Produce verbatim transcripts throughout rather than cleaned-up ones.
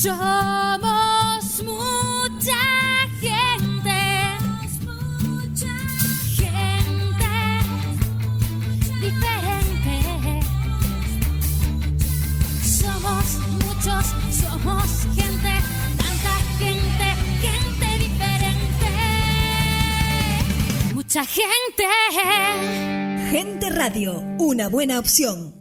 Somos mucha gente, mucha gente diferente. Somos muchos, somos gente, tanta gente, gente diferente. Mucha gente. Gente Radio, una buena opción.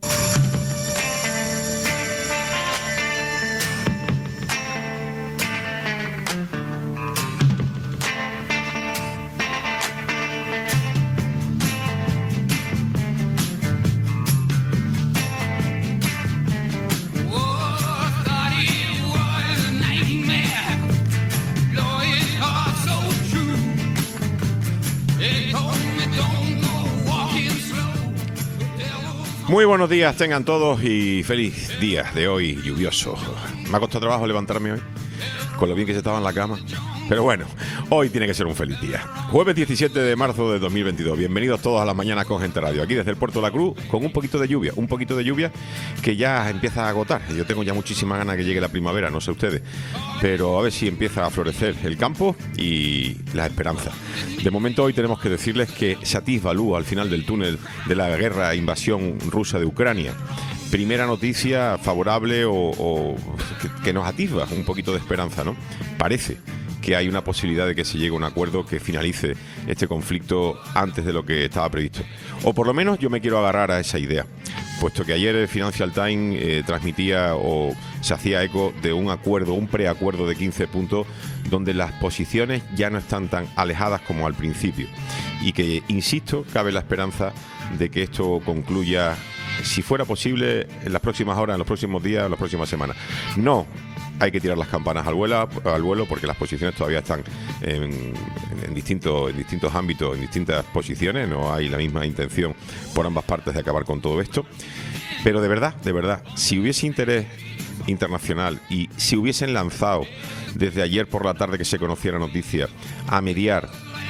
Muy buenos días tengan todos y feliz día de hoy lluvioso. Me ha costado trabajo levantarme hoy, con lo bien que se estaba en la cama. Pero bueno, hoy tiene que ser un feliz día. Jueves diecisiete de marzo de dos mil veintidós. Bienvenidos todos a las mañanas con Gente Radio. Aquí desde el Puerto de la Cruz, con un poquito de lluvia. Un poquito de lluvia que ya empieza a agotar. Yo tengo ya muchísima ganas que llegue la primavera, no sé ustedes. Pero a ver si empieza a florecer el campo y la esperanza. De momento hoy tenemos que decirles que se atisba luz al final del túnel de la guerra e invasión rusa de Ucrania. Primera noticia favorable o, o que, que nos atisba un poquito de esperanza, ¿no? Parece que hay una posibilidad de que se llegue a un acuerdo que finalice este conflicto antes de lo que estaba previsto. O por lo menos yo me quiero agarrar a esa idea, puesto que ayer el Financial Times eh, transmitía o se hacía eco de un acuerdo, un preacuerdo de quince puntos, donde las posiciones ya no están tan alejadas como al principio. Y que, insisto, cabe la esperanza de que esto concluya, si fuera posible, en las próximas horas, en los próximos días, en las próximas semanas. No hay que tirar las campanas al vuelo, al vuelo porque las posiciones todavía están en, en, en, distintos, en distintos ámbitos, en distintas posiciones. No hay la misma intención por ambas partes de acabar con todo esto. Pero de verdad, de verdad, si hubiese interés internacional y si hubiesen lanzado desde ayer por la tarde que se conociera noticia a mediar,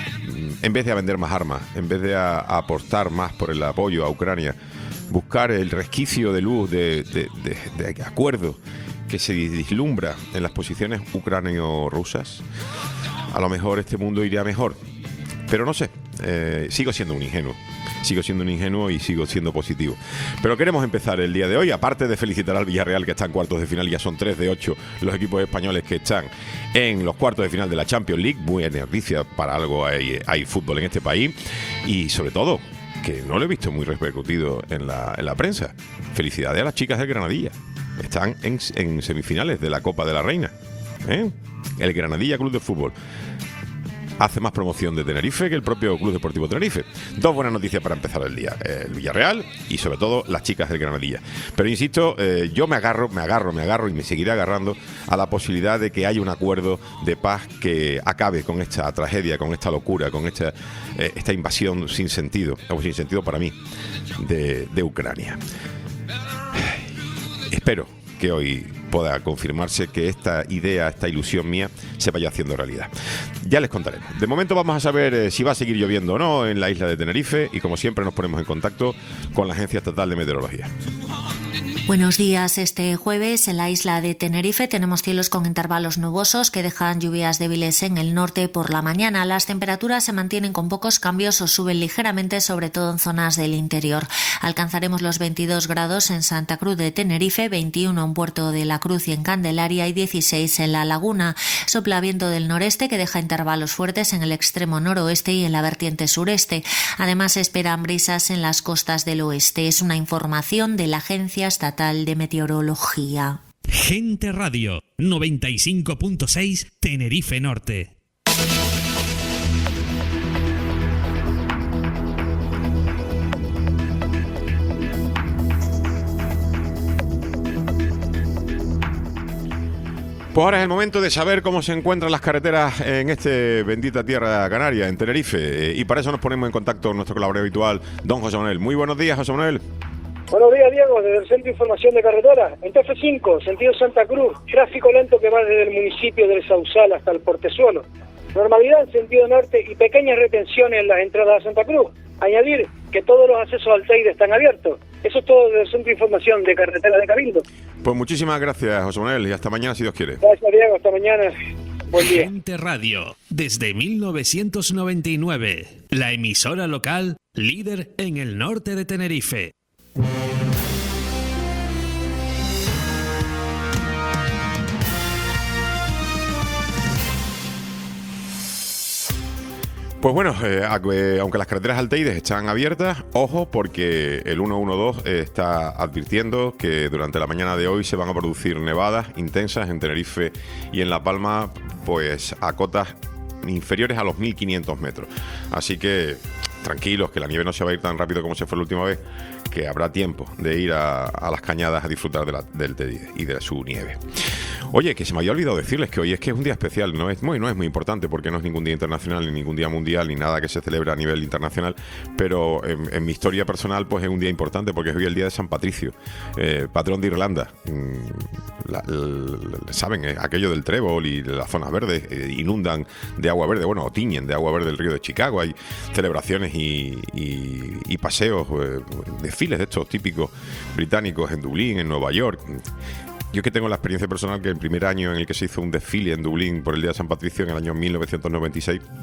en vez de a vender más armas, en vez de a, a apostar más por el apoyo a Ucrania, buscar el resquicio de luz de, de, de, de acuerdo que se vislumbra en las posiciones ucranio-rusas, a lo mejor este mundo iría mejor. Pero no sé, eh, sigo siendo un ingenuo. Sigo siendo un ingenuo y sigo siendo positivo. Pero queremos empezar el día de hoy, aparte de felicitar al Villarreal, que está en cuartos de final, ya son tres de ocho los equipos españoles que están en los cuartos de final de la Champions League. Buena noticia, para algo hay, hay fútbol en este país. Y sobre todo, que no lo he visto muy repercutido en la, en la prensa, felicidades a las chicas del Granadilla. Están en, en semifinales de la Copa de la Reina, ¿eh? El Granadilla Club de Fútbol hace más promoción de Tenerife que el propio Club Deportivo Tenerife. Dos buenas noticias para empezar el día: el Villarreal y sobre todo las chicas del Granadilla. Pero insisto, eh, yo me agarro, me agarro, me agarro y me seguiré agarrando a la posibilidad de que haya un acuerdo de paz que acabe con esta tragedia, con esta locura, con esta, eh, esta invasión sin sentido, o sin sentido para mí, de, de Ucrania. Espero que hoy pueda confirmarse que esta idea, esta ilusión mía, se vaya haciendo realidad. Ya les contaremos. De momento vamos a saber eh, si va a seguir lloviendo o no en la isla de Tenerife y, como siempre, nos ponemos en contacto con la Agencia Estatal de Meteorología. Buenos días. Este jueves en la isla de Tenerife tenemos cielos con intervalos nubosos que dejan lluvias débiles en el norte por la mañana. Las temperaturas se mantienen con pocos cambios o suben ligeramente, sobre todo en zonas del interior. Alcanzaremos los veintidós grados en Santa Cruz de Tenerife, veintiuno en Puerto de la Cruz y en Candelaria y dieciséis en La Laguna. Sopla viento del noreste que deja intervalos fuertes en el extremo noroeste y en la vertiente sureste. Además, se esperan brisas en las costas del oeste. Es una información de la Agencia Estatal de Meteorología. Gente Radio noventa y cinco punto seis Tenerife Norte. Pues ahora es el momento de saber cómo se encuentran las carreteras en este bendita tierra canaria, en Tenerife. Y para eso nos ponemos en contacto con nuestro colaborador habitual, don José Manuel. Muy buenos días, José Manuel. Buenos días, Diego, desde el Centro de Información de Carretera. En T F cinco, sentido Santa Cruz, tráfico lento que va desde el municipio del Sausal hasta el Portezuelo. Normalidad en sentido norte y pequeñas retenciones en las entradas a Santa Cruz. Añadir que todos los accesos al Teide están abiertos. Eso es todo del Centro de Información de Carretera de Cabildo. Pues muchísimas gracias, José Manuel, y hasta mañana si Dios quiere. Gracias, Diego, hasta mañana. Buen día. Gente Radio, desde mil novecientos noventa y nueve, la emisora local líder en el norte de Tenerife. Pues bueno, eh, aunque las carreteras alteides están abiertas, ojo, porque el ciento doce eh, está advirtiendo que durante la mañana de hoy se van a producir nevadas intensas en Tenerife y en La Palma, pues a cotas inferiores a los mil quinientos metros. Así que tranquilos, que la nieve no se va a ir tan rápido como se fue la última vez, que habrá tiempo de ir a, a las cañadas a disfrutar de la, del Teide y de su nieve. Oye, que se me había olvidado decirles que hoy es que es un día especial, no es muy, no es muy importante porque no es ningún día internacional, ni ningún día mundial, ni nada que se celebra a nivel internacional, pero en, en mi historia personal pues es un día importante porque es hoy el día de San Patricio, eh, patrón de Irlanda. La, la, Saben, eh, aquello del trébol y de las zonas verdes eh, inundan de agua verde, bueno, o tiñen de agua verde el río de Chicago, hay celebraciones y, y, y paseos, eh, desfiles de estos típicos británicos en Dublín, en Nueva York. Yo es que tengo la experiencia personal que el primer año en el que se hizo un desfile en Dublín por el Día de San Patricio, en el año mil novecientos noventa y seis,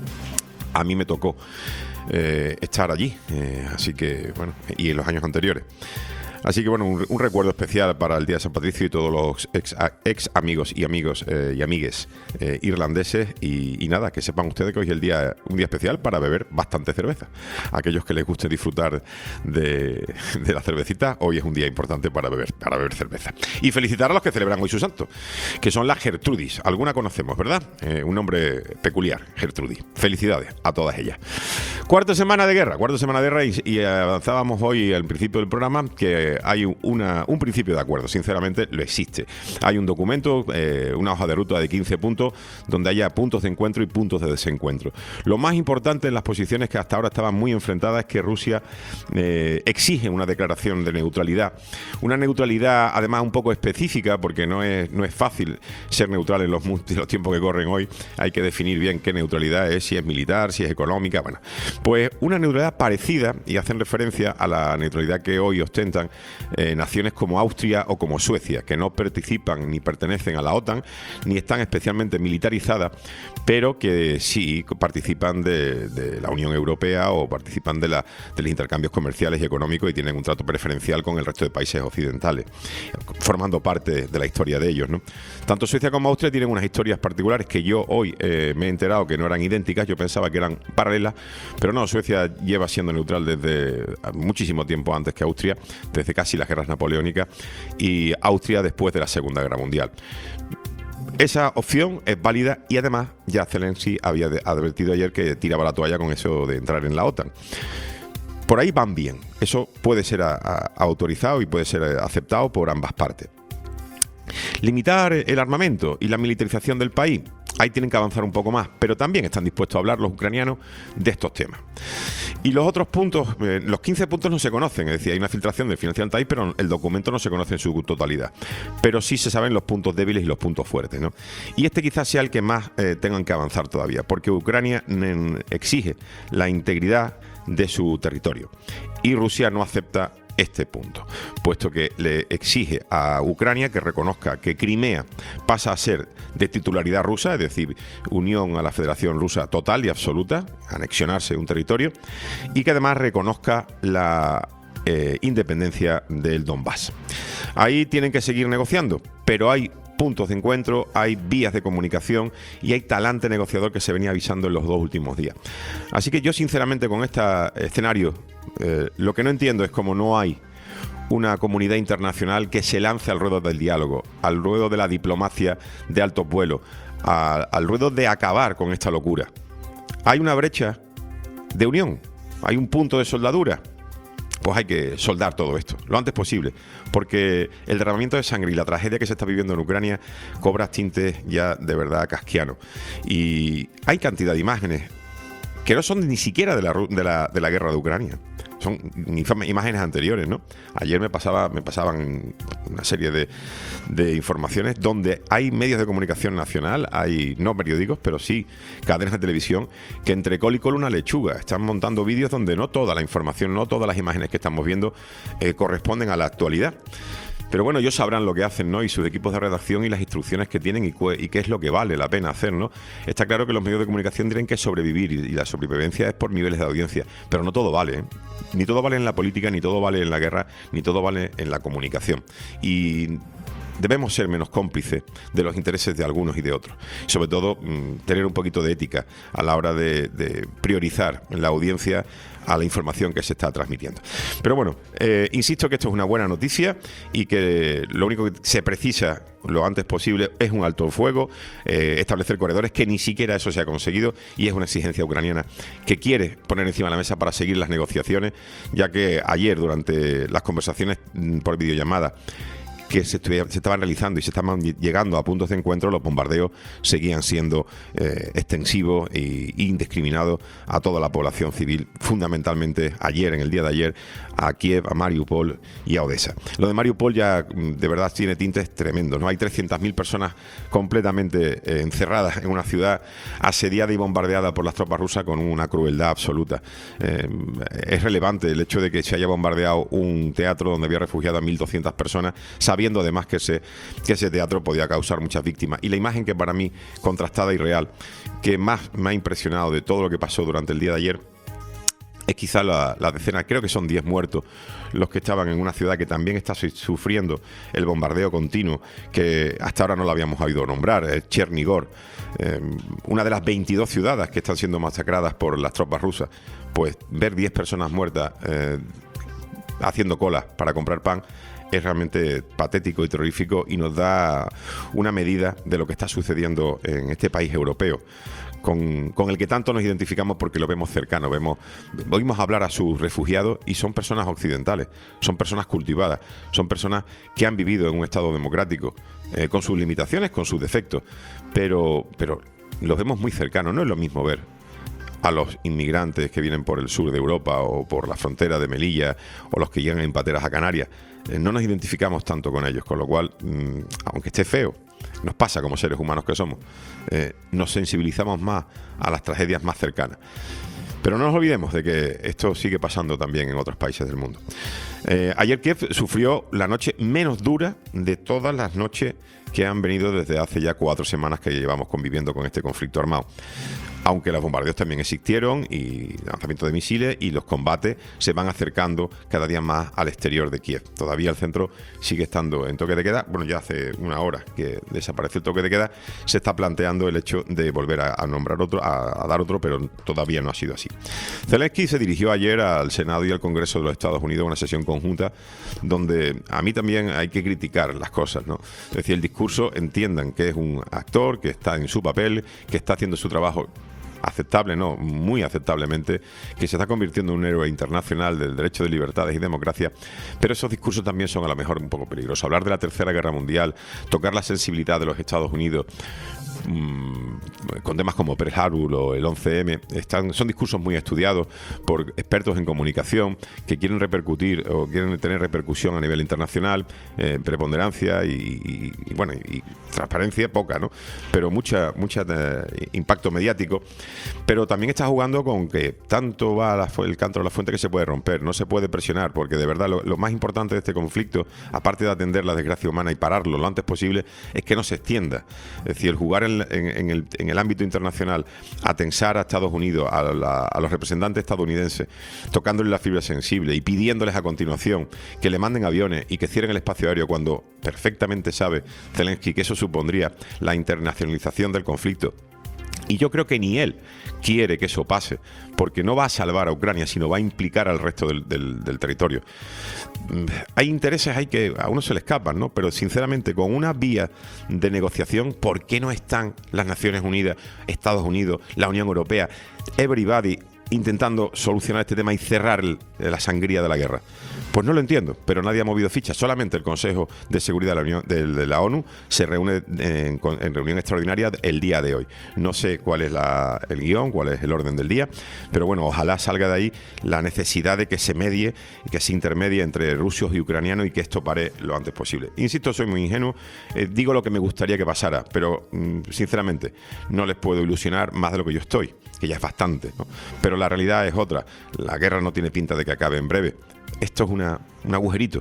a mí me tocó eh, estar allí, eh, así que, bueno, y en los años anteriores. Así que bueno, un, un recuerdo especial para el Día de San Patricio y todos los ex, ex amigos y amigos eh, y amigues eh, irlandeses y, y nada, que sepan ustedes que hoy es el día, un día especial para beber bastante cerveza. Aquellos que les guste disfrutar de, de la cervecita, hoy es un día importante para beber, para beber cerveza. Y felicitar a los que celebran hoy su santo, que son las Gertrudis. Alguna conocemos, ¿verdad? Eh, un nombre peculiar, Gertrudis. Felicidades a todas ellas. Cuarta semana de guerra, cuarta semana de guerra y, y avanzábamos hoy al principio del programa que hay una, un principio de acuerdo, sinceramente lo existe. Hay un documento, eh, una hoja de ruta de quince puntos, donde haya puntos de encuentro y puntos de desencuentro. Lo más importante en las posiciones que hasta ahora estaban muy enfrentadas es que Rusia eh, exige una declaración de neutralidad. Una neutralidad además un poco específica, porque no es, no es fácil ser neutral en los, los tiempos que corren hoy. Hay que definir bien qué neutralidad es, si es militar, si es económica. Bueno, pues una neutralidad parecida, y hacen referencia a la neutralidad que hoy ostentan Eh, naciones como Austria o como Suecia, que no participan ni pertenecen a la OTAN, ni están especialmente militarizadas, pero que sí participan de, de la Unión Europea o participan de, la, de los intercambios comerciales y económicos y tienen un trato preferencial con el resto de países occidentales, formando parte de la historia de ellos, ¿no? Tanto Suecia como Austria tienen unas historias particulares que yo hoy eh, me he enterado que no eran idénticas, yo pensaba que eran paralelas, pero no, Suecia lleva siendo neutral desde muchísimo tiempo antes que Austria, desde casi las guerras napoleónicas, y Austria después de la Segunda Guerra Mundial. Esa opción es válida y además ya Zelensky había advertido ayer que tiraba la toalla con eso de entrar en la OTAN. Por ahí van bien, eso puede ser a, a, autorizado y puede ser aceptado por ambas partes. Limitar el armamento y la militarización del país, ahí tienen que avanzar un poco más, pero también están dispuestos a hablar los ucranianos de estos temas. Y los otros puntos, eh, los quince puntos no se conocen, es decir, hay una filtración del Financial Times, pero el documento no se conoce en su totalidad. Pero sí se saben los puntos débiles y los puntos fuertes, ¿no? Y este quizás sea el que más eh, tengan que avanzar todavía, porque Ucrania mm, exige la integridad de su territorio y Rusia no acepta este punto, puesto que le exige a Ucrania que reconozca que Crimea pasa a ser de titularidad rusa, es decir, unión a la Federación Rusa total y absoluta, anexionarse un territorio, y que además reconozca la eh, independencia del Donbass. Ahí tienen que seguir negociando, pero hay puntos de encuentro, hay vías de comunicación y hay talante negociador que se venía avisando en los dos últimos días. Así que yo sinceramente con este escenario eh, lo que no entiendo es cómo no hay una comunidad internacional que se lance al ruedo del diálogo, al ruedo de la diplomacia de alto vuelo, a, al ruedo de acabar con esta locura. Hay una brecha de unión, hay un punto de soldadura. Pues hay que soldar todo esto, lo antes posible, porque el derramamiento de sangre y la tragedia que se está viviendo en Ucrania cobra tintes ya de verdad kafkianos. Y hay cantidad de imágenes que no son ni siquiera de la, de la, de la guerra de Ucrania, son imágenes anteriores, ¿no? Ayer me pasaba, me pasaban una serie de, de informaciones donde hay medios de comunicación nacional, hay no periódicos, pero sí cadenas de televisión, que entre col y col una lechuga. Están montando vídeos donde no toda la información, no todas las imágenes que estamos viendo eh, corresponden a la actualidad. Pero bueno, ellos sabrán lo que hacen, ¿no? Y sus equipos de redacción y las instrucciones que tienen y, y qué es lo que vale la pena hacer, ¿no? Está claro que los medios de comunicación tienen que sobrevivir y, y la sobrevivencia es por niveles de audiencia, pero no todo vale, ¿eh? Ni todo vale en la política, ni todo vale en la guerra, ni todo vale en la comunicación. Y debemos ser menos cómplices de los intereses de algunos y de otros. Sobre todo, mmm, tener un poquito de ética a la hora de, de priorizar en la audiencia a la información que se está transmitiendo. Pero bueno, eh, insisto que esto es una buena noticia y que lo único que se precisa lo antes posible es un alto el fuego, eh, establecer corredores, que ni siquiera eso se ha conseguido y es una exigencia ucraniana que quiere poner encima de la mesa para seguir las negociaciones, ya que ayer durante las conversaciones por videollamada que se, se estaban realizando y se estaban llegando a puntos de encuentro, los bombardeos seguían siendo eh, extensivos e indiscriminados a toda la población civil, fundamentalmente ayer, en el día de ayer, a Kiev, a Mariupol y a Odessa. Lo de Mariupol ya de verdad tiene tintes tremendos, ¿no? Hay trescientas mil personas completamente eh, encerradas en una ciudad asediada y bombardeada por las tropas rusas con una crueldad absoluta. Eh, es relevante el hecho de que se haya bombardeado un teatro donde había refugiado a mil doscientas personas, sabiendo además que ese, que ese teatro podía causar muchas víctimas. Y la imagen que para mí, contrastada y real, que más me ha impresionado de todo lo que pasó durante el día de ayer, es quizá la, la decena, creo que son diez muertos los que estaban en una ciudad que también está sufriendo el bombardeo continuo, que hasta ahora no lo habíamos oído nombrar, es Chernigov, eh, una de las veintidós ciudades que están siendo masacradas por las tropas rusas. Pues ver diez personas muertas eh, haciendo colas para comprar pan es realmente patético y terrorífico y nos da una medida de lo que está sucediendo en este país europeo, con, con el que tanto nos identificamos porque lo vemos cercano. Vemos, oímos hablar a sus refugiados y son personas occidentales, son personas cultivadas, son personas que han vivido en un Estado democrático, eh, con sus limitaciones, con sus defectos, pero, pero los vemos muy cercanos. No es lo mismo ver a los inmigrantes que vienen por el sur de Europa o por la frontera de Melilla o los que llegan en pateras a Canarias. Eh, no nos identificamos tanto con ellos, con lo cual, mmm, aunque esté feo, nos pasa como seres humanos que somos, eh, nos sensibilizamos más a las tragedias más cercanas. Pero no nos olvidemos de que esto sigue pasando también en otros países del mundo. Eh, ayer Kiev sufrió la noche menos dura de todas las noches que han venido desde hace ya cuatro semanas que llevamos conviviendo con este conflicto armado. Aunque los bombardeos también existieron y lanzamiento de misiles, y los combates se van acercando cada día más al exterior de Kiev. Todavía el centro sigue estando en toque de queda. Bueno, ya hace una hora que desapareció el toque de queda. Se está planteando el hecho de volver a, a nombrar otro, a, a dar otro, pero todavía no ha sido así. Zelensky se dirigió ayer al Senado y al Congreso de los Estados Unidos, una sesión conjunta donde a mí también hay que criticar las cosas, ¿no? Es decir, el discurso, entiendan que es un actor, que está en su papel, que está haciendo su trabajo aceptable, no, muy aceptablemente, que se está convirtiendo en un héroe internacional del derecho de libertades y democracia, pero esos discursos también son a lo mejor un poco peligrosos. Hablar de la Tercera Guerra Mundial, tocar la sensibilidad de los Estados Unidos mmm, con temas como Pearl Harbor o el once eme, están, son discursos muy estudiados por expertos en comunicación que quieren repercutir o quieren tener repercusión a nivel internacional, eh, preponderancia y, y, y bueno, y transparencia poca, ¿no? Pero mucha, mucha eh, impacto mediático. Pero también está jugando con que tanto va la, el canto de la fuente que se puede romper, no se puede presionar, porque de verdad lo, lo más importante de este conflicto, aparte de atender la desgracia humana y pararlo lo antes posible, es que no se extienda. Es decir, el jugar en, en, en, el, en el ámbito internacional a tensar a Estados Unidos, a, la, a los representantes estadounidenses, tocándole la fibra sensible y pidiéndoles a continuación que le manden aviones y que cierren el espacio aéreo, cuando perfectamente sabe Zelensky que eso supondría la internacionalización del conflicto. Y yo creo que ni él quiere que eso pase, porque no va a salvar a Ucrania, sino va a implicar al resto del, del, del territorio. Hay intereses ahí que a uno se le escapan, ¿no? Pero sinceramente, con una vía de negociación, ¿por qué no están las Naciones Unidas, Estados Unidos, la Unión Europea, everybody, intentando solucionar este tema y cerrar el, la sangría de la guerra? Pues no lo entiendo, pero nadie ha movido ficha. Solamente el Consejo de Seguridad de la, Unión, de, de la ONU se reúne en, en reunión extraordinaria el día de hoy. No sé cuál es la, el guión, cuál es el orden del día, pero bueno, ojalá salga de ahí la necesidad de que se medie y que se intermedie entre rusos y ucranianos y que esto pare lo antes posible. Insisto, soy muy ingenuo, eh, digo lo que me gustaría que pasara, pero mmm, sinceramente no les puedo ilusionar más de lo que yo estoy, que ya es bastante, ¿no? Pero la realidad es otra. La guerra no tiene pinta de que acabe en breve. Esto es una, un agujerito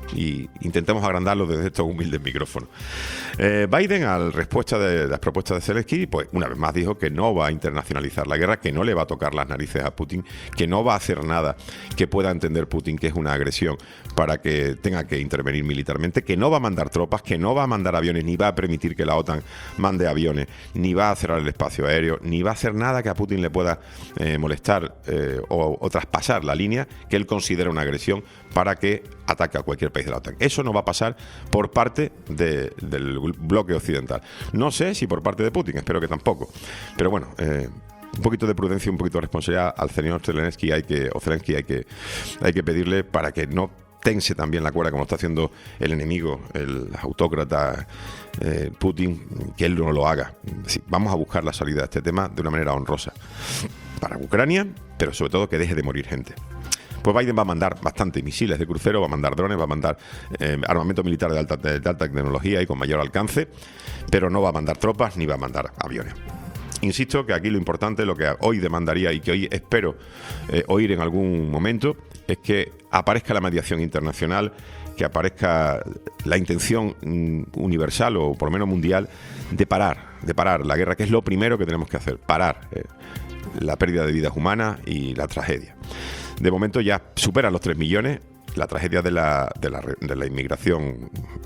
y intentemos agrandarlo desde estos humildes micrófonos. Eh, Biden, al respuesta de, de las propuestas de Zelensky, pues una vez más dijo que no va a internacionalizar la guerra, que no le va a tocar las narices a Putin, que no va a hacer nada que pueda entender Putin que es una agresión para que tenga que intervenir militarmente, que no va a mandar tropas, que no va a mandar aviones, ni va a permitir que la OTAN mande aviones, ni va a cerrar el espacio aéreo, ni va a hacer nada que a Putin le pueda eh, molestar eh, o, o traspasar la línea que él considera una agresión para que ataque a cualquier país de la OTAN. Eso no va a pasar por parte de, del bloque occidental. No sé si por parte de Putin, espero que tampoco. Pero bueno, eh, un poquito de prudencia, un poquito de responsabilidad al señor Zelensky hay que, o Zelensky hay que, hay que pedirle para que no tense también la cuerda como está haciendo el enemigo, el autócrata eh, Putin, que él no lo haga. Sí, vamos a buscar la salida de este tema de una manera honrosa para Ucrania, pero sobre todo que deje de morir gente. Pues Biden va a mandar bastantes misiles de crucero, va a mandar drones, va a mandar eh, armamento militar de alta, de alta tecnología y con mayor alcance, pero no va a mandar tropas ni va a mandar aviones. Insisto que aquí lo importante, lo que hoy demandaría y que hoy espero eh, oír en algún momento, es que aparezca la mediación internacional, que aparezca la intención mm, universal o por lo menos mundial de parar, de parar la guerra, que es lo primero que tenemos que hacer, parar eh, la pérdida de vidas humanas y la tragedia. De momento ya superan los tres millones la tragedia de la, de la, de la inmigración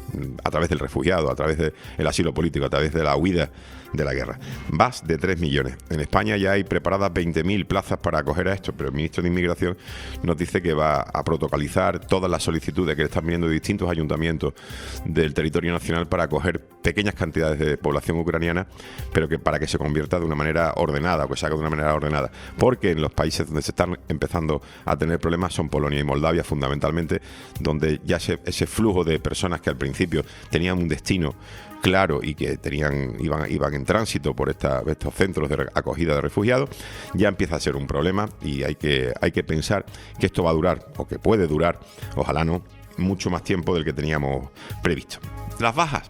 a través del refugiado, a través del asilo político, a través de la huida de la guerra. Más de tres millones. En España ya hay preparadas veinte mil plazas para acoger a esto, pero el ministro de Inmigración nos dice que va a protocolizar todas las solicitudes que le están viniendo de distintos ayuntamientos del territorio nacional para acoger pequeñas cantidades de población ucraniana, pero que para que se convierta de una manera ordenada, o que se haga de una manera ordenada. Porque en los países donde se están empezando a tener problemas son Polonia y Moldavia, fundamentalmente, donde ya ese, ese flujo de personas que al principio tenían un destino claro y que tenían iban, iban en tránsito por esta, estos centros de acogida de refugiados, ya empieza a ser un problema y hay que, hay que pensar que esto va a durar, o que puede durar, ojalá no, mucho más tiempo del que teníamos previsto. Las bajas.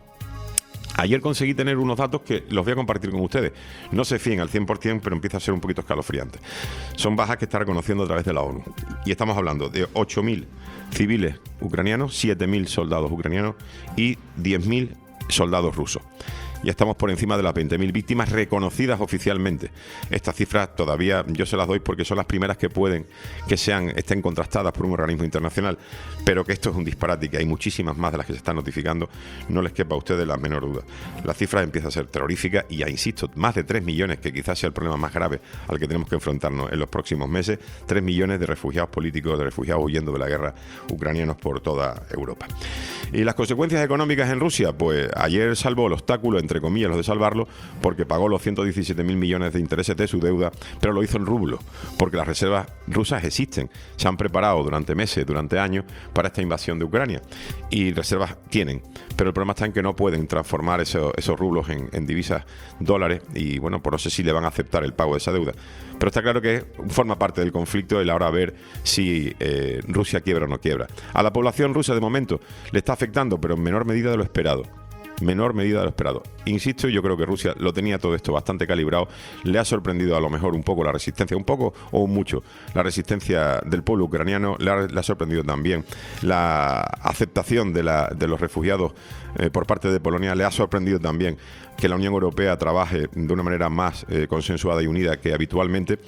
Ayer conseguí tener unos datos que los voy a compartir con ustedes. No se fíen al cien por ciento, pero empieza a ser un poquito escalofriante. Son bajas que está reconociendo a través de la ONU. Y estamos hablando de ocho mil civiles ucranianos, siete mil soldados ucranianos y diez mil soldados rusos. Ya estamos por encima de las veinte mil víctimas reconocidas oficialmente. Estas cifras todavía yo se las doy porque son las primeras que pueden que sean estén contrastadas por un organismo internacional, pero que esto es un disparate y que hay muchísimas más de las que se están notificando, no les quepa a ustedes la menor duda. La cifra empieza a ser terrorífica y ya insisto, más de tres millones, que quizás sea el problema más grave al que tenemos que enfrentarnos en los próximos meses, tres millones de refugiados políticos, de refugiados huyendo de la guerra ucranianos por toda Europa. Y las consecuencias económicas en Rusia, pues ayer salvó el obstáculo, entre comillas, los de salvarlo, porque pagó los ciento diecisiete mil millones de intereses de su deuda, pero lo hizo en rublo, porque las reservas rusas existen, se han preparado durante meses, durante años, para esta invasión de Ucrania, y reservas tienen, pero el problema está en que no pueden transformar esos, esos rublos en, en divisas dólares, y bueno, pues no sé si le van a aceptar el pago de esa deuda, pero está claro que forma parte del conflicto el ahora ver si eh, Rusia quiebra o no quiebra. A la población rusa de momento le está afectando, pero en menor medida de lo esperado. menor medida de lo esperado. Insisto, yo creo que Rusia lo tenía todo esto bastante calibrado. Le ha sorprendido a lo mejor un poco la resistencia, un poco o mucho, la resistencia del pueblo ucraniano. Le ha, le ha sorprendido también la aceptación de, la, de los refugiados eh, por parte de Polonia. Le ha sorprendido también que la Unión Europea trabaje de una manera más eh, consensuada y unida que habitualmente,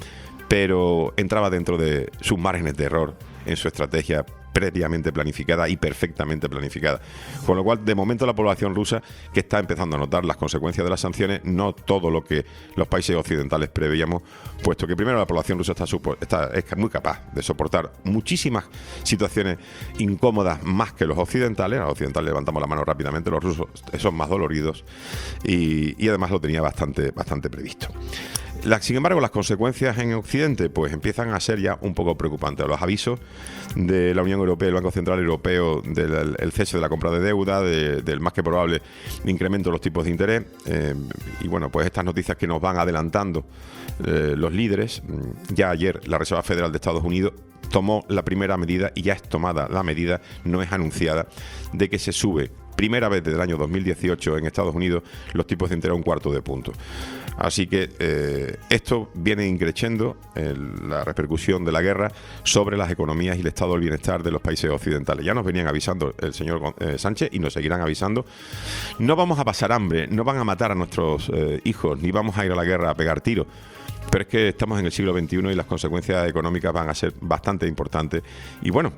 pero entraba dentro de sus márgenes de error en su estrategia previamente planificada y perfectamente planificada. Con lo cual, de momento, la población rusa, que está empezando a notar las consecuencias de las sanciones, no todo lo que los países occidentales preveíamos, puesto que primero la población rusa está, está es muy capaz de soportar muchísimas situaciones incómodas más que los occidentales. Los occidentales levantamos la mano rápidamente, los rusos son más doloridos y, y además lo tenía bastante, bastante previsto. La, sin embargo, las consecuencias en Occidente pues empiezan a ser ya un poco preocupantes. Los avisos de la Unión Europea y el Banco Central Europeo del el cese de la compra de deuda, de, del más que probable incremento de los tipos de interés, eh, y bueno, pues estas noticias que nos van adelantando eh, los líderes. Ya ayer la Reserva Federal de Estados Unidos tomó la primera medida, y ya es tomada la medida, no es anunciada, de que se sube primera vez desde el año dos mil dieciocho en Estados Unidos los tipos de interés a un cuarto de punto. Así que eh, esto viene increciendo en la repercusión de la guerra sobre las economías y el estado del bienestar de los países occidentales. Ya nos venían avisando el señor eh, Sánchez y nos seguirán avisando. No vamos a pasar hambre, no van a matar a nuestros eh, hijos, ni vamos a ir a la guerra a pegar tiros. Pero es que estamos en el siglo veintiuno y las consecuencias económicas van a ser bastante importantes. Y bueno,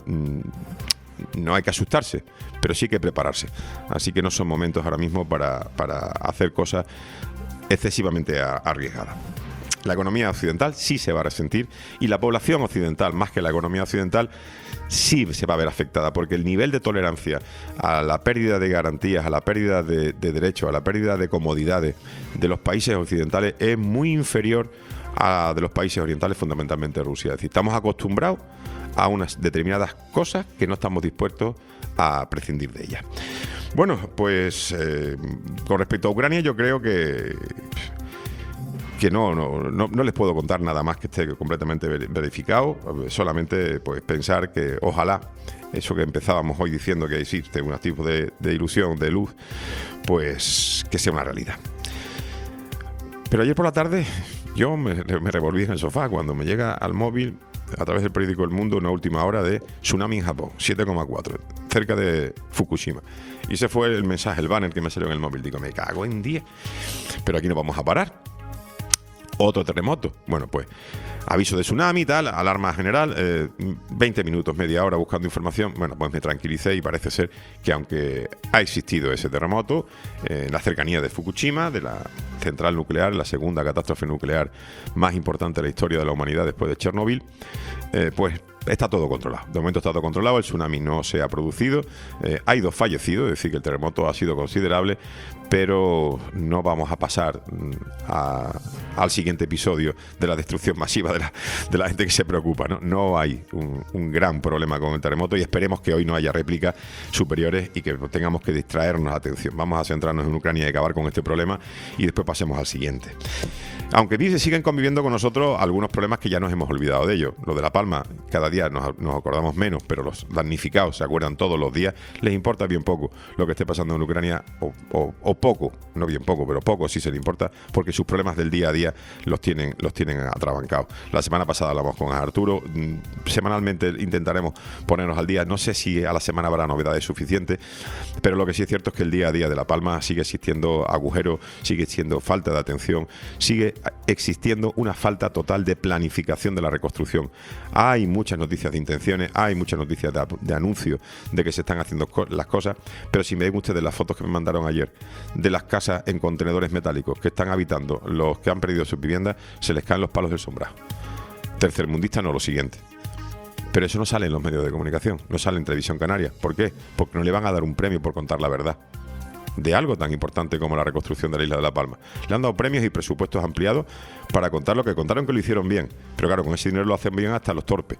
no hay que asustarse, pero sí hay que prepararse. Así que no son momentos ahora mismo para, para hacer cosas excesivamente arriesgadas. La economía occidental sí se va a resentir, y la población occidental, más que la economía occidental, sí se va a ver afectada, porque el nivel de tolerancia a la pérdida de garantías, a la pérdida de, de derechos, a la pérdida de comodidades de los países occidentales es muy inferior a de los países orientales, fundamentalmente Rusia. Es decir, estamos acostumbrados a unas determinadas cosas que no estamos dispuestos a prescindir de ellas. Bueno, pues eh, con respecto a Ucrania, yo creo que que no, no, no, no les puedo contar nada más que esté completamente verificado, solamente pues pensar que ojalá eso que empezábamos hoy diciendo, que existe un tipo de, de ilusión, de luz, pues que sea una realidad. Pero ayer por la tarde yo me, me revolví en el sofá cuando me llega al móvil, a través del periódico El Mundo, una última hora de tsunami en Japón, siete coma cuatro, cerca de Fukushima. Y ese fue el mensaje, el banner que me salió en el móvil. Digo, me cago en diez. Pero aquí no vamos a parar. Otro terremoto. Bueno, pues aviso de tsunami, tal, alarma general, eh, veinte minutos, media hora buscando información. Bueno, pues me tranquilicé y parece ser que aunque ha existido ese terremoto eh, en la cercanía de Fukushima, de la central nuclear, la segunda catástrofe nuclear más importante de la historia de la humanidad después de Chernobyl, eh, pues está todo controlado. De momento está todo controlado, el tsunami no se ha producido, eh, hay dos fallecidos, es decir, que el terremoto ha sido considerable, pero no vamos a pasar a, al siguiente episodio de la destrucción masiva de la, de la gente que se preocupa, ¿no? No hay un, un gran problema con el terremoto, y esperemos que hoy no haya réplicas superiores y que tengamos que distraernos la atención. Vamos a centrarnos en Ucrania y acabar con este problema, y después pasemos al siguiente. Aunque dice, siguen conviviendo con nosotros algunos problemas que ya nos hemos olvidado de ellos. Lo de La Palma, cada día nos, nos acordamos menos, pero los damnificados se acuerdan todos los días. Les importa bien poco lo que esté pasando en Ucrania, o, o, o poco, no bien poco, pero poco sí se le importa, porque sus problemas del día a día los tienen, los tienen atrabancados. La semana pasada hablamos con Arturo, semanalmente intentaremos ponernos al día. No sé si a la semana habrá novedades suficientes, pero lo que sí es cierto es que el día a día de La Palma sigue existiendo agujeros, sigue existiendo falta de atención, sigue existiendo una falta total de planificación de la reconstrucción. Hay muchas noticias de intenciones, hay muchas noticias de, de anuncios de que se están haciendo co- las cosas, pero si me ven ustedes las fotos que me mandaron ayer de las casas en contenedores metálicos que están habitando los que han perdido sus viviendas, se les caen los palos del sombrajo. Tercermundista no, lo siguiente. Pero eso no sale en los medios de comunicación, no sale en Televisión Canaria. ¿Por qué? Porque no le van a dar un premio por contar la verdad de algo tan importante como la reconstrucción de la isla de La Palma. Le han dado premios y presupuestos ampliados para contar lo que contaron, que lo hicieron bien. Pero claro, con ese dinero lo hacen bien hasta los torpes.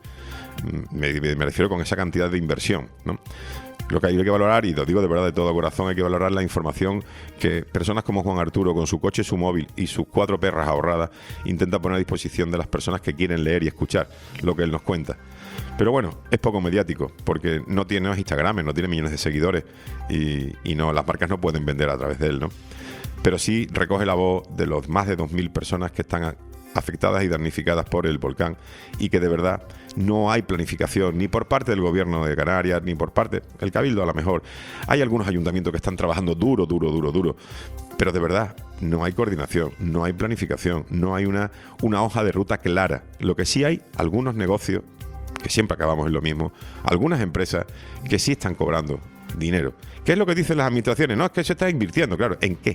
Me, me, me refiero con esa cantidad de inversión, ¿no? Lo que hay que valorar, y lo digo de verdad de todo corazón, hay que valorar la información que personas como Juan Arturo, con su coche, su móvil y sus cuatro perras ahorradas, intentan poner a disposición de las personas que quieren leer y escuchar lo que él nos cuenta. Pero bueno, es poco mediático, porque no tiene no es Instagram, no tiene millones de seguidores, y, y no, las marcas no pueden vender a través de él, ¿no? Pero sí recoge la voz de los más de dos mil personas que están a, afectadas y damnificadas por el volcán, y que de verdad no hay planificación ni por parte del gobierno de Canarias, ni por parte del Cabildo. A lo mejor hay algunos ayuntamientos que están trabajando duro, duro, duro, duro, pero de verdad no hay coordinación, no hay planificación, no hay una, una hoja de ruta clara. Lo que sí hay, algunos negocios, que siempre acabamos en lo mismo, algunas empresas que sí están cobrando dinero. ¿Qué es lo que dicen las administraciones? No, es que se está invirtiendo, claro. ¿En qué?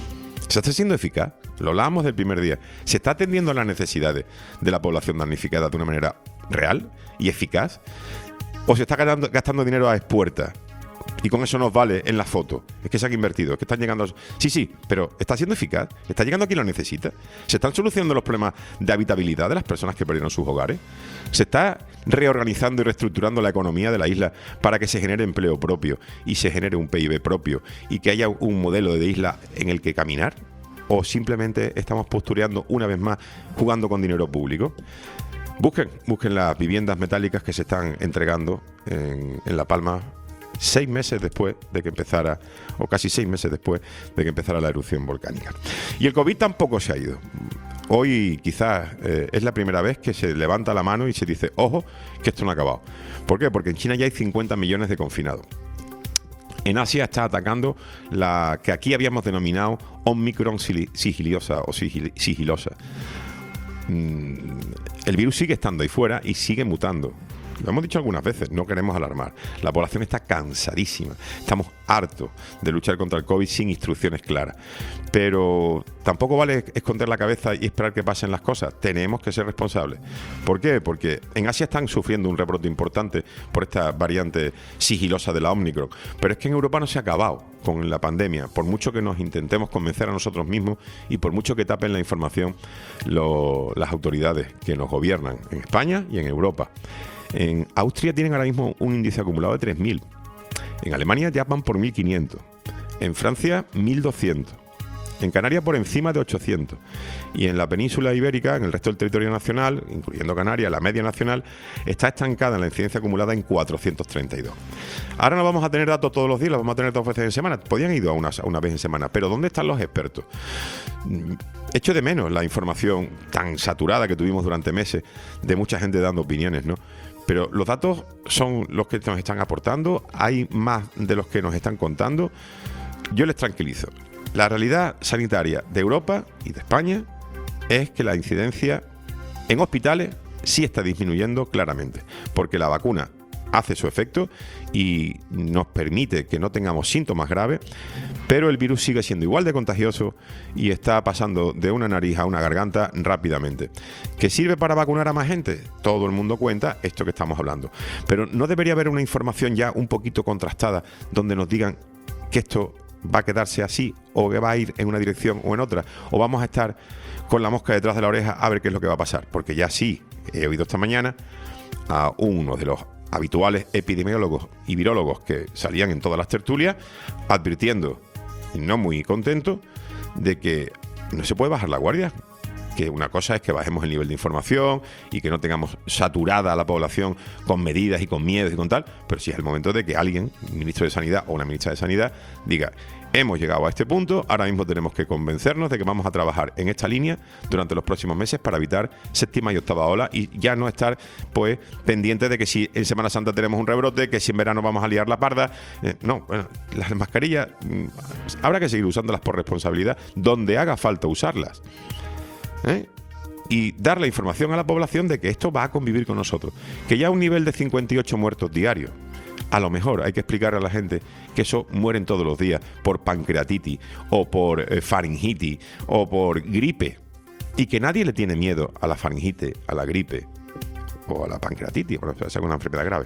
¿Se está siendo eficaz? Lo hablábamos del primer día. ¿Se está atendiendo a las necesidades de la población damnificada de una manera real y eficaz? ¿O se está gastando, gastando dinero a expuertas? Y con eso nos vale en la foto. Es que se han invertido, es que están llegando... A... Sí, sí, pero ¿está siendo eficaz? ¿Está llegando a quien lo necesita? ¿Se están solucionando los problemas de habitabilidad de las personas que perdieron sus hogares? ¿Se está reorganizando y reestructurando la economía de la isla para que se genere empleo propio y se genere un P I B propio y que haya un modelo de isla en el que caminar? ¿O simplemente estamos postureando una vez más jugando con dinero público? Busquen, busquen las viviendas metálicas que se están entregando en, en La Palma seis meses después de que empezara, o casi seis meses después de que empezara la erupción volcánica. Y el COVID tampoco se ha ido. Hoy quizás eh, es la primera vez que se levanta la mano y se dice, ojo, que esto no ha acabado. ¿Por qué? Porque en China ya hay cincuenta millones de confinados. En Asia está atacando la que aquí habíamos denominado Omicron sigilosa o sigil, sigilosa. El virus sigue estando ahí fuera y sigue mutando. Lo hemos dicho algunas veces, no queremos alarmar. La población está cansadísima. Estamos hartos de luchar contra el COVID sin instrucciones claras. Pero tampoco vale esconder la cabeza y esperar que pasen las cosas. Tenemos que ser responsables. ¿Por qué? Porque en Asia están sufriendo un rebrote importante por esta variante sigilosa de la Omicron. Pero es que en Europa no se ha acabado con la pandemia. Por mucho que nos intentemos convencer a nosotros mismos y por mucho que tapen la información lo, las autoridades que nos gobiernan en España y en Europa. En Austria tienen ahora mismo un índice acumulado de tres mil. En Alemania ya van por mil quinientos. En Francia, mil doscientos. En Canarias por encima de ochocientos. Y en la península ibérica, en el resto del territorio nacional, incluyendo Canarias, la media nacional, está estancada en la incidencia acumulada en cuatrocientos treinta y dos. Ahora no vamos a tener datos todos los días, los vamos a tener dos veces en semana. Podían ir a una, a una vez en semana. Pero ¿dónde están los expertos? Echo de menos la información tan saturada que tuvimos durante meses de mucha gente dando opiniones, ¿no? Pero los datos son los que nos están aportando, hay más de los que nos están contando. Yo les tranquilizo. La realidad sanitaria de Europa y de España es que la incidencia en hospitales sí está disminuyendo claramente, porque la vacuna hace su efecto y nos permite que no tengamos síntomas graves, pero el virus sigue siendo igual de contagioso y está pasando de una nariz a una garganta rápidamente. ¿Que sirve para vacunar a más gente? Todo el mundo cuenta esto que estamos hablando. Pero ¿no debería haber una información ya un poquito contrastada donde nos digan que esto va a quedarse así o que va a ir en una dirección o en otra? ¿O vamos a estar con la mosca detrás de la oreja a ver qué es lo que va a pasar? Porque ya sí, he oído esta mañana a uno de los habituales epidemiólogos y virólogos que salían en todas las tertulias advirtiendo, no muy contento, de que no se puede bajar la guardia, que una cosa es que bajemos el nivel de información y que no tengamos saturada a la población con medidas y con miedos y con tal, pero sí es el momento de que alguien, un ministro de Sanidad o una ministra de Sanidad, diga, hemos llegado a este punto, ahora mismo tenemos que convencernos de que vamos a trabajar en esta línea durante los próximos meses para evitar séptima y octava ola y ya no estar pues pendientes de que si en Semana Santa tenemos un rebrote, que si en verano vamos a liar la parda. Eh, no, bueno, las mascarillas mmm, habrá que seguir usándolas por responsabilidad donde haga falta usarlas. ¿Eh? Y dar la información a la población de que esto va a convivir con nosotros, que ya a un nivel de cincuenta y ocho muertos diarios, a lo mejor hay que explicarle a la gente que eso mueren todos los días por pancreatitis o por eh, faringitis o por gripe, y que nadie le tiene miedo a la faringitis, a la gripe o a la pancreatitis, bueno, es una enfermedad grave.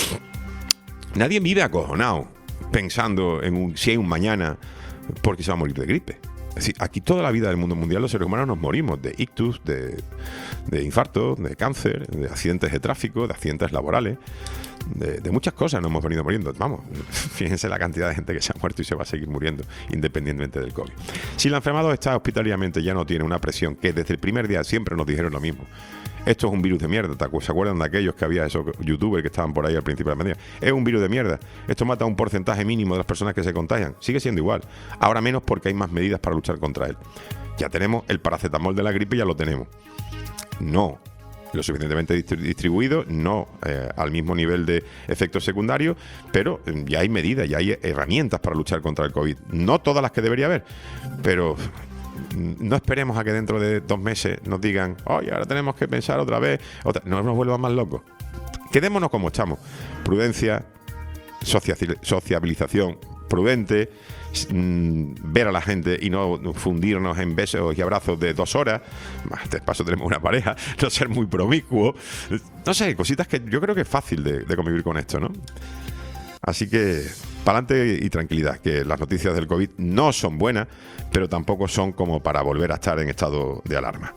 Nadie vive acojonado pensando en un, si hay un mañana porque se va a morir de gripe. Es decir, aquí toda la vida del mundo mundial los seres humanos nos morimos de ictus, de, de infarto, de cáncer, de accidentes de tráfico, de accidentes laborales, de, de muchas cosas nos hemos venido muriendo. Vamos, fíjense la cantidad de gente que se ha muerto y se va a seguir muriendo independientemente del COVID. Si el enfermado está hospitalariamente ya no tiene una presión, que desde el primer día siempre nos dijeron lo mismo. Esto es un virus de mierda. ¿Se acuerdan de aquellos que había esos youtubers que estaban por ahí al principio de la pandemia? Es un virus de mierda. Esto mata a un porcentaje mínimo de las personas que se contagian. Sigue siendo igual. Ahora menos porque hay más medidas para luchar contra él. Ya tenemos el paracetamol de la gripe, ya lo tenemos. No lo suficientemente distribuido, no eh, al mismo nivel de efectos secundarios, pero ya hay medidas, ya hay herramientas para luchar contra el COVID. No todas las que debería haber, pero no esperemos a que dentro de dos meses nos digan, oye, ahora tenemos que pensar otra vez, otra... no nos vuelvan más locos. Quedémonos como estamos. Prudencia, socia- sociabilización prudente, mmm, ver a la gente y no fundirnos en besos y abrazos de dos horas. De paso tenemos una pareja, no ser muy promiscuo. No sé, cositas que yo creo que es fácil de, de convivir con esto, ¿no? Así que pa'lante y tranquilidad, que las noticias del COVID no son buenas, pero tampoco son como para volver a estar en estado de alarma.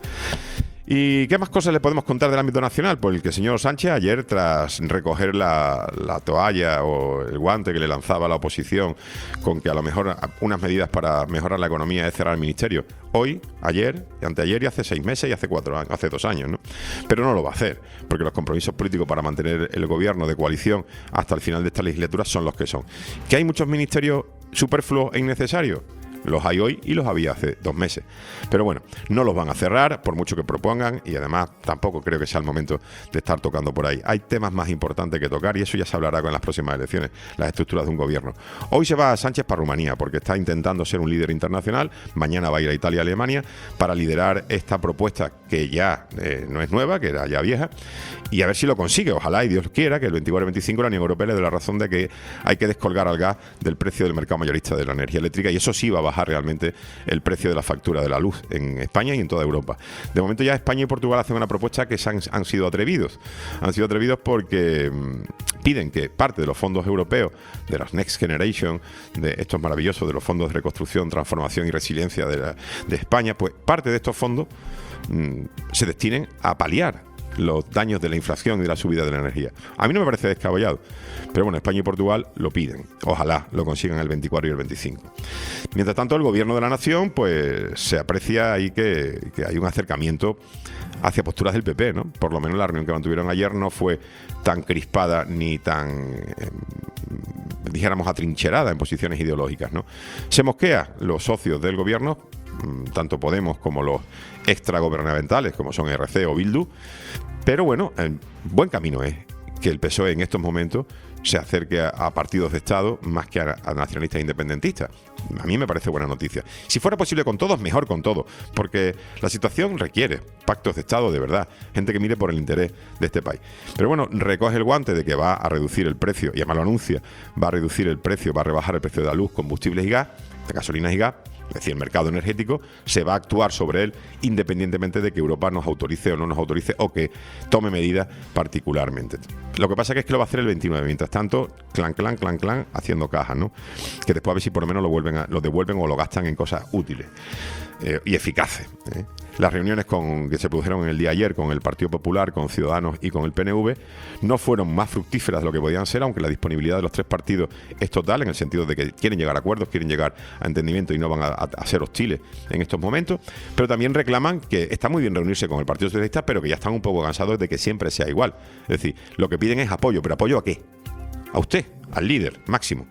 ¿Y qué más cosas le podemos contar del ámbito nacional? Pues el que el señor Sánchez ayer, tras recoger la, la toalla o el guante que le lanzaba la oposición con que a lo mejor unas medidas para mejorar la economía es cerrar el ministerio, hoy, ayer, anteayer y hace seis meses y hace cuatro años, hace dos años, ¿no? Pero no lo va a hacer, porque los compromisos políticos para mantener el gobierno de coalición hasta el final de esta legislatura son los que son. ¿Que hay muchos ministerios superfluos e innecesarios? Los hay hoy y los había hace dos meses. Pero bueno, no los van a cerrar, por mucho que propongan, y además tampoco creo que sea el momento de estar tocando por ahí. Hay temas más importantes que tocar y eso ya se hablará con las próximas elecciones, las estructuras de un gobierno. Hoy se va Sánchez para Rumanía porque está intentando ser un líder internacional. Mañana va a ir a Italia y Alemania para liderar esta propuesta que ya eh, no es nueva, que era ya vieja, y a ver si lo consigue. Ojalá y Dios quiera que el veinticuatro veinticinco la Unión Europea le dé la razón de que hay que descolgar al gas del precio del mercado mayorista de la energía eléctrica, y eso sí va a bajar realmente el precio de la factura de la luz en España y en toda Europa. De momento ya España y Portugal hacen una propuesta que se han, han sido atrevidos. Han sido atrevidos porque mmm, piden que parte de los fondos europeos, de las Next Generation, de estos maravillosos, de los fondos de reconstrucción, transformación y resiliencia de, la, de España, pues parte de estos fondos mmm, se destinen a paliar los daños de la inflación y de la subida de la energía. A mí no me parece descabellado, pero bueno, España y Portugal lo piden. Ojalá lo consigan el veinticuatro y el veinticinco. Mientras tanto, el gobierno de la nación, pues se aprecia ahí que, que hay un acercamiento hacia posturas del P P, ¿no? Por lo menos la reunión que mantuvieron ayer no fue tan crispada ni tan, eh, dijéramos, atrincherada en posiciones ideológicas, ¿no? Se mosquea los socios del gobierno, tanto Podemos como los extragobernamentales, como son R C o Bildu, pero bueno, el buen camino es que el P S O E en estos momentos se acerque a, a partidos de Estado más que a, a nacionalistas e independentistas. A mí me parece buena noticia. Si fuera posible con todos, mejor con todos, porque la situación requiere pactos de Estado de verdad, gente que mire por el interés de este país. Pero bueno, recoge el guante de que va a reducir el precio, y además lo anuncia, va a reducir el precio, va a rebajar el precio de la luz, combustibles y gas, de gasolinas y gas. Es decir, el mercado energético se va a actuar sobre él independientemente de que Europa nos autorice o no nos autorice o que tome medidas particularmente. Lo que pasa que es que lo va a hacer el veintinueve. Mientras tanto, clan, clan, clan, clan, haciendo cajas, ¿no? Que después a ver si por lo menos lo, vuelven a, lo devuelven o lo gastan en cosas útiles eh, y eficaces, ¿eh? Las reuniones con, que se produjeron el día de ayer con el Partido Popular, con Ciudadanos y con el P N V no fueron más fructíferas de lo que podían ser, aunque la disponibilidad de los tres partidos es total, en el sentido de que quieren llegar a acuerdos, quieren llegar a entendimiento y no van a, a, a ser hostiles en estos momentos, pero también reclaman que está muy bien reunirse con el Partido Socialista, pero que ya están un poco cansados de que siempre sea igual. Es decir, lo que piden es apoyo, pero ¿apoyo a qué? A usted, al líder máximo.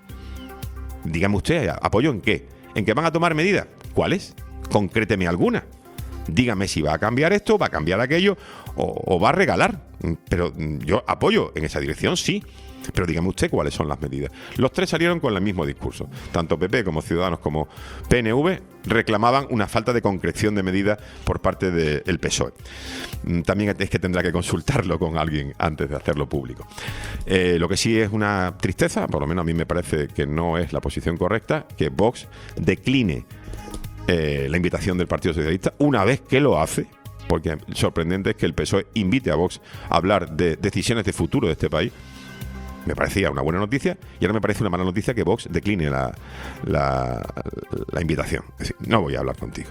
Dígame usted, ¿apoyo en qué? ¿En qué van a tomar medidas? ¿Cuáles? Concréteme alguna. Dígame si va a cambiar esto, va a cambiar aquello o, o va a regalar. Pero yo apoyo en esa dirección, sí. Pero dígame usted cuáles son las medidas. Los tres salieron con el mismo discurso. Tanto P P como Ciudadanos como P N V reclamaban una falta de concreción de medidas por parte del P S O E. También es que tendrá que consultarlo con alguien antes de hacerlo público. Eh, lo que sí es una tristeza, por lo menos a mí me parece que no es la posición correcta, que Vox decline Eh, la invitación del Partido Socialista una vez que lo hace, porque sorprendente es que el P S O E invite a Vox a hablar de decisiones de futuro de este país. Me parecía una buena noticia y ahora me parece una mala noticia que Vox decline la, la, la invitación. Es decir, no voy a hablar contigo.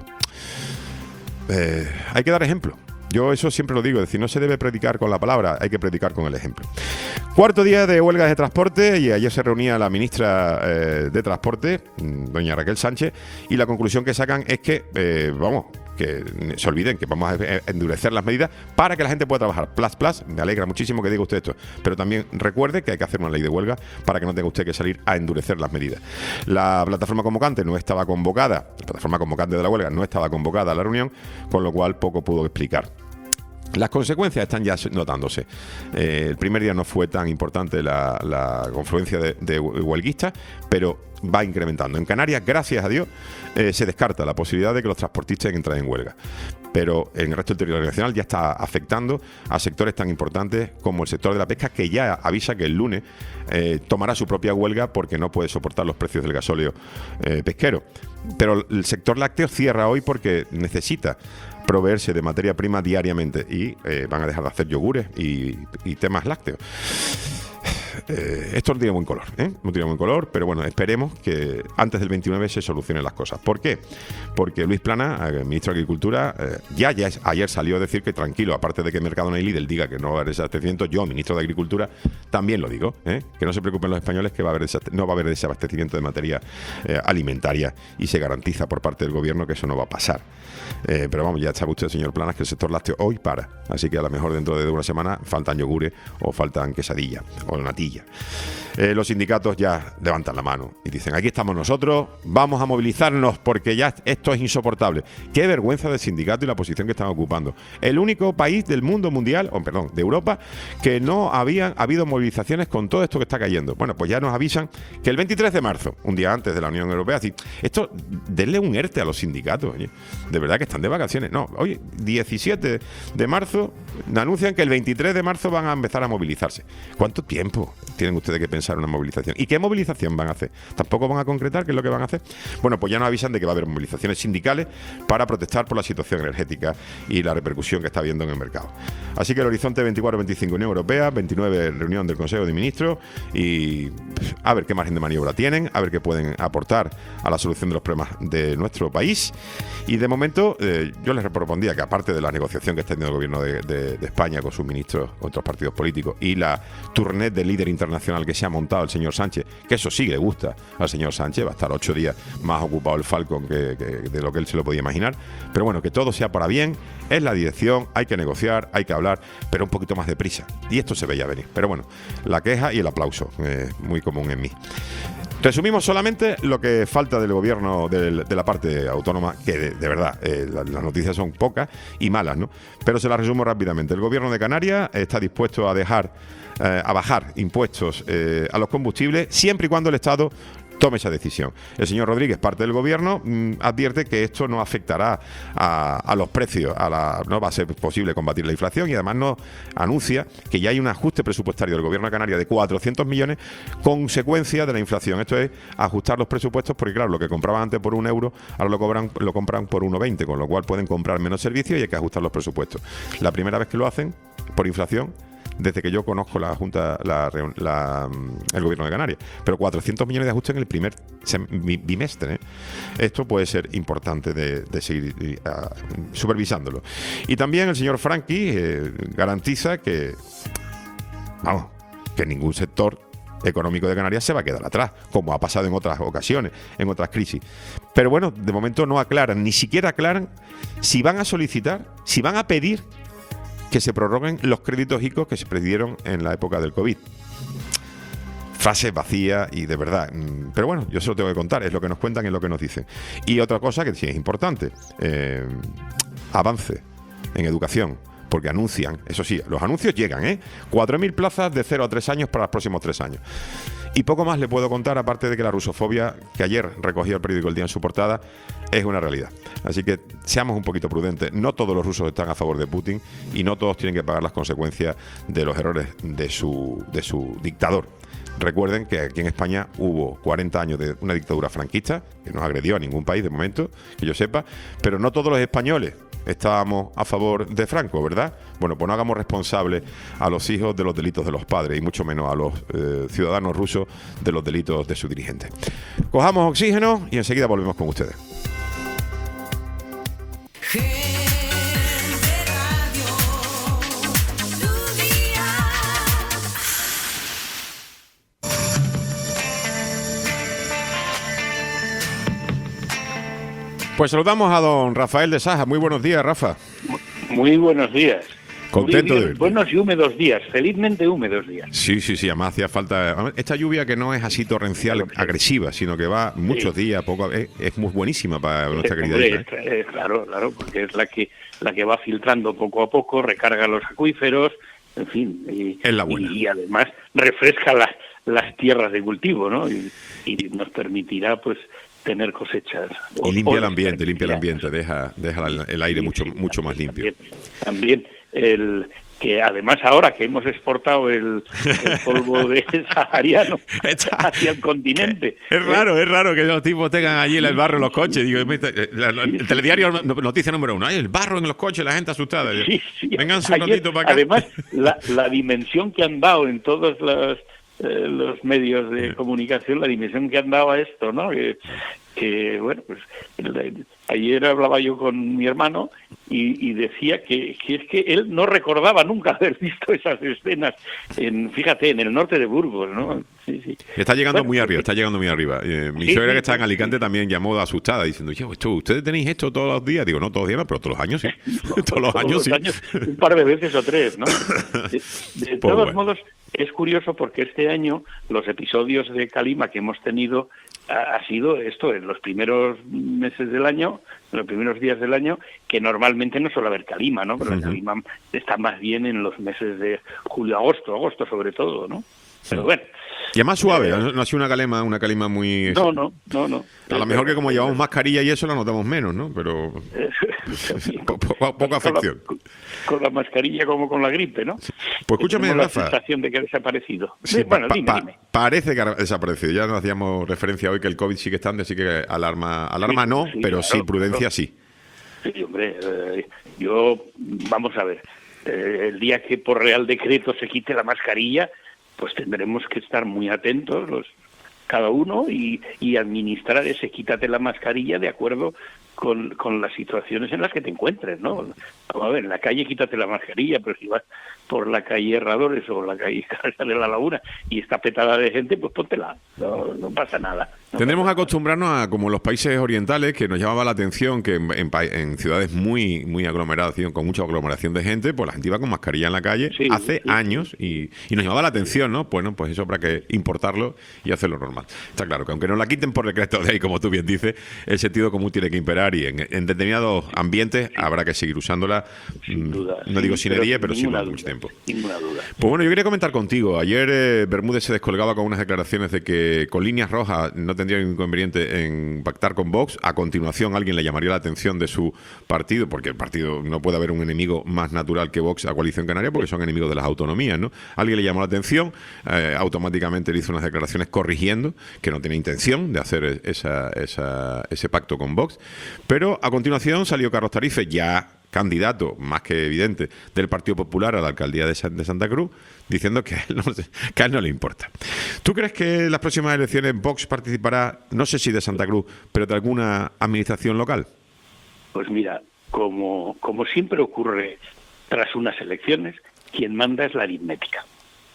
Eh, hay que dar ejemplo. Yo eso siempre lo digo, es decir, no se debe predicar con la palabra, hay que predicar con el ejemplo. Cuarto día de huelgas de transporte y ayer se reunía la ministra eh, de Transporte, doña Raquel Sánchez, y la conclusión que sacan es que, eh, vamos, que se olviden que vamos a endurecer las medidas para que la gente pueda trabajar. Plus, plus, me alegra muchísimo que diga usted esto, pero también recuerde que hay que hacer una ley de huelga para que no tenga usted que salir a endurecer las medidas. La plataforma convocante no estaba convocada, la plataforma convocante de la huelga no estaba convocada a la reunión, con lo cual poco pudo explicar. Las consecuencias están ya notándose. Eh, el primer día no fue tan importante la, la confluencia de, de huelguistas, pero va incrementando. En Canarias, gracias a Dios, eh, se descarta la posibilidad de que los transportistas entren en huelga. Pero en el resto del territorio nacional ya está afectando a sectores tan importantes como el sector de la pesca, que ya avisa que el lunes eh, tomará su propia huelga porque no puede soportar los precios del gasóleo eh, pesquero. Pero el sector lácteo cierra hoy porque necesita proveerse de materia prima diariamente y eh, van a dejar de hacer yogures y, y temas lácteos. eh, esto no tiene buen color, ¿eh? No tiene buen color, pero bueno, esperemos que antes del veintinueve se solucionen las cosas. ¿Por qué? Porque Luis Plana, el ministro de Agricultura, eh, ya, ya ayer salió a decir que tranquilo, aparte de que Mercadona y Lidl diga que no va a haber desabastecimiento, yo, ministro de Agricultura, también lo digo, ¿eh? Que no se preocupen los españoles, que va a haber no va a haber desabastecimiento de materia eh, alimentaria, y se garantiza por parte del gobierno que eso no va a pasar. Eh, pero vamos, ya sabe usted, señor Planas, que el sector lácteo hoy para, así que a lo mejor dentro de una semana faltan yogures o faltan quesadillas o natilla. Eh, los sindicatos ya levantan la mano y dicen, aquí estamos nosotros, vamos a movilizarnos porque ya esto es insoportable. Qué vergüenza del sindicato y la posición que están ocupando. El único país del mundo mundial, o perdón, de Europa, que no habían habido movilizaciones con todo esto que está cayendo. Bueno, pues ya nos avisan que el veintitrés de marzo, un día antes de la Unión Europea, así, esto, denle un ERTE a los sindicatos, oye, de verdad que están de vacaciones. No, oye, diecisiete de marzo, anuncian que el veintitrés de marzo van a empezar a movilizarse. ¿Cuánto tiempo tienen ustedes que pensar una movilización? ¿Y qué movilización van a hacer? ¿Tampoco van a concretar qué es lo que van a hacer? Bueno, pues ya nos avisan de que va a haber movilizaciones sindicales para protestar por la situación energética y la repercusión que está habiendo en el mercado. Así que el horizonte veinticuatro veinticinco Unión Europea, veintinueve reunión del Consejo de Ministros, y a ver qué margen de maniobra tienen, a ver qué pueden aportar a la solución de los problemas de nuestro país. Y de momento eh, yo les propondría que, aparte de la negociación que está teniendo el gobierno de, de, de España con sus ministros, con otros partidos políticos, y la tournée de líder internacional que se ha montado el señor Sánchez, que eso sí le gusta al señor Sánchez, va a estar ocho días más ocupado el Falcon que, que de lo que él se lo podía imaginar, pero bueno, que todo sea para bien, es la dirección, hay que negociar, hay que hablar, pero un poquito más de prisa, y esto se veía venir. Pero bueno, la queja y el aplauso, eh, muy común en mí. Resumimos solamente lo que falta del gobierno de, de la parte autónoma, que de, de verdad, eh, la, las noticias son pocas y malas, ¿no? Pero se las resumo rápidamente. El gobierno de Canarias está dispuesto a dejar, eh, a bajar impuestos eh, a los combustibles, siempre y cuando el Estado tome esa decisión. El señor Rodríguez, parte del gobierno, mmm, advierte que esto no afectará a, a los precios, a la, no va a ser posible combatir la inflación, y además nos anuncia que ya hay un ajuste presupuestario del gobierno de Canarias de cuatrocientos millones, consecuencia de la inflación. Esto es ajustar los presupuestos, porque claro, lo que compraban antes por un euro, ahora lo cobran, lo compran por uno veinte, con lo cual pueden comprar menos servicios y hay que ajustar los presupuestos. La primera vez que lo hacen por inflación desde que yo conozco la Junta, la, la, el gobierno de Canarias. Pero cuatrocientos millones de ajuste en el primer bimestre, ¿eh? Esto puede ser importante de, de seguir uh, supervisándolo. Y también el señor Franqui eh, garantiza que, vamos, que ningún sector económico de Canarias se va a quedar atrás, como ha pasado en otras ocasiones, en otras crisis. Pero bueno, de momento no aclaran, ni siquiera aclaran si van a solicitar, si van a pedir que se prorroguen los créditos I C O que se pidieron en la época del COVID. Frases vacías y de verdad. Pero bueno, yo se lo tengo que contar, es lo que nos cuentan, es lo que nos dicen. Y otra cosa que sí es importante, eh, avance en educación, porque anuncian, eso sí, los anuncios llegan, ¿eh? cuatro mil plazas de cero a tres años para los próximos tres años. Y poco más le puedo contar, aparte de que la rusofobia, que ayer recogió el periódico El Día en su portada, es una realidad. Así que seamos un poquito prudentes. No todos los rusos están a favor de Putin y no todos tienen que pagar las consecuencias de los errores de su, de su dictador. Recuerden que aquí en España hubo cuarenta años de una dictadura franquista, que no agredió a ningún país de momento, que yo sepa, pero no todos los españoles estábamos a favor de Franco, ¿verdad? Bueno, pues no hagamos responsables a los hijos de los delitos de los padres, y mucho menos a los eh, ciudadanos rusos de los delitos de sus dirigentes. Cojamos oxígeno y enseguida volvemos con ustedes. Pues saludamos a don Rafael de Saja. Muy buenos días, Rafa. Muy buenos días. Contento Muy, de buenos y húmedos días, felizmente húmedos días. Sí, sí, sí, además hacía falta esta lluvia, que no es así torrencial, claro, agresiva, sino que va muchos sí. días, poco, es, es muy buenísima para nuestra querida isla. ¿eh? Claro, claro, porque es la que la que va filtrando poco a poco, recarga los acuíferos, en fin, y, es la buena. y, y además refresca las las tierras de cultivo, ¿no? Y, y nos permitirá, pues, tener cosechas. Y o, limpia el ambiente, limpia el ambiente, deja, deja el aire sí, mucho, sí, mucho también, más limpio. También, también el que además ahora que hemos exportado el, el polvo de sahariano hacia el continente. Es, es raro, ¿eh? es raro que los tipos tengan allí el barro en los coches. Digo, el telediario noticia número uno, hay el barro en los coches, la gente asustada. Sí, sí. Vénganse un ratito para acá. Además, la, la dimensión que han dado en todas las eh, los medios de comunicación la dimensión que han dado a esto, ¿no? Que, que bueno, pues el, ayer hablaba yo con mi hermano y, y decía que, que es que él no recordaba nunca haber visto esas escenas, en, fíjate, en el norte de Burgos, ¿no? Sí, sí. Está llegando bueno, muy arriba, sí, está llegando muy arriba. Eh, mi sí, suegra sí, que está en Alicante sí. también llamó asustada diciendo, yo, esto, ¿ustedes tenéis esto todos los días? Digo, no todos los días, no, pero todos los años sí. No, todos los todos años los sí. años, un par de veces o tres, ¿no? De, de Pues todos bueno. modos, es curioso porque este año los episodios de Calima que hemos tenido ha, ha sido esto, en los primeros meses del año, en los primeros días del año, que normalmente no suele haber Calima, ¿no? Pero Uh-huh. la Calima está más bien en los meses de julio, agosto, agosto sobre todo, ¿no? Pero bueno. Y es más suave, Eh, no, no ha sido una calima, una calima muy... No, no, no, no. A lo mejor que como llevamos mascarilla y eso la notamos menos, ¿no? Pero po- po- poca afección. Con la, con la mascarilla como con la gripe, ¿no? Pues escúchame, Tenemos Rafa. La sensación de que ha desaparecido. Sí, bueno, pa- dime, pa- dime. Parece que ha desaparecido. Ya nos hacíamos referencia hoy que el COVID sigue estando, así que alarma, alarma Sí, no, sí, pero claro, sí, prudencia claro. sí. Sí, hombre, eh, yo, vamos a ver, eh, el día que por Real Decreto se quite la mascarilla, pues tendremos que estar muy atentos los cada uno y, y administrar ese quítate la mascarilla de acuerdo con, con las situaciones en las que te encuentres, ¿no? Vamos a ver, en la calle quítate la mascarilla, pero si vas por la calle Herradores o la calle Casa de la Laguna y está petada de gente, pues póntela, no, no pasa nada. No Tendremos que pasa nada. acostumbrarnos a, como los países orientales, que nos llamaba la atención que en, en pa- en ciudades muy muy aglomeración, con mucha aglomeración de gente, pues la gente iba con mascarilla en la calle Sí, hace sí. años y, y nos llamaba la atención, ¿no? Bueno, pues eso habrá que importarlo y hacerlo normal. Está claro que aunque nos la quiten por decreto de ahí, como tú bien dices, el sentido común tiene que imperar y en, en determinados ambientes habrá que seguir usándola. Sin mm, duda. No sí, digo sin pero herida, pero sí ninguna durante mucho duda, tiempo. Ninguna duda. Pues bueno, yo quería comentar contigo. Ayer eh, Bermúdez se descolgaba con unas declaraciones de que con líneas rojas no tendría ningún inconveniente en pactar con Vox. A continuación alguien le llamaría la atención de su partido, porque el partido no puede haber un enemigo más natural que Vox a Coalición Canaria, porque son enemigos de las autonomías, ¿no? Alguien le llamó la atención, eh, automáticamente le hizo unas declaraciones corrigiendo que no tenía intención de hacer esa, esa, ese pacto con Vox. Pero a continuación salió Carlos Tarife, ya candidato, más que evidente, del Partido Popular a la alcaldía de, San- de Santa Cruz, diciendo que a, él no, que a él no le importa. ¿Tú crees que en las próximas elecciones Vox participará, no sé si de Santa Cruz, pero de alguna administración local? Pues mira, como, como siempre ocurre tras unas elecciones, quien manda es la aritmética.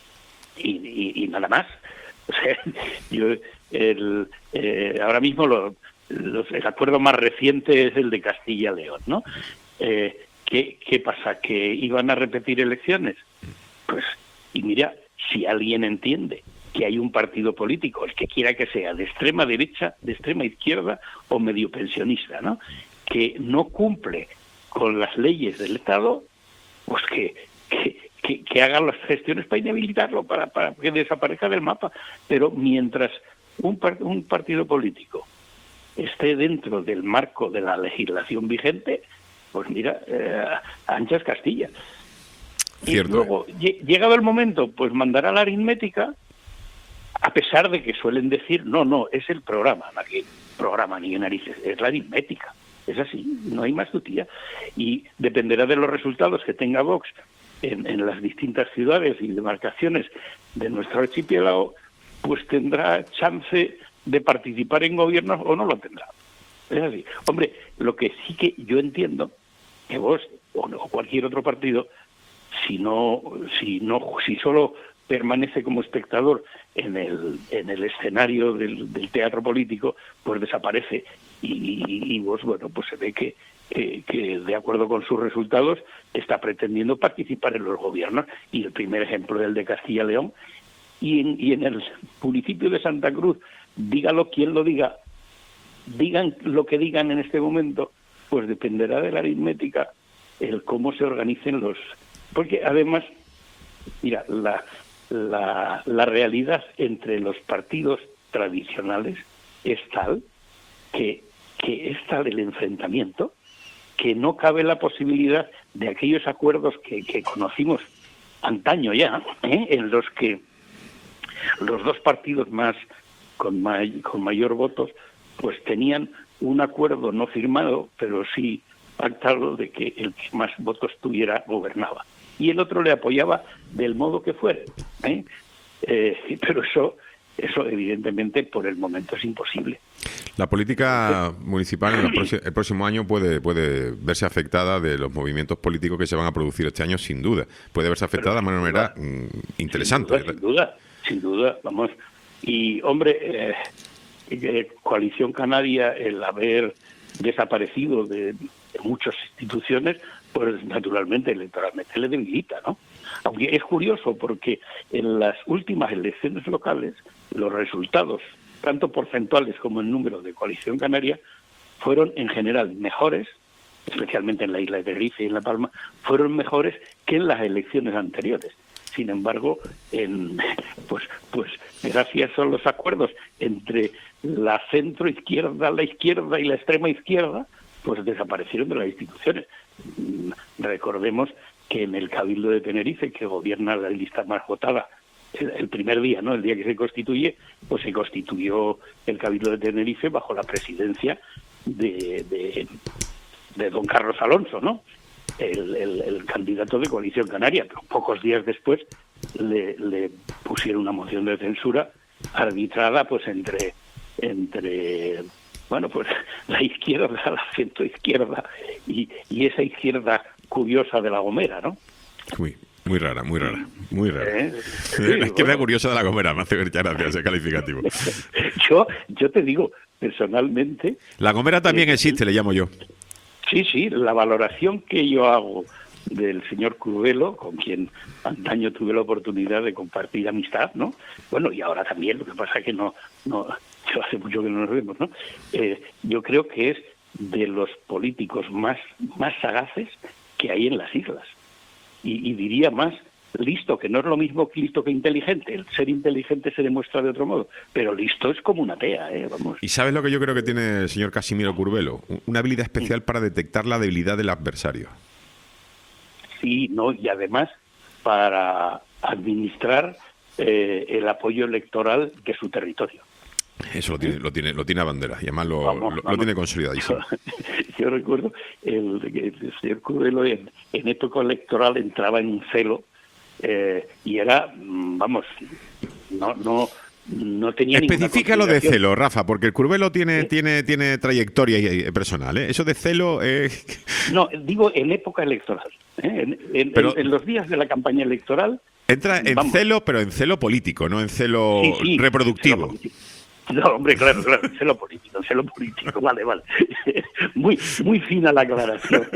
Y, y, y nada más. O sea, yo, el, eh, ahora mismo lo, los, el acuerdo más reciente es el de Castilla-León, ¿no? Eh, ¿qué, ¿Qué pasa? ¿Que iban a repetir elecciones? Pues, y mira, si alguien entiende que hay un partido político, el que quiera que sea, de extrema derecha, de extrema izquierda o medio pensionista, ¿no?, que no cumple con las leyes del Estado, pues que, que, que, que hagan las gestiones para inhabilitarlo, para, para que desaparezca del mapa. Pero mientras un, par, un partido político esté dentro del marco de la legislación vigente, pues mira, eh, anchas Castilla. Cierto. Y luego, lle- llegado el momento, pues mandará la aritmética, a pesar de que suelen decir, no, no, es el programa, aquí, programa ni narices, es la aritmética. Es así, no hay más tutía. Y dependerá de los resultados que tenga Vox en, en las distintas ciudades y demarcaciones de nuestro archipiélago, pues tendrá chance de participar en gobiernos o no lo tendrá. Es así. Hombre, lo que sí que yo entiendo, que vos o, no, o cualquier otro partido, si no, si no, si solo permanece como espectador en el en el escenario del, del teatro político, pues desaparece y, y, y vos, bueno, pues se ve que, que, que de acuerdo con sus resultados está pretendiendo participar en los gobiernos, y el primer ejemplo es el de Castilla-León, y en, y en el municipio de Santa Cruz, dígalo quien lo diga, digan lo que digan en este momento, pues dependerá de la aritmética el cómo se organicen los... Porque además, mira, la, la, la realidad entre los partidos tradicionales es tal que, que es tal el enfrentamiento que no cabe la posibilidad de aquellos acuerdos que, que conocimos antaño ya, ¿eh? en los que los dos partidos más con, may, con mayor votos pues tenían un acuerdo no firmado, pero sí pactado, de que el que más votos tuviera gobernaba. Y el otro le apoyaba del modo que fuera, ¿eh? Eh, pero eso, eso evidentemente por el momento es imposible. La política municipal en el próximo, el próximo año puede, puede verse afectada de los movimientos políticos que se van a producir este año, sin duda. Puede verse afectada de una manera mm, interesante. Sin duda, sin duda, sin duda, vamos. Y, hombre, eh, eh, Coalición Canaria, el haber desaparecido de, de muchas instituciones, pues naturalmente electoralmente le debilita, ¿no? Aunque es curioso porque en las últimas elecciones locales los resultados, tanto porcentuales como en número de Coalición Canaria, fueron en general mejores, especialmente en la isla de Tenerife y en La Palma, fueron mejores que en las elecciones anteriores. Sin embargo, en, pues, pues gracias a los acuerdos entre la centroizquierda, la izquierda y la extrema izquierda, pues desaparecieron de las instituciones. Recordemos que en el Cabildo de Tenerife, que gobierna la lista más votada, el, el primer día, ¿no? El día que se constituye, pues se constituyó el Cabildo de Tenerife bajo la presidencia de, de, de don Carlos Alonso, ¿no? El, el, el candidato de Coalición Canaria, pero pocos días después le, le pusieron una moción de censura arbitrada pues entre entre bueno pues la izquierda, la centroizquierda y, y esa izquierda curiosa de La Gomera, ¿no? Muy, muy rara, muy rara, muy rara. ¿Eh? Sí, la izquierda bueno. curiosa de La Gomera, me hace mucha gracia ese calificativo. yo, yo te digo, personalmente... La Gomera también eh, existe, le llamo yo. Sí, sí, la valoración que yo hago del señor Curvelo, con quien antaño tuve la oportunidad de compartir amistad, ¿no? Bueno, y ahora también, lo que pasa es que no, no, yo hace mucho que no nos vemos, ¿no? Eh, yo creo que es de los políticos más, más sagaces que hay en las islas. Y, y diría más listo, que no es lo mismo que listo que inteligente. El ser inteligente se demuestra de otro modo, pero listo es como una tea, ¿eh? Vamos. ¿Y sabes lo que yo creo que tiene el señor Casimiro Curvelo? Una habilidad especial para detectar la debilidad del adversario. Sí, no, y además para administrar eh, el apoyo electoral de su territorio. Eso lo tiene, lo tiene, lo tiene a bandera, y además lo, Vamos, lo, lo vamos. tiene consolidadísimo. Yo, yo recuerdo el, el señor Curvelo en, en época electoral entraba en un celo eh, y era, vamos, no, no, no tenía ninguna Especifica lo de consideración. celo, Rafa, porque el Curvelo tiene, ¿Sí? tiene, tiene trayectoria y- y personal, ¿eh? Eso de celo es... No, digo en época electoral. ¿eh? En, en- Pero- en- en los días de la campaña electoral. Entra en Vamos. celo, pero en celo político, no en celo Sí, sí, reproductivo. celo político. No, hombre, claro, claro, celo político, celo político, vale, vale. Muy, muy fina la aclaración.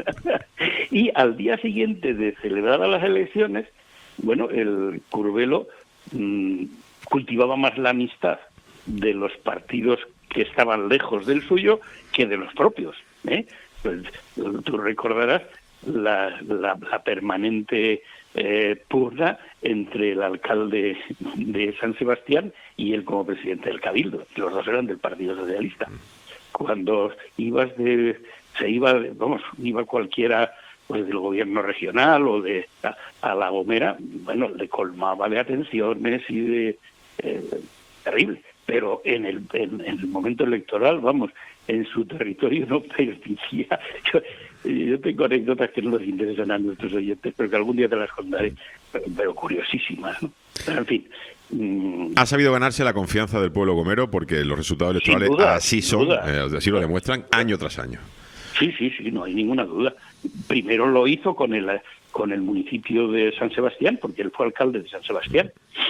Y al día siguiente de celebrar las elecciones, bueno, el Curvelo mmm, cultivaba más la amistad de los partidos que estaban lejos del suyo que de los propios, ¿eh? Pues, tú recordarás la, la, la permanente eh, pugna entre el alcalde de San Sebastián y él como presidente del Cabildo. Los dos eran del Partido Socialista. Cuando ibas de, se iba, de- vamos, iba cualquiera pues del gobierno regional o de a, a La Gomera, bueno, le colmaba de atenciones y de eh, terrible. Pero en el, en, en el momento electoral, vamos, en su territorio no permitía. Yo, yo tengo anécdotas que no les interesan a nuestros oyentes, pero que algún día te las contaré, pero, pero curiosísimas, ¿no? Pero, en fin. mmm, Ha sabido ganarse la confianza del pueblo gomero porque los resultados Sin electorales duda, así sin son, duda. eh, así lo demuestran año tras año. Sí, sí, sí, no hay ninguna duda. Primero lo hizo con el con el municipio de San Sebastián, porque él fue alcalde de San Sebastián,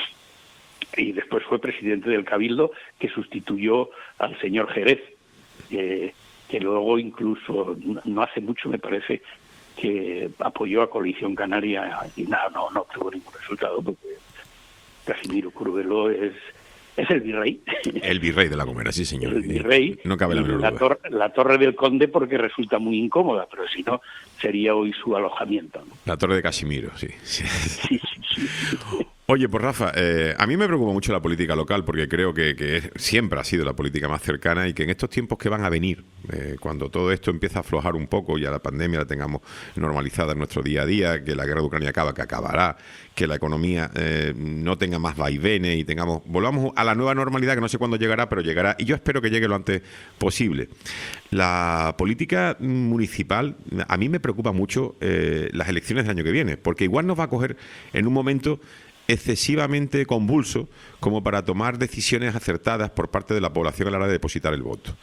y después fue presidente del Cabildo, que sustituyó al señor Jerez, eh, que luego incluso, no hace mucho me parece, que apoyó a Coalición Canaria, y nada, no, no tuvo ningún resultado, porque Casimiro Curvelo es, es el virrey. El virrey de La Gomera, sí señor. El virrey, No cabe la y menor la, duda. tor- la Torre del Conde porque resulta muy incómoda, pero si no, sería hoy su alojamiento, ¿no? La torre de Casimiro, sí. sí. Sí, sí, sí. Oye, pues Rafa, eh, a mí me preocupa mucho la política local porque creo que, que es- siempre ha sido la política más cercana y que en estos tiempos que van a venir, eh, cuando todo esto empieza a aflojar un poco, ya la pandemia la tengamos normalizada en nuestro día a día, que la guerra de Ucrania acaba, que acabará, que la economía eh, no tenga más vaivenes y tengamos volvamos a la nueva normalidad que no sé cuándo llegará, pero llegará y yo espero que llegue lo antes posible. La política municipal, a mí me preocupa mucho eh, las elecciones del año que viene, porque igual nos va a coger en un momento excesivamente convulso como para tomar decisiones acertadas por parte de la población a la hora de depositar el voto.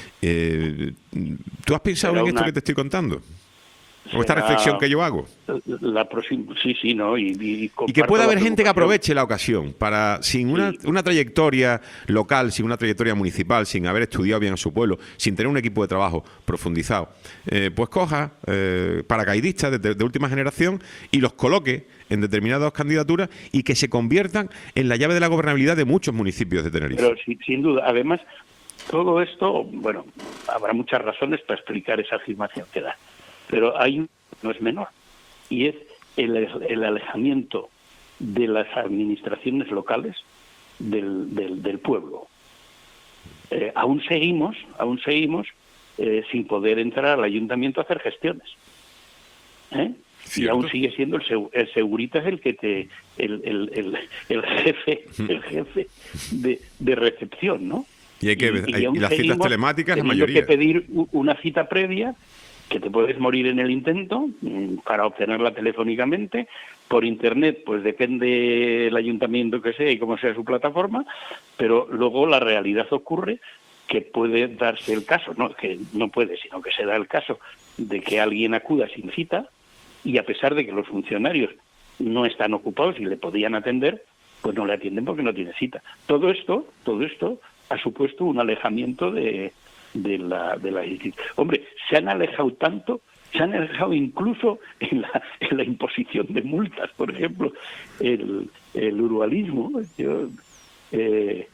Eh, ¿Tú has pensado Pero en esto una- que te estoy contando? O esta Será reflexión que yo hago. La próxima, sí, sí, ¿no? Y, y, Y que comparto pueda la haber gente que preocupación. aproveche la ocasión para, sin una, Sí. una trayectoria local, sin una trayectoria municipal, sin haber estudiado bien a su pueblo, sin tener un equipo de trabajo profundizado, eh, pues coja eh, paracaidistas de, de- de última generación y los coloque en determinadas candidaturas y que se conviertan en la llave de la gobernabilidad de muchos municipios de Tenerife. Pero sí, sin duda, además, todo esto, bueno, habrá muchas razones para explicar esa afirmación que da, pero hay un no es menor, y es el, el alejamiento de las administraciones locales del, del, del pueblo. Eh, aún seguimos, aún seguimos eh, sin poder entrar al ayuntamiento a hacer gestiones. ¿Eh? Y Cierto. aún sigue siendo el, seg- el Seguritas el que te el, el, el, el jefe el jefe de, de recepción, ¿no? Y hay que- hay- aún y las citas seguimos telemáticas, la teniendo mayoría. que pedir u- una cita previa, que te puedes morir en el intento, mm, para obtenerla telefónicamente. Por internet, pues depende del ayuntamiento que sea y cómo sea su plataforma, pero luego la realidad ocurre que puede darse el caso, no que no puede, sino que se da el caso de que alguien acuda sin cita, y a pesar de que los funcionarios no están ocupados y le podían atender, pues no le atienden porque no tiene cita. Todo esto, todo esto ha supuesto un alejamiento de, de la de la hombre, se han alejado tanto, se han alejado incluso en la, en la imposición de multas, por ejemplo, el, el urbanismo. Yo, eh,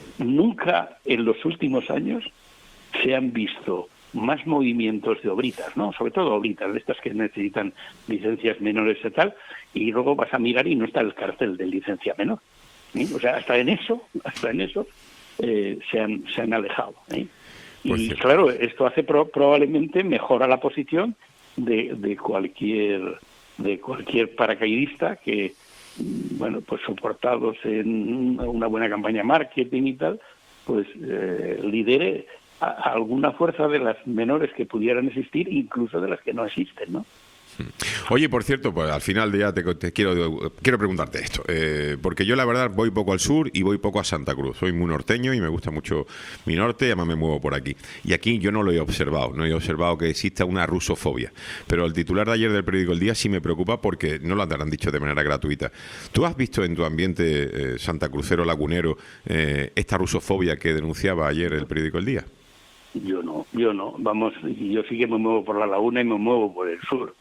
nunca en los últimos años se han visto más movimientos de obritas, ¿no? Sobre todo obritas, de estas que necesitan licencias menores y tal, y luego vas a mirar y no está el cartel de licencia menor. ¿eh? O sea, hasta en eso, hasta en eso eh, se han se han alejado. ¿eh? Pues Y cierto. claro, esto hace pro- probablemente mejora la posición de, de cualquier de cualquier paracaidista que, mm, bueno, pues soportados en una buena campaña de marketing y tal, pues eh, lidere a, a alguna fuerza de las menores que pudieran existir, incluso de las que no existen, ¿no? Oye, por cierto, pues al final ya te, te quiero quiero preguntarte esto, eh, porque yo la verdad voy poco al sur y voy poco a Santa Cruz. Soy muy norteño y me gusta mucho mi norte, y además me muevo por aquí. Y aquí yo no lo he observado, no he observado que exista una rusofobia. Pero el titular de ayer del periódico El Día sí me preocupa porque no lo habrán dicho de manera gratuita. ¿Tú has visto en tu ambiente eh, santacrucero, lagunero, eh, esta rusofobia que denunciaba ayer el periódico El Día? Yo no, yo no. Vamos, yo sí que me muevo por la laguna y me muevo por el sur.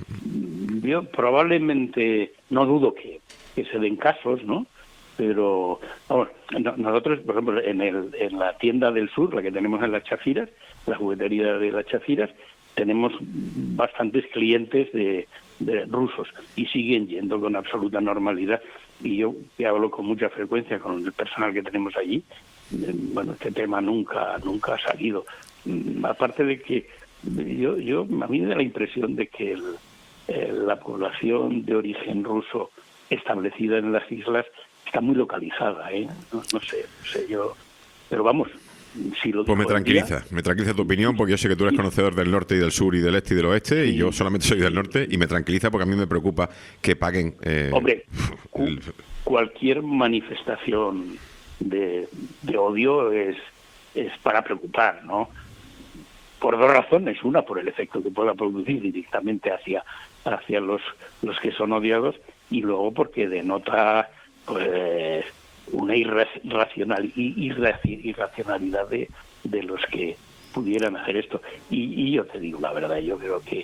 Yo probablemente, no dudo que, que se den casos, ¿no? Pero vamos, no- nosotros, por ejemplo, en, el, en la tienda del sur, la que tenemos en Las Chafiras, la juguetería de Las Chafiras, tenemos bastantes clientes de, de rusos y siguen yendo con absoluta normalidad. Y yo, que hablo con mucha frecuencia con el personal que tenemos allí, eh, bueno, este tema nunca nunca ha salido. Mm, Aparte de que yo, yo a mí me da la impresión de que el, eh, la población de origen ruso establecida en las islas está muy localizada, ¿eh? No, no sé, no sé yo, pero vamos, si lo Pues me dijo el día- tranquiliza, me tranquiliza tu opinión, porque yo sé que tú eres conocedor del norte y del sur y del este y del oeste, y yo solamente soy del norte, y me tranquiliza porque a mí me preocupa que paguen... eh, Hombre, cu- el- cualquier manifestación de, de odio es, es para preocupar, ¿no? Por dos razones. Una, por el efecto que pueda producir directamente hacia, hacia los, los que son odiados, y luego porque denota pues una irracional, irraci- irracionalidad de, de los que pudieran hacer esto. Y, y yo te digo la verdad, yo creo que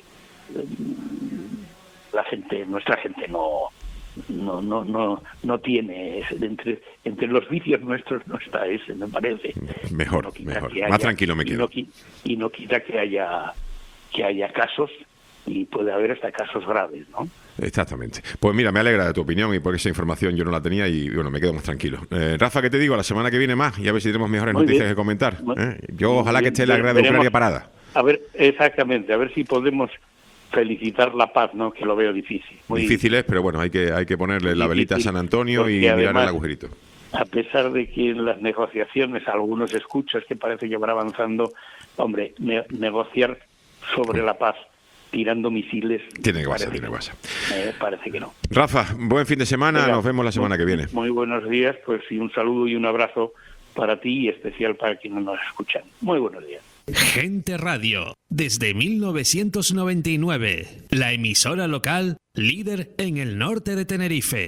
la gente, nuestra gente no no no no no tiene ese, entre entre los vicios nuestros no está ese, me parece. Mejor, No quita mejor. que Más haya- tranquilo me y quedo. no qui- y no quita que haya que haya casos, y puede haber hasta casos graves, ¿no? Exactamente. Pues mira, me alegra de tu opinión, y porque esa información yo no la tenía, y bueno, me quedo más tranquilo. Eh, Rafa, ¿qué te digo? La semana que viene más, y a ver si tenemos mejores Muy noticias bien. que comentar. Muy- ¿eh? Yo muy ojalá que bien. esté la guerra de Veremos. Ucrania parada. A ver, exactamente, a ver si podemos felicitar la paz, ¿no? Que lo veo difícil. Muy Difícil es, pero bueno, hay que hay que ponerle la velita a difícil, San Antonio y porque mirar el además, agujerito. A pesar de que en las negociaciones algunos escuchas que parece que van avanzando, hombre, ne- negociar sobre la paz tirando misiles. Tiene WhatsApp, Parece tiene que- WhatsApp. eh, parece que no. Rafa, buen fin de semana, Venga, nos vemos la semana muy- que viene. Muy buenos días, pues y un saludo y un abrazo para ti y especial para quienes nos escuchan. Muy buenos días. Gente Radio, desde mil novecientos noventa y nueve, la emisora local líder en el norte de Tenerife.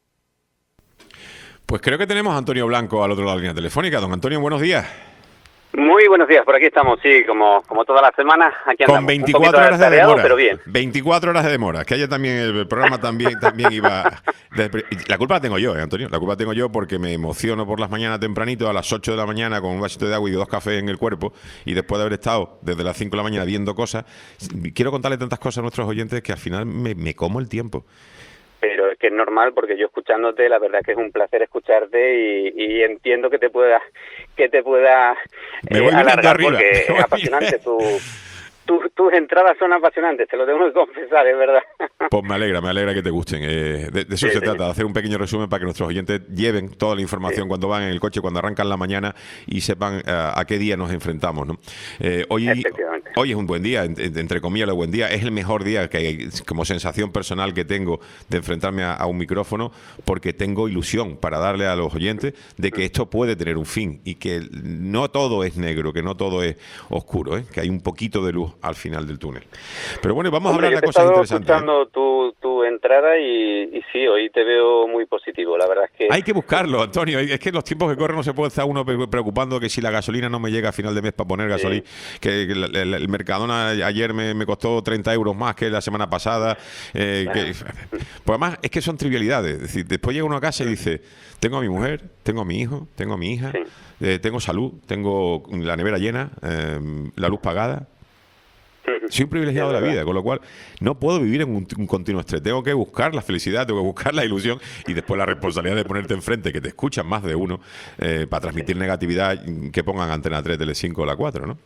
Pues creo que tenemos a Antonio Blanco al otro lado de la línea telefónica. Don Antonio, buenos días. Muy buenos días, por aquí estamos, sí, como como todas las semanas, aquí andamos. Con veinticuatro Un poquito horas de atareado, demora. pero bien. veinticuatro horas de demora. Que haya también, el programa también, también iba... de- la culpa la tengo yo, ¿eh, Antonio? La culpa la tengo yo porque me emociono por las mañanas tempranito, a las ocho de la mañana, con un vasito de agua y dos cafés en el cuerpo, y después de haber estado desde las cinco de la mañana viendo cosas, quiero contarle tantas cosas a nuestros oyentes que al final me, me como el tiempo. Pero es que es normal, porque yo escuchándote, la verdad que es un placer escucharte y, y entiendo que te pueda que te pueda Me voy viniendo alargar, arriba. porque Me voy es apasionante tu... Tu, tus entradas son apasionantes, te lo tengo que confesar, es verdad. Pues me alegra, me alegra que te gusten. Eh, de, de eso Sí, se sí. trata, de hacer un pequeño resumen para que nuestros oyentes lleven toda la información Sí. cuando van en el coche, cuando arrancan la mañana y sepan eh, a qué día nos enfrentamos, ¿no? Eh, hoy, Efectivamente. hoy es un buen día, en- en- entre comillas, el buen día. Es el mejor día que como sensación personal que tengo de enfrentarme a, a un micrófono, porque tengo ilusión para darle a los oyentes de que esto puede tener un fin y que no todo es negro, que no todo es oscuro, ¿eh? Que hay un poquito de luz al final del túnel. Pero bueno, vamos Hombre, a hablar yo de te he cosas estado interesantes. ¿eh? escuchando tu, tu entrada y, y sí, hoy te veo muy positivo, la verdad es que... Hay que buscarlo, Antonio. Es que en los tiempos que corren no se puede estar uno pre- preocupando que si la gasolina no me llega a final de mes para poner gasolina, que, que el, el- el Mercadona ayer me, me costó treinta euros más que la semana pasada. eh, que- pues además es que son trivialidades. Es decir, después llega uno a casa y dice, tengo a mi mujer, tengo a mi hijo, tengo a mi hija, Sí. eh, tengo salud, tengo la nevera llena, eh, la luz pagada. Soy un privilegiado Sí, de es la verdad. vida, con lo cual no puedo vivir en un, un continuo estrés. Tengo que buscar la felicidad, tengo que buscar la ilusión y después la responsabilidad de ponerte enfrente, que te escuchan más de uno, eh, para transmitir negatividad, que pongan Antena tres, Tele cinco o la cuatro, ¿no?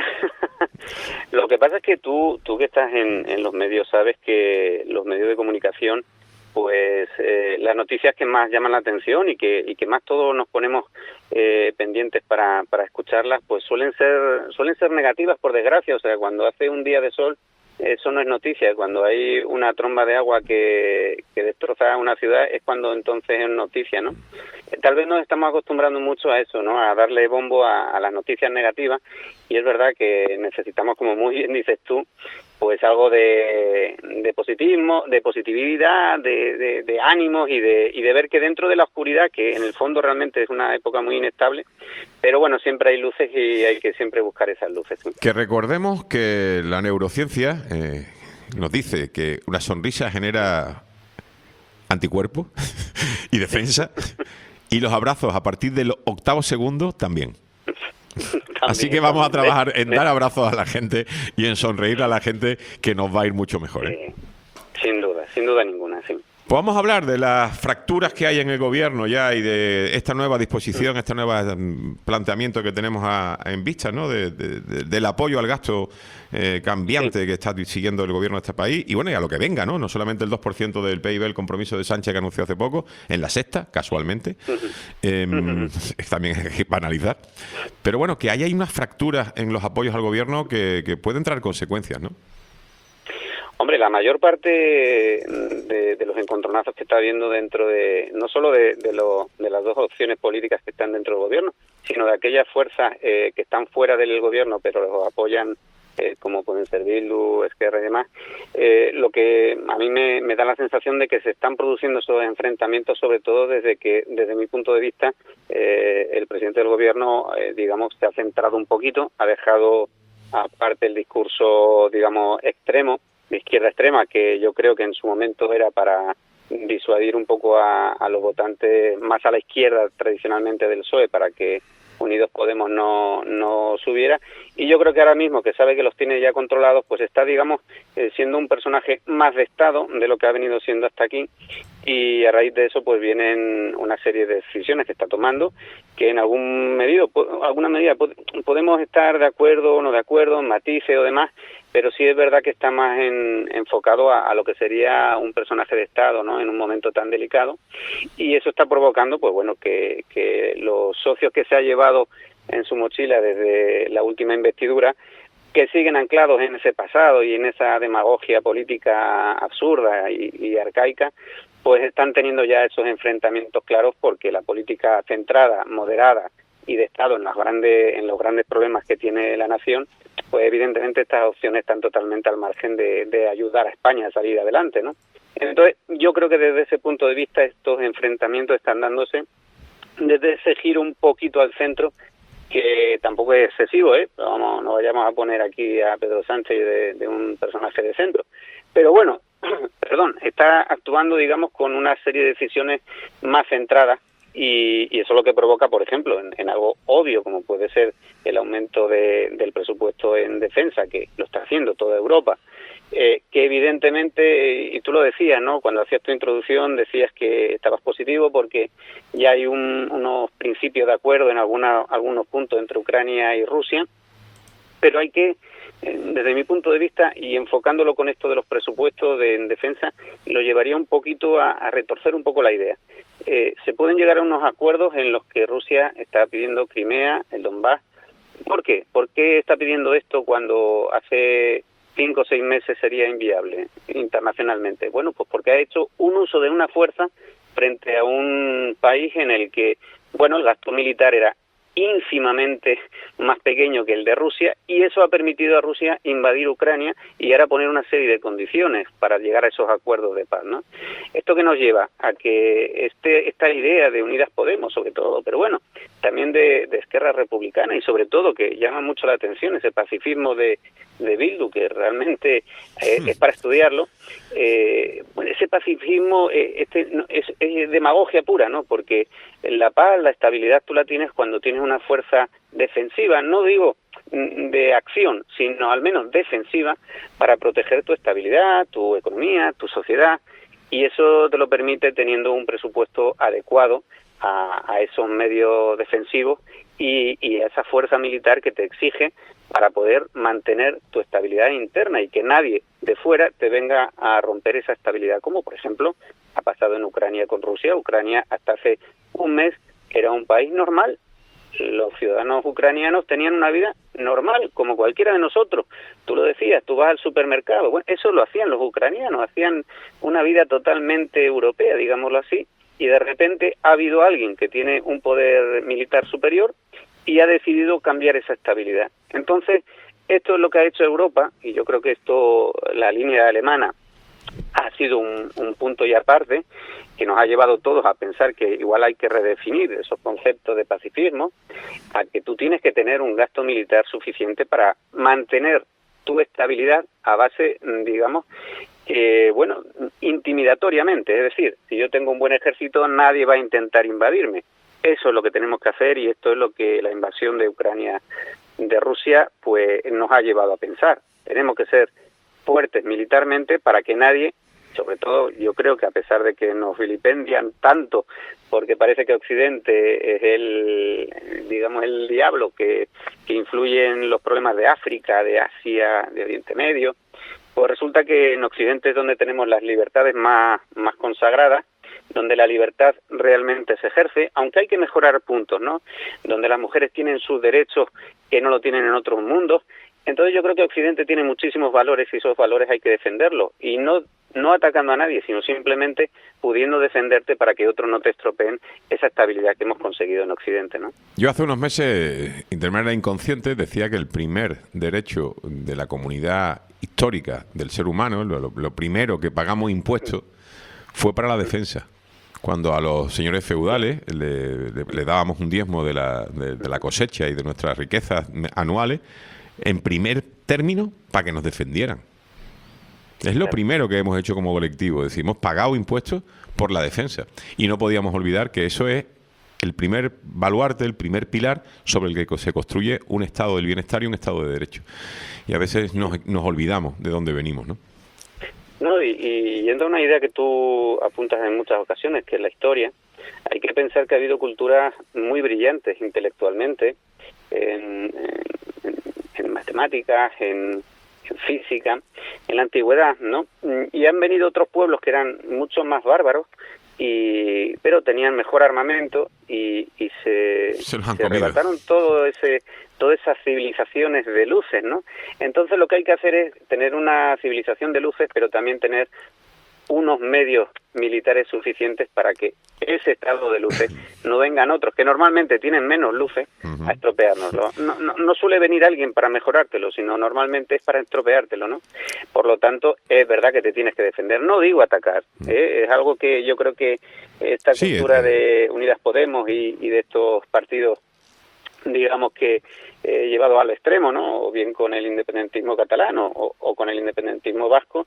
Lo que pasa es que tú, tú que estás en, en los medios, sabes que los medios de comunicación, pues eh, las noticias que más llaman la atención y que, y que más todos nos ponemos eh, pendientes para, para escucharlas, pues suelen ser, suelen ser negativas, por desgracia. O sea, cuando hace un día de sol, eso no es noticia. Cuando hay una tromba de agua que, que destroza una ciudad, es cuando entonces es noticia, ¿no? Tal vez nos estamos acostumbrando mucho a eso, ¿no? A darle bombo a, a las noticias negativas, y es verdad que necesitamos, como muy bien dices tú, pues algo de, de positivismo, de positividad, de, de, de ánimos y de, y de ver que dentro de la oscuridad, que en el fondo realmente es una época muy inestable, pero bueno, siempre hay luces y hay que siempre buscar esas luces. ¿Sí? Que recordemos que la neurociencia eh, nos dice que una sonrisa genera anticuerpos y defensa, y los abrazos a partir del octavo segundo también. Así que vamos a trabajar en dar abrazos a la gente y en sonreír a la gente, que nos va a ir mucho mejor, ¿eh? Eh, sin duda, sin duda ninguna, sí. Pues vamos a hablar de las fracturas que hay en el gobierno ya y de esta nueva disposición, este nuevo mm, planteamiento que tenemos a- en vista, ¿no? De- de- de- del apoyo al gasto eh, cambiante que está siguiendo el gobierno de este país, y bueno, y a lo que venga, ¿no? No solamente el dos por ciento del P I B, el compromiso de Sánchez que anunció hace poco, en la sexta, casualmente, eh, también hay que analizar. Pero bueno, que hay, hay unas fracturas en los apoyos al gobierno que, que pueden traer consecuencias, ¿no? Hombre, la mayor parte de, de los encontronazos que está habiendo dentro de, no solo de, de, lo, de las dos opciones políticas que están dentro del gobierno, sino de aquellas fuerzas eh, que están fuera del gobierno pero los apoyan, eh, como pueden ser Bildu, Esquerra y demás, eh, lo que a mí me, me da la sensación de que se están produciendo esos enfrentamientos, sobre todo desde que, desde mi punto de vista, eh, el presidente del gobierno, eh, digamos, se ha centrado un poquito, ha dejado aparte el discurso, digamos, extremo, de izquierda extrema, que yo creo que en su momento era para disuadir un poco a, a los votantes más a la izquierda tradicionalmente del P S O E, para que Unidos Podemos no, no subiera, y yo creo que ahora mismo, que sabe que los tiene ya controlados, pues está, digamos, eh, siendo un personaje más de Estado de lo que ha venido siendo hasta aquí, y a raíz de eso pues vienen una serie de decisiones que está tomando, que en algún medido, alguna medida podemos estar de acuerdo o no de acuerdo, matices o demás, pero sí es verdad que está más en, enfocado a, a lo que sería un personaje de Estado, ¿no? En un momento tan delicado, y eso está provocando, pues bueno, que, que los socios que se ha llevado en su mochila desde la última investidura, que siguen anclados en ese pasado y en esa demagogia política absurda y, y arcaica, pues están teniendo ya esos enfrentamientos claros, porque la política centrada, moderada y de Estado en los grandes, en los grandes problemas que tiene la nación, pues evidentemente estas opciones están totalmente al margen de, de ayudar a España a salir adelante, ¿no? Entonces, yo creo que desde ese punto de vista estos enfrentamientos están dándose desde ese giro un poquito al centro, que tampoco es excesivo, ¿eh? Pero vamos, no vayamos a poner aquí a Pedro Sánchez de, de un personaje de centro. Pero bueno, perdón, está actuando, digamos, con una serie de decisiones más centradas, y, y eso es lo que provoca, por ejemplo, en, en algo obvio como puede ser el aumento de, del presupuesto en defensa, que lo está haciendo toda Europa, eh, que evidentemente, y tú lo decías, ¿no? Cuando hacías tu introducción decías que estabas positivo porque ya hay un, unos principios de acuerdo en alguna, algunos puntos entre Ucrania y Rusia, pero hay que, desde mi punto de vista, y enfocándolo con esto de los presupuestos de, en defensa, lo llevaría un poquito a, a retorcer un poco la idea. Eh, se pueden llegar a unos acuerdos en los que Rusia está pidiendo Crimea, el Donbass. ¿Por qué? ¿Por qué está pidiendo esto cuando hace cinco o seis meses sería inviable internacionalmente? Bueno, pues porque ha hecho un uso de una fuerza frente a un país en el que, bueno, el gasto militar era ínfimamente más pequeño que el de Rusia, y eso ha permitido a Rusia invadir Ucrania y ahora poner una serie de condiciones para llegar a esos acuerdos de paz, ¿no? Esto que nos lleva a que este esta idea de Unidas Podemos, sobre todo, pero bueno, también de, de Esquerra Republicana, y sobre todo que llama mucho la atención ese pacifismo de, de Bildu, que realmente eh, es para estudiarlo. Eh, bueno, ese pacifismo eh, este no, es, es demagogia pura, ¿no? Porque la paz, la estabilidad tú la tienes cuando tienes una fuerza defensiva, no digo de acción, sino al menos defensiva, para proteger tu estabilidad, tu economía, tu sociedad, y eso te lo permite teniendo un presupuesto adecuado a, a esos medios defensivos y, y a esa fuerza militar que te exige para poder mantener tu estabilidad interna y que nadie de fuera te venga a romper esa estabilidad, como por ejemplo ha pasado en Ucrania con Rusia. Ucrania hasta hace un mes era un país normal. Los ciudadanos ucranianos tenían una vida normal, como cualquiera de nosotros. Tú lo decías, tú vas al supermercado. Bueno, eso lo hacían los ucranianos, hacían una vida totalmente europea, digámoslo así, y de repente ha habido alguien que tiene un poder militar superior y ha decidido cambiar esa estabilidad. Entonces, esto es lo que ha hecho Europa, y yo creo que esto, la línea alemana, ha sido un, un punto y aparte que nos ha llevado todos a pensar que igual hay que redefinir esos conceptos de pacifismo, a que tú tienes que tener un gasto militar suficiente para mantener tu estabilidad a base, digamos, eh, bueno, intimidatoriamente. Es decir, si yo tengo un buen ejército, nadie va a intentar invadirme. Eso es lo que tenemos que hacer, y esto es lo que la invasión de Ucrania de Rusia pues nos ha llevado a pensar. Tenemos que ser fuertes militarmente para que nadie, sobre todo yo creo que a pesar de que nos vilipendian tanto porque parece que Occidente es el, digamos, el diablo que, que influye en los problemas de África, de Asia, de Oriente Medio, pues resulta que en Occidente es donde tenemos las libertades más, más consagradas, donde la libertad realmente se ejerce, aunque hay que mejorar puntos, ¿no? Donde las mujeres tienen sus derechos que no lo tienen en otros mundos. Entonces yo creo que Occidente tiene muchísimos valores y esos valores hay que defenderlos, y no no atacando a nadie, sino simplemente pudiendo defenderte para que otros no te estropeen esa estabilidad que hemos conseguido en Occidente, ¿no? Yo hace unos meses, de manera inconsciente, decía que el primer derecho de la comunidad histórica del ser humano, lo, lo primero que pagamos impuestos, fue para la defensa. Cuando a los señores feudales le, le, le dábamos un diezmo de la, de, de la cosecha y de nuestras riquezas anuales, en primer término, para que nos defendieran. Es lo primero que hemos hecho como colectivo, es decir, hemos pagado impuestos por la defensa. Y no podíamos olvidar que eso es el primer baluarte, el primer pilar sobre el que se construye un estado del bienestar y un estado de derecho. Y a veces nos, nos olvidamos de dónde venimos, ¿no? No, y, y yendo a una idea que tú apuntas en muchas ocasiones, que es la historia, hay que pensar que ha habido culturas muy brillantes intelectualmente, en, en, en matemáticas, en, en física, en la antigüedad, ¿no? Y han venido otros pueblos que eran mucho más bárbaros y pero tenían mejor armamento y, y se, se, los han se comido. arrebataron todo ese todas esas civilizaciones de luces, ¿no? Entonces lo que hay que hacer es tener una civilización de luces, pero también tener unos medios militares suficientes para que ese estado de luces no vengan otros que normalmente tienen menos luces uh-huh. a estropeárnoslo. No, no, no suele venir alguien para mejorártelo, sino normalmente es para estropeártelo, ¿no? Por lo tanto, es verdad que te tienes que defender. No digo atacar, ¿eh? Es algo que yo creo que esta sí, cultura es... de Unidas Podemos y, y de estos partidos, digamos que eh, llevado al extremo, ¿no? O bien con el independentismo catalano o, o con el independentismo vasco,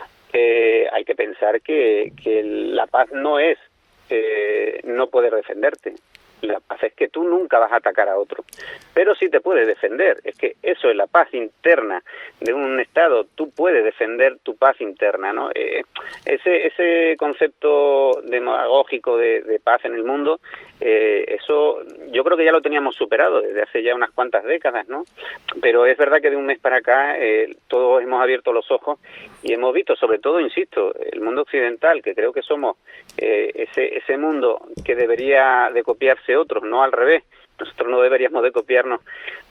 eh, hay que pensar que, que la paz no es eh, no poder defenderte. La paz es que tú nunca vas a atacar a otro, pero sí te puedes defender. Es que eso es la paz interna de un Estado. Tú puedes defender tu paz interna, ¿no? Eh, ese ese concepto demagógico de, de paz en el mundo, eh, eso yo creo que ya lo teníamos superado desde hace ya unas cuantas décadas, ¿no? Pero es verdad que de un mes para acá eh, todos hemos abierto los ojos y hemos visto, sobre todo, insisto, el mundo occidental, que creo que somos eh, ese ese mundo que debería de copiarse otros, no al revés. Nosotros no deberíamos de copiarnos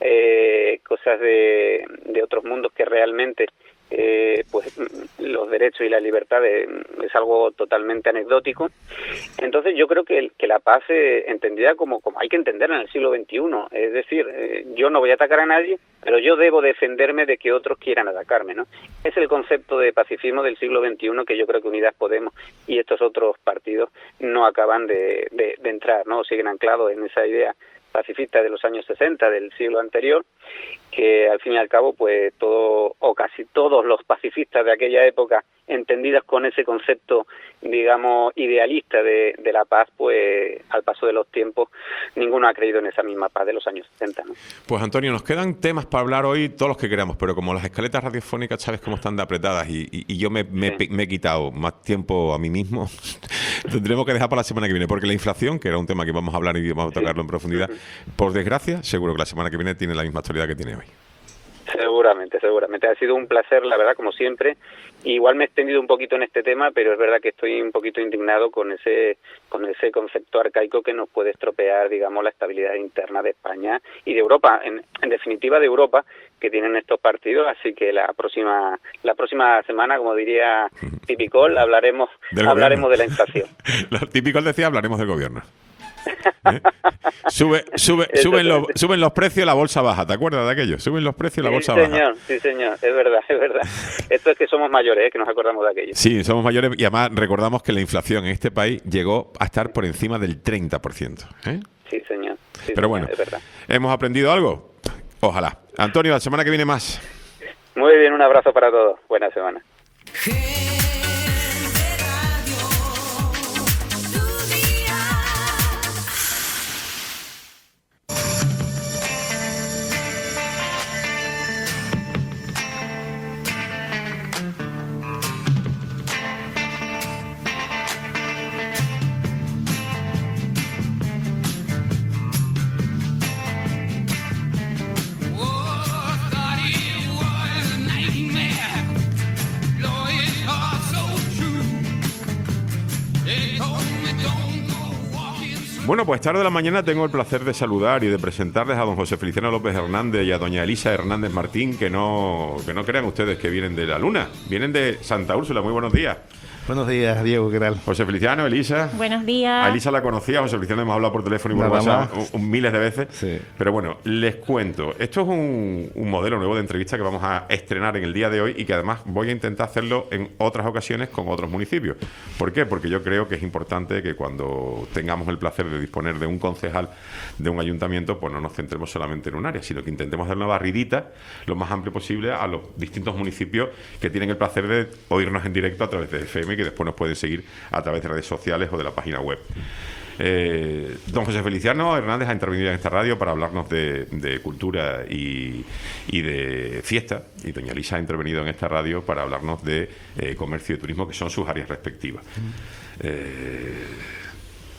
eh, cosas de, de otros mundos que realmente eh, pues los derechos y la libertad es, es algo totalmente anecdótico. Entonces yo creo que, que la paz eh, entendida como, como hay que entenderla en el siglo veintiuno, es decir, eh, yo no voy a atacar a nadie, pero yo debo defenderme de que otros quieran atacarme, ¿no? Es el concepto de pacifismo del siglo veintiuno que yo creo que Unidas Podemos y estos otros partidos no acaban de, de, de entrar, ¿no? Siguen anclados en esa idea pacifista de los años sesenta del siglo anterior, que al fin y al cabo pues todo o casi todos los pacifistas de aquella época, entendidas con ese concepto, digamos, idealista de, de la paz, pues al paso de los tiempos ninguno ha creído en esa misma paz de los años sesenta, ¿no? Pues Antonio, nos quedan temas para hablar hoy todos los que queramos, pero como las escaletas radiofónicas sabes cómo están de apretadas y, y, y yo me, me, sí. me he quitado más tiempo a mí mismo, tendremos que dejar para la semana que viene, porque la inflación, que era un tema que vamos a hablar y vamos a tocarlo en profundidad, por desgracia, seguro que la semana que viene tiene la misma actualidad que tiene hoy. Seguramente, seguramente. Ha sido un placer, la verdad, como siempre. Igual me he extendido un poquito en este tema, pero es verdad que estoy un poquito indignado con ese con ese concepto arcaico que nos puede estropear, digamos, la estabilidad interna de España y de Europa, en, en definitiva de Europa, que tienen estos partidos. Así que la próxima la próxima semana, como diría Tipicol, hablaremos hablaremos de la inflación. Tipicol decía, hablaremos del gobierno. ¿Eh? Sube, sube, suben, los, suben los precios, la bolsa baja, ¿te acuerdas de aquello? Suben los precios, la bolsa sí, baja. Señor, sí, señor, es verdad, es verdad. Esto es que somos mayores, ¿eh? Que nos acordamos de aquello. Sí, somos mayores y además recordamos que la inflación en este país llegó a estar por encima del treinta por ciento. ¿eh? Sí, señor. Sí, Pero señor, bueno, es verdad. ¿hemos aprendido algo? Ojalá. Antonio, la semana que viene más. Muy bien, un abrazo para todos. Buena semana. Bueno, pues tarde de la mañana tengo el placer de saludar y de presentarles a don José Feliciano López Hernández y a doña Elisa Hernández Martín, que no, que no crean ustedes que vienen de la luna, vienen de Santa Úrsula. Muy buenos días. Buenos días, Diego, ¿qué tal? José Feliciano, Elisa. Buenos días. A Elisa la conocía, a José Feliciano hemos hablado por teléfono y por WhatsApp un, un, miles de veces. Sí. Pero bueno, les cuento. Esto es un, un modelo nuevo de entrevista que vamos a estrenar en el día de hoy y que además voy a intentar hacerlo en otras ocasiones con otros municipios. ¿Por qué? Porque yo creo que es importante que cuando tengamos el placer de disponer de un concejal de un ayuntamiento, pues no nos centremos solamente en un área, sino que intentemos dar una barridita lo más amplio posible a los distintos municipios que tienen el placer de oírnos en directo a través de F M, que después nos pueden seguir a través de redes sociales o de la página web. Eh, don José Feliciano Hernández ha intervenido en esta radio para hablarnos de, de cultura y, y de fiesta, y doña Elisa ha intervenido en esta radio para hablarnos de eh, comercio y turismo, que son sus áreas respectivas. Eh,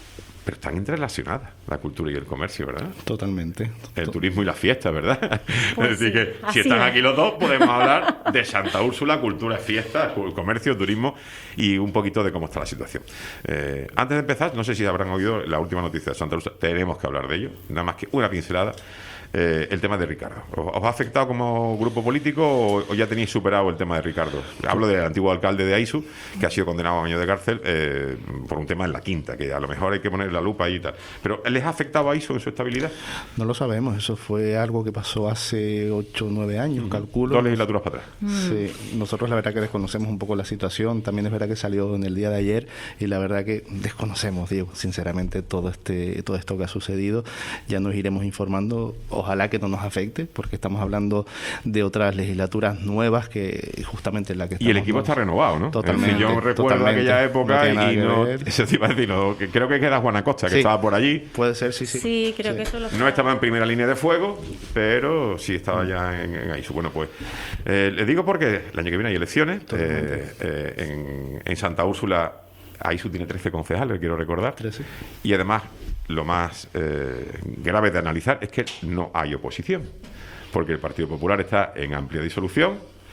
pero están interrelacionadas la cultura y el comercio, ¿verdad? Totalmente. El turismo y las fiestas, ¿verdad? Pues es decir, sí, que así si están es. aquí los dos, podemos hablar de Santa Úrsula, cultura, fiestas, comercio, turismo y un poquito de cómo está la situación. Eh, antes de empezar, no sé si habrán oído la última noticia de Santa Úrsula, tenemos que hablar de ello, nada más que una pincelada. Eh, el tema de Ricardo. ¿Os, os ha afectado como grupo político o, o ya tenéis superado el tema de Ricardo? Hablo del antiguo alcalde de Aisu, que ha sido condenado a un año de cárcel eh, por un tema en la Quinta, que a lo mejor hay que poner la lupa y tal. Pero ¿les ha afectado a Aisu en su estabilidad? No lo sabemos, eso fue algo que pasó hace ocho o nueve años, uh-huh. calculo. Dos legislaturas para atrás. Sí, nosotros la verdad que desconocemos un poco la situación, también es verdad que salió en el día de ayer y la verdad que desconocemos, Diego, sinceramente todo este todo esto que ha sucedido. Ya nos iremos informando, ojalá que no nos afecte, porque estamos hablando de otras legislaturas nuevas que justamente en la que estamos. Y el equipo está renovado, ¿no? Totalmente. Es decir, yo recuerdo aquella época no y no... no Eso te iba a decir, no, que creo que queda Juana Costa, que sí. estaba por allí. Puede ser, sí, sí. Sí, creo sí. que eso lo No estaba en primera línea de fuego, pero sí estaba ya en, en Aisu. Bueno, pues eh, les digo porque el año que viene hay elecciones. Eh, eh, en, en Santa Úrsula, Aisu tiene trece concejales, quiero recordar. trece. Y Y además, lo más eh, grave de analizar es que no hay oposición, porque el Partido Popular está en amplia disolución.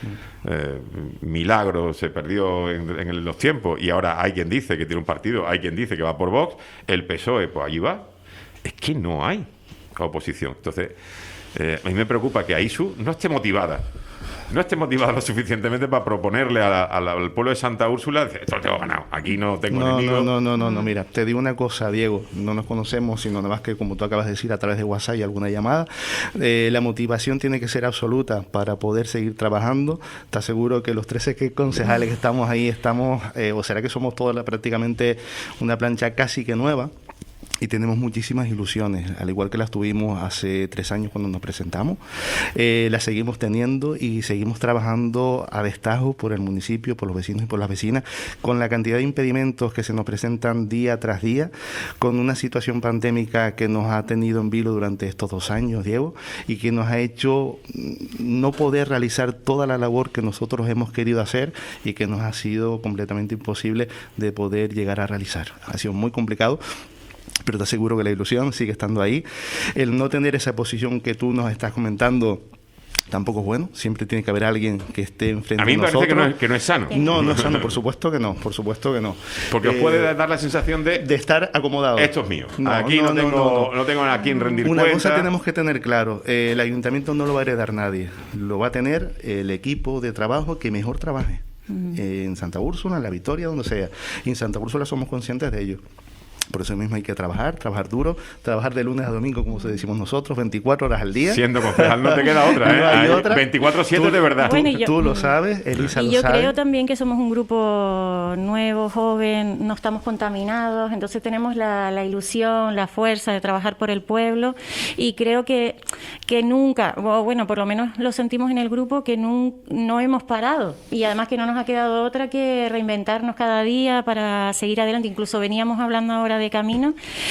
Eh, Milagro se perdió en, en los tiempos y ahora hay quien dice que tiene un partido, hay quien dice que va por Vox. El P S O E, pues allí va. Es que no hay oposición. Entonces, eh, a mí me preocupa que Aisu no esté motivada. No esté motivada lo suficientemente para proponerle a la, a la, al pueblo de Santa Úrsula, esto lo tengo ganado, aquí no tengo no, enemigos. No, no, no, no, no, mira, te digo una cosa, Diego, no nos conocemos, sino nada más que, como tú acabas de decir, a través de WhatsApp y alguna llamada. Eh, la motivación tiene que ser absoluta para poder seguir trabajando. Te aseguro que los trece concejales que estamos ahí, estamos, eh, o será que somos todas prácticamente una plancha casi que nueva. Y tenemos muchísimas ilusiones, al igual que las tuvimos hace tres años cuando nos presentamos. Eh, las seguimos teniendo y seguimos trabajando a destajo por el municipio, por los vecinos y por las vecinas, con la cantidad de impedimentos que se nos presentan día tras día, con una situación pandémica que nos ha tenido en vilo durante estos dos años, Diego, y que nos ha hecho no poder realizar toda la labor que nosotros hemos querido hacer y que nos ha sido completamente imposible de poder llegar a realizar. Ha sido muy complicado, pero te aseguro que la ilusión sigue estando ahí. El no tener esa posición que tú nos estás comentando tampoco es bueno. Siempre tiene que haber alguien que esté enfrente de nosotros. A mí me parece que no, es, que no es sano. No, no es sano, por supuesto que no, por supuesto que no. Porque os eh, puede dar la sensación de... De estar acomodado. Esto es mío. No, Aquí no, no, tengo, no, no, no. no tengo a quien rendir Una cuenta. cosa tenemos que tener claro, eh, el ayuntamiento no lo va a heredar nadie. Lo va a tener el equipo de trabajo que mejor trabaje. Uh-huh. eh, en Santa Úrsula, en La Victoria, donde sea. Y en Santa Úrsula somos conscientes de ello. Por eso mismo hay que trabajar, trabajar duro, trabajar de lunes a domingo, como se decimos nosotros, veinticuatro horas al día. Siendo concejal no te queda otra, ¿eh? No hay hay otra. veinticuatro siete de verdad. Bueno, tú, yo, tú lo sabes, Elisa y lo yo sabe. creo también que somos un grupo nuevo, joven, no estamos contaminados, entonces tenemos la, la ilusión, la fuerza de trabajar por el pueblo y creo que, que nunca, o bueno, por lo menos lo sentimos en el grupo, que nun, no hemos parado y además que no nos ha quedado otra que reinventarnos cada día para seguir adelante. Incluso veníamos hablando ahora de camino,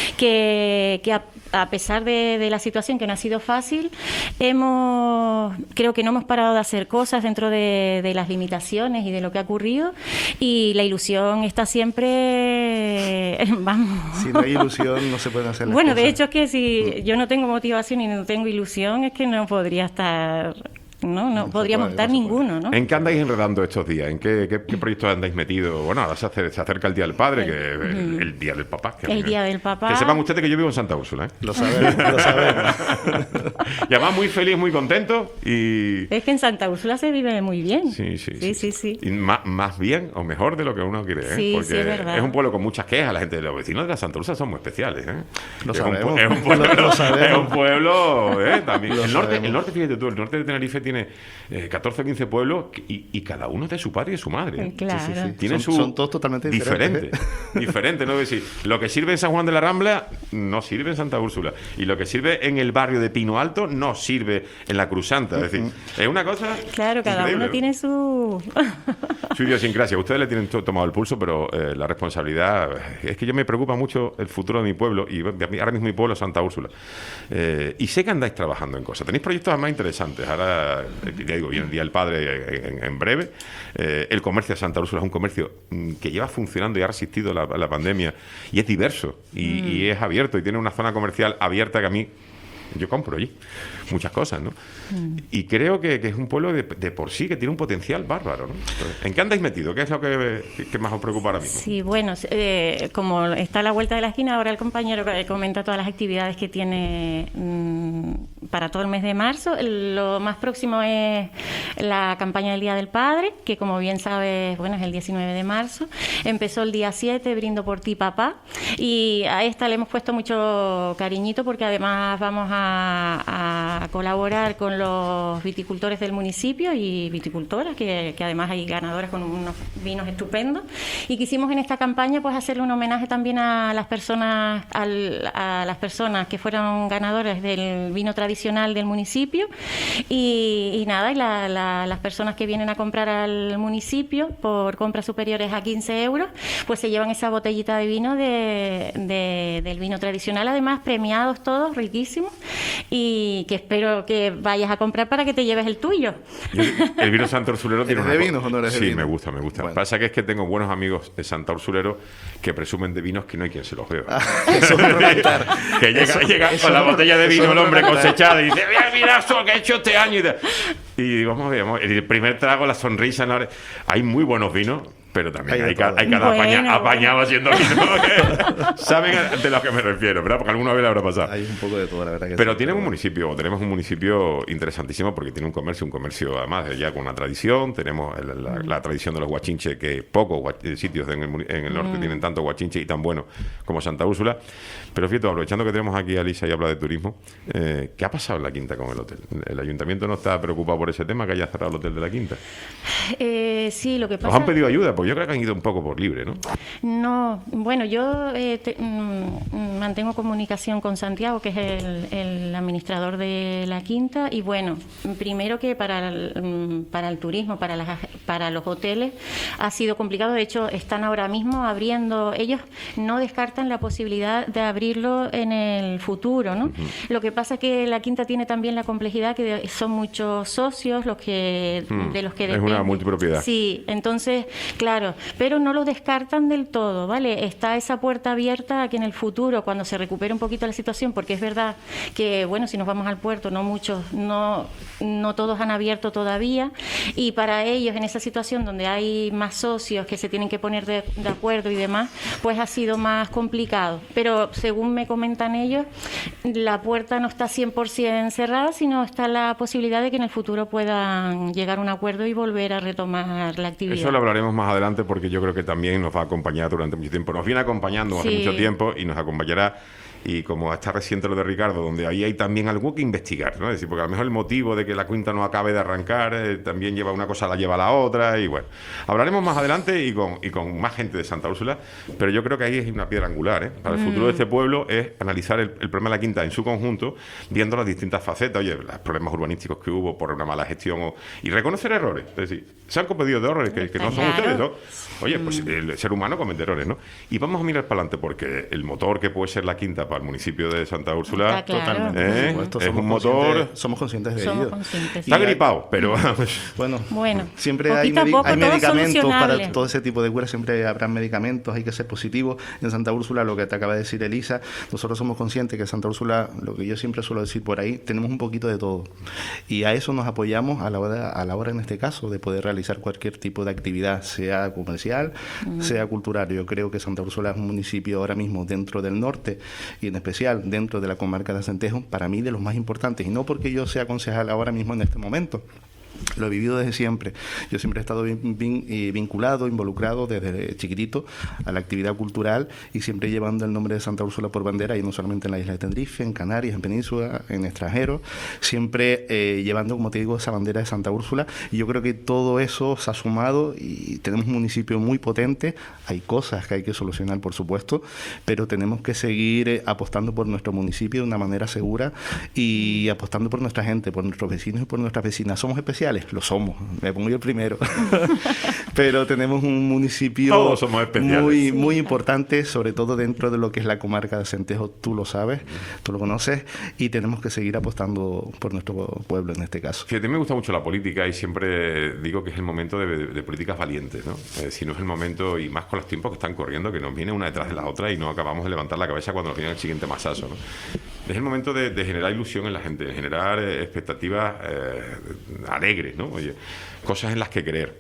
que, que a, a pesar de, de la situación que no ha sido fácil, hemos creo que no hemos parado de hacer cosas dentro de, de las limitaciones y de lo que ha ocurrido y la ilusión está siempre, vamos. Si no hay ilusión no se pueden hacer las bueno, cosas. de hecho es que si yo no tengo motivación y no tengo ilusión es que no podría estar... No, no, no podríamos puede, estar no ninguno, ¿no? ¿En qué andáis enredando estos días? ¿En qué, qué, qué proyectos andáis metidos? Bueno, ahora se, hace, se acerca el Día del Padre, que es el, el Día del Papá. Que el Día del Papá. Que sepan ustedes que yo vivo en Santa Úrsula, ¿eh? Lo sabemos, lo sabemos. Y además muy feliz, muy contento y... Es que en Santa Úrsula se vive muy bien. Sí, sí, sí. sí, sí, sí. Y más, más bien o mejor de lo que uno quiere, ¿eh? Sí, Porque sí, es verdad. es un pueblo con muchas quejas. La gente de los vecinos de la Santa Úrsula son muy especiales, ¿eh? Lo es sabemos. Un, es un pueblo, lo, lo sabemos. es un pueblo, ¿eh? También. Lo El norte, sabemos. el norte, fíjate tú, el norte de Tenerife tiene eh, catorce o quince pueblos y, y cada uno es de su padre y de su madre. ¿eh? Claro. Sí, sí, sí. Tiene son, su son todos totalmente diferentes. diferente, diferente, ¿no? Es decir, lo que sirve en San Juan de la Rambla no sirve en Santa Úrsula y lo que sirve en el barrio de Pino Alto no sirve en la Cruz Santa. Es decir, es una cosa Claro, cada increíble, uno ¿no? tiene su... su idiosincrasia. Ustedes le tienen tomado el pulso, pero eh, la responsabilidad... Es que yo me preocupa mucho el futuro de mi pueblo, y ahora mismo mi pueblo es Santa Úrsula. Eh, y sé que andáis trabajando en cosas. Tenéis proyectos más interesantes. Ahora, ya digo, viene el Día del Padre en, en breve. Eh, el comercio de Santa Úrsula es un comercio que lleva funcionando y ha resistido la, la pandemia, y es diverso, y, mm. y es abierto, y tiene una zona comercial abierta que a mí... Yo compro allí muchas cosas, ¿no? Mm. Y creo que, que es un pueblo de, de por sí que tiene un potencial bárbaro, ¿no? ¿En qué andáis metido? ¿Qué es lo que, que más os preocupa ahora mismo? Sí, bueno, eh, como está a la vuelta de la esquina, ahora el compañero comenta todas las actividades que tiene mmm, para todo el mes de marzo. Lo más próximo es la campaña del Día del Padre, que como bien sabes, bueno, es el diecinueve de marzo. Empezó el día siete, Brindo por ti, papá. Y a esta le hemos puesto mucho cariñito porque además vamos a A, a colaborar con los viticultores del municipio y viticultoras, que, que además hay ganadoras con unos vinos estupendos, y quisimos en esta campaña pues hacerle un homenaje también a las personas al, a las personas que fueron ganadoras del vino tradicional del municipio, y, y nada, y la, la, las personas que vienen a comprar al municipio por compras superiores a quince euros, pues se llevan esa botellita de vino de, de, del vino tradicional, además premiados todos, riquísimos, y que espero que vayas a comprar para que te lleves el tuyo. El vino Santa Ursulero tiene una de vino o no eres de Sí, vino? me gusta, me gusta. Bueno. Pasa que es que tengo buenos amigos de Santa Ursulero que presumen de vinos que no hay quien se los beba. Ah, eso es que llega, eso, llega eso con la es botella de vino el hombre es cosechada y dice, mira, mira eso que he hecho este año. Y, y digo, vamos a ver, vamos a ver. El primer trago, la sonrisa. ¿No? Hay muy buenos vinos, pero también hay, hay, ca, hay cada bueno, apaña, apañado haciendo vino. Saben de lo que me refiero, ¿verdad? Porque alguna vez le habrá pasado. Hay un poco de todo, la verdad. Que pero sí, tenemos pero... un municipio, tenemos un municipio interesantísimo porque tiene un comercio, un comercio además ya con una tradición. Tenemos la, la, la tradición de los guachinches, que pocos guach, sitios en el, en el norte mm. tienen tanto guachinche y tan bueno como Santa Úrsula. Pero fíjate, aprovechando que tenemos aquí a Lisa y habla de turismo, eh, ¿qué ha pasado en la Quinta con el hotel? ¿El ayuntamiento no está preocupado por ese tema, que haya cerrado el hotel de la Quinta? Eh, sí, lo que pasa... ¿Os han pedido ayuda? Porque yo creo que han ido un poco por libre, ¿no? No, bueno, yo eh, te, mm, mantengo comunicación con Santiago, que es el, el administrador de la Quinta, y bueno, primero que para el, para el turismo, para, las, para los hoteles, ha sido complicado. De hecho, están ahora mismo abriendo, ellos no descartan la posibilidad de abrirlo en el futuro, ¿no? Uh-huh. Lo que pasa es que la Quinta tiene también la complejidad que son muchos socios los que mm, de los que dependen. Es una multipropiedad. Sí, entonces, claro, pero no lo descartan del todo, ¿vale? Está esa puerta abierta a que en el futuro, cuando se recupere un poquito la situación, porque es verdad que, bueno, si nos vamos al puerto, no muchos, no, no todos han abierto todavía, y para ellos en esa situación donde hay más socios que se tienen que poner de, de acuerdo y demás, pues ha sido más complicado. Pero según me comentan ellos, la puerta no está cien por ciento cerrada, sino está la posibilidad de que en el futuro puedan llegar a un acuerdo y volver a retomar la actividad. Eso lo hablaremos más adelante, porque yo creo que también nos va a acompañar durante mucho tiempo. Nos viene acompañando sí. hace mucho tiempo y nos acompañará. Y como está reciente lo de Ricardo, donde ahí hay también algo que investigar, ¿no? Es decir, porque a lo mejor el motivo de que la Quinta no acabe de arrancar eh, también lleva una cosa, la lleva a la otra, y bueno, hablaremos más adelante y con, y con más gente de Santa Úrsula, pero yo creo que ahí es una piedra angular, ¿eh? Para el mm. futuro de este pueblo es analizar el, el problema de la Quinta en su conjunto, viendo las distintas facetas, oye, los problemas urbanísticos que hubo por una mala gestión, o, y reconocer errores, es decir, se han cometido de errores que, que no son ustedes, ¿no? Oye, pues el ser humano comete errores, ¿no? Y vamos a mirar para adelante, porque el motor que puede ser la Quinta para el municipio de Santa Úrsula, claro. Totalmente, ¿eh? es un motor. Somos conscientes de somos ello. Conscientes, Está sí. gripado, pero bueno, bueno, siempre hay, medi hay medicamentos para todo ese tipo de curas, siempre habrá medicamentos, hay que ser positivos. En Santa Úrsula, lo que te acaba de decir Elisa, nosotros somos conscientes que en Santa Úrsula, lo que yo siempre suelo decir por ahí, tenemos un poquito de todo. Y a eso nos apoyamos a la hora, a la hora en este caso, de poder realizar cualquier tipo de actividad, sea comercial, uh-huh. sea cultural. Yo creo que Santa Úrsula es un municipio ahora mismo dentro del norte, y en especial dentro de la comarca de Acentejo, para mí de los más importantes, y no porque yo sea concejal ahora mismo en este momento. Lo he vivido desde siempre. Yo siempre he estado vin, vin, eh, vinculado, involucrado desde chiquitito a la actividad cultural, y siempre llevando el nombre de Santa Úrsula por bandera, y no solamente en la isla de Tenerife, en Canarias, en Península, en extranjero, siempre eh, llevando, como te digo, esa bandera de Santa Úrsula. Y yo creo que todo eso se ha sumado y tenemos un municipio muy potente. Hay cosas que hay que solucionar, por supuesto, pero tenemos que seguir eh, apostando por nuestro municipio de una manera segura y apostando por nuestra gente, por nuestros vecinos y por nuestras vecinas. Somos especiales especiales? Lo somos, me pongo yo el primero. Pero tenemos un municipio Todos somos especiales. muy, muy importante, sobre todo dentro de lo que es la comarca de Centejo. Tú lo sabes, tú lo conoces, y tenemos que seguir apostando por nuestro pueblo en este caso. Fíjate, me gusta mucho la política y siempre digo que es el momento de, de, de políticas valientes, ¿no? Eh, si no es el momento, y más con los tiempos que están corriendo, que nos viene una detrás de la otra y no acabamos de levantar la cabeza cuando nos viene el siguiente masazo, ¿no? Es el momento de, de generar ilusión en la gente, de generar eh, expectativas eh, alegres, ¿no? Oye, cosas en las que creer.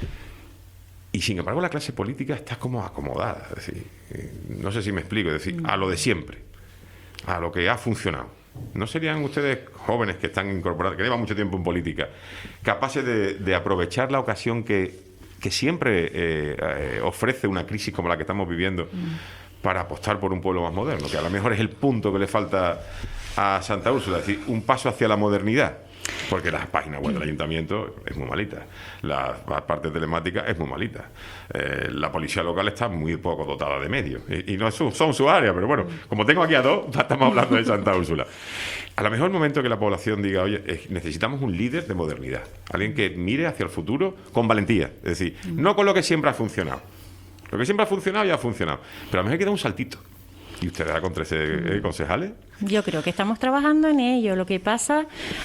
Y sin embargo la clase política está como acomodada, es decir, eh, no sé si me explico, es decir, a lo de siempre, a lo que ha funcionado. ¿No serían ustedes, jóvenes que están incorporados, que llevan mucho tiempo en política, capaces de, de aprovechar la ocasión que, que siempre eh, eh, ofrece una crisis como la que estamos viviendo para apostar por un pueblo más moderno, que a lo mejor es el punto que le falta a Santa Úrsula, es decir, un paso hacia la modernidad? Porque la página web del ayuntamiento es muy malita, la, la parte telemática es muy malita, eh, la policía local está muy poco dotada de medios, y, y no es su, son su área, pero bueno, como tengo aquí a dos, estamos hablando de Santa Úrsula. A lo mejor el momento que la población diga, oye, eh, necesitamos un líder de modernidad, alguien que mire hacia el futuro con valentía, es decir, no con lo que siempre ha funcionado. Lo que siempre ha funcionado ya ha funcionado, pero a lo mejor hay que dar un saltito. ¿Y ustedes con trece eh, concejales? Yo creo que estamos trabajando en ello. Lo que pasa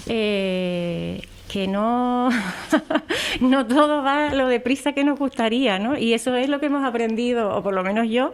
eh, que no no todo va lo deprisa que nos gustaría, ¿no? Y eso es lo que hemos aprendido, o por lo menos yo,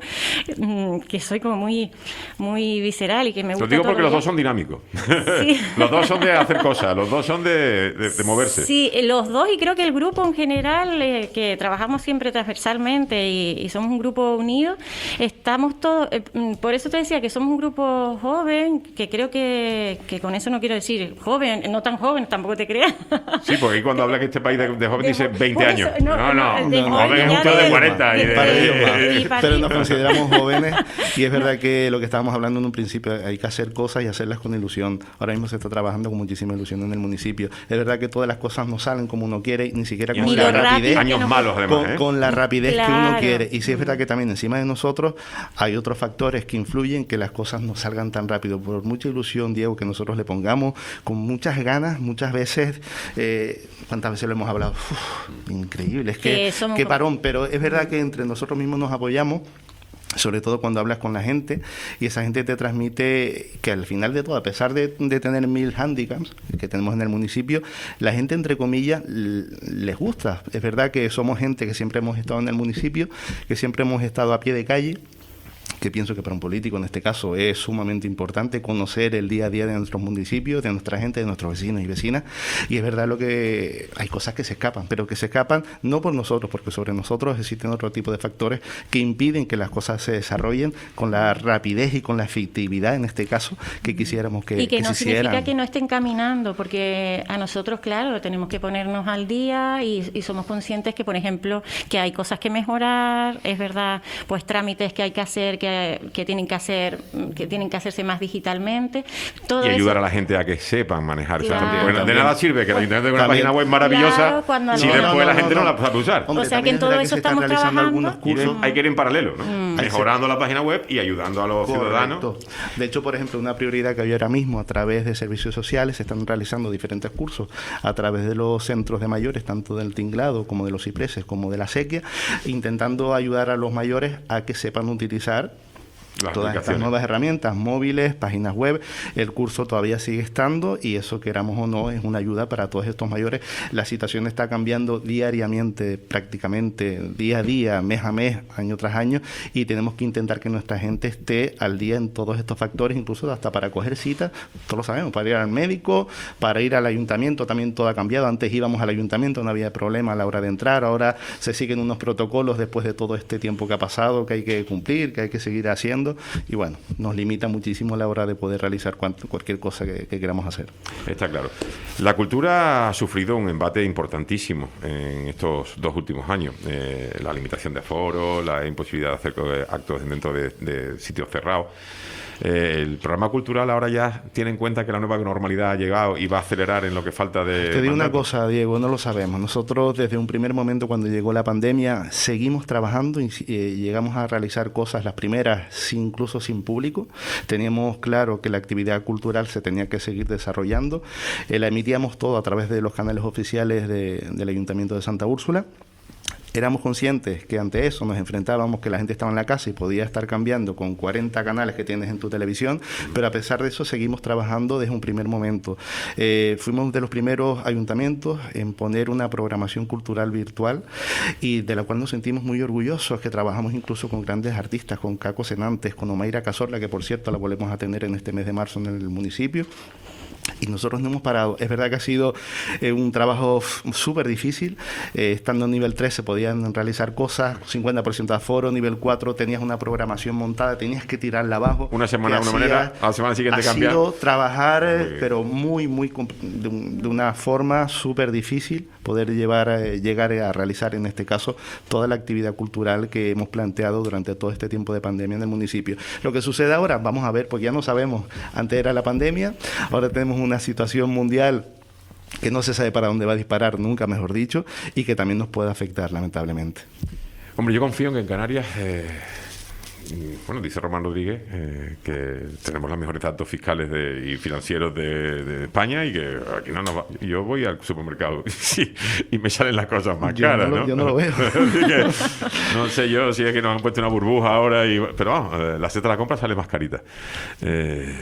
que soy como muy muy visceral y que me gusta. Lo digo porque todo los dos son dinámicos. Sí. Los dos son de hacer cosas, los dos son de, de, de moverse. Sí, los dos, y creo que el grupo en general, eh, que trabajamos siempre transversalmente y, y somos un grupo unido, estamos todos, eh, por eso te decía que somos un grupo joven, que creo que, que con eso no quiero decir joven, no tan joven, tampoco te creas. Sí, porque ahí cuando habla que este país de, de joven de, dice veinte años. No, no, no, no, de, no, joven es un tío de cuarenta. Y de, para ellos más. y para Pero ti. nos consideramos jóvenes, y es verdad que lo que estábamos hablando en un principio, hay que hacer cosas y hacerlas con ilusión. Ahora mismo se está trabajando con muchísima ilusión en el municipio. Es verdad que todas las cosas no salen como uno quiere, ni siquiera con Ni la lo rápido rapidez. que Años nos- malos, además. Con, ¿eh? con la rapidez que uno Claro. quiere. Y sí es verdad que también encima de nosotros hay otros factores que influyen que las cosas no salgan tan rápido. Por mucha ilusión, Diego, que nosotros le pongamos, con muchas ganas, muchas veces, eh, ¿cuántas veces lo hemos hablado? Uf, increíble, es que, Que somos- que parón, pero es verdad que entre nosotros mismos nos apoyamos. Sobre todo cuando hablas con la gente, y esa gente te transmite que al final de todo, a pesar de, de tener mil hándicaps que tenemos en el municipio, la gente, entre comillas, l- les gusta. Es verdad que somos gente que siempre hemos estado en el municipio, que siempre hemos estado a pie de calle, que pienso que para un político en este caso es sumamente importante conocer el día a día de nuestros municipios, de nuestra gente, de nuestros vecinos y vecinas. Y es verdad lo que hay cosas que se escapan, pero que se escapan no por nosotros, porque sobre nosotros existen otro tipo de factores que impiden que las cosas se desarrollen con la rapidez y con la efectividad, en este caso, que quisiéramos que, y que, que no se significa hicieran. que no estén caminando, porque a nosotros, claro, tenemos que ponernos al día y, y somos conscientes que, por ejemplo, que hay cosas que mejorar, es verdad, pues trámites que hay que hacer, que, que tienen que hacer, que tienen que hacerse más digitalmente. Todo Y ayudar eso, a la gente a que sepan manejar. Claro. Porque de También. nada sirve que el ayuntamiento tenga una También. página web maravillosa Claro, cuando si no- después no, no, la gente no, no. la sabe usar. Hombre, O sea, que también en es todo verdad que eso se están estamos realizando trabajando. algunos Y de- cursos. hay que ir en paralelo, ¿no? Mm. Mejorando la página web y ayudando a los ciudadanos. Correcto. De hecho, por ejemplo, una prioridad que hay ahora mismo a través de servicios sociales, se están realizando diferentes cursos a través de los centros de mayores, tanto del Tinglado como de los Cipreses, como de la Sequia, intentando ayudar a los mayores a que sepan utilizar Las todas estas aplicaciones. nuevas herramientas, móviles, páginas web. El curso todavía sigue estando, y eso, queramos o no, es una ayuda para todos estos mayores. La situación está cambiando diariamente, prácticamente día a día, mes a mes, año tras año, y tenemos que intentar que nuestra gente esté al día en todos estos factores, incluso hasta para coger citas, todos lo sabemos, para ir al médico, para ir al ayuntamiento, también todo ha cambiado. Antes íbamos al ayuntamiento, no había problema a la hora de entrar, ahora se siguen unos protocolos después de todo este tiempo que ha pasado, que hay que cumplir, que hay que seguir haciendo. Y bueno, nos limita muchísimo a la hora de poder realizar cuant- cualquier cosa que, que queramos hacer. Está claro. La cultura ha sufrido un embate importantísimo en estos dos últimos años. Eh, la limitación de aforo, la imposibilidad de hacer eh, actos dentro de, de sitios cerrados. Eh, el programa cultural ahora ya tiene en cuenta que la nueva normalidad ha llegado y va a acelerar en lo que falta de... Te digo mandato. una cosa, Diego, no lo sabemos. Nosotros desde un primer momento cuando llegó la pandemia seguimos trabajando y eh, llegamos a realizar cosas, las primeras sin, incluso sin público. Teníamos claro que la actividad cultural se tenía que seguir desarrollando. Eh, la emitíamos todo a través de los canales oficiales de, del Ayuntamiento de Santa Úrsula. Éramos conscientes que ante eso nos enfrentábamos, que la gente estaba en la casa y podía estar cambiando con cuarenta canales que tienes en tu televisión, pero a pesar de eso seguimos trabajando desde un primer momento. Eh, fuimos de los primeros ayuntamientos en poner una programación cultural virtual y de la cual nos sentimos muy orgullosos, que trabajamos incluso con grandes artistas, con Caco Senantes, con Omaira Cazorla, que por cierto la volvemos a tener en este mes de marzo en el municipio. Y nosotros no hemos parado. Es verdad que ha sido eh, un trabajo súper difícil. Eh, estando en nivel tres se podían realizar cosas, cincuenta por ciento de aforo, nivel cuatro tenías una programación montada, tenías que tirarla abajo. Una semana de una manera, a la semana siguiente ha cambiar. Ha sido trabajar, eh, muy pero muy, muy, de, un, de una forma súper difícil, poder llevar, eh, llegar a realizar en este caso toda la actividad cultural que hemos planteado durante todo este tiempo de pandemia en el municipio. Lo que sucede ahora, vamos a ver, porque ya no sabemos, antes era la pandemia, ahora tenemos una situación mundial que no se sabe para dónde va a disparar, nunca mejor dicho, y que también nos puede afectar, lamentablemente. Hombre, yo confío en que en Canarias, eh, bueno, dice Román Rodríguez, eh, que tenemos los mejores datos fiscales de, y financieros de, de España y que aquí no nos va. Yo voy al supermercado sí, y me salen las cosas más yo caras, no lo, ¿no? Yo no lo veo. que, no sé yo si es que nos han puesto una burbuja ahora, y, pero vamos, la cesta de la compra sale más carita. Eh,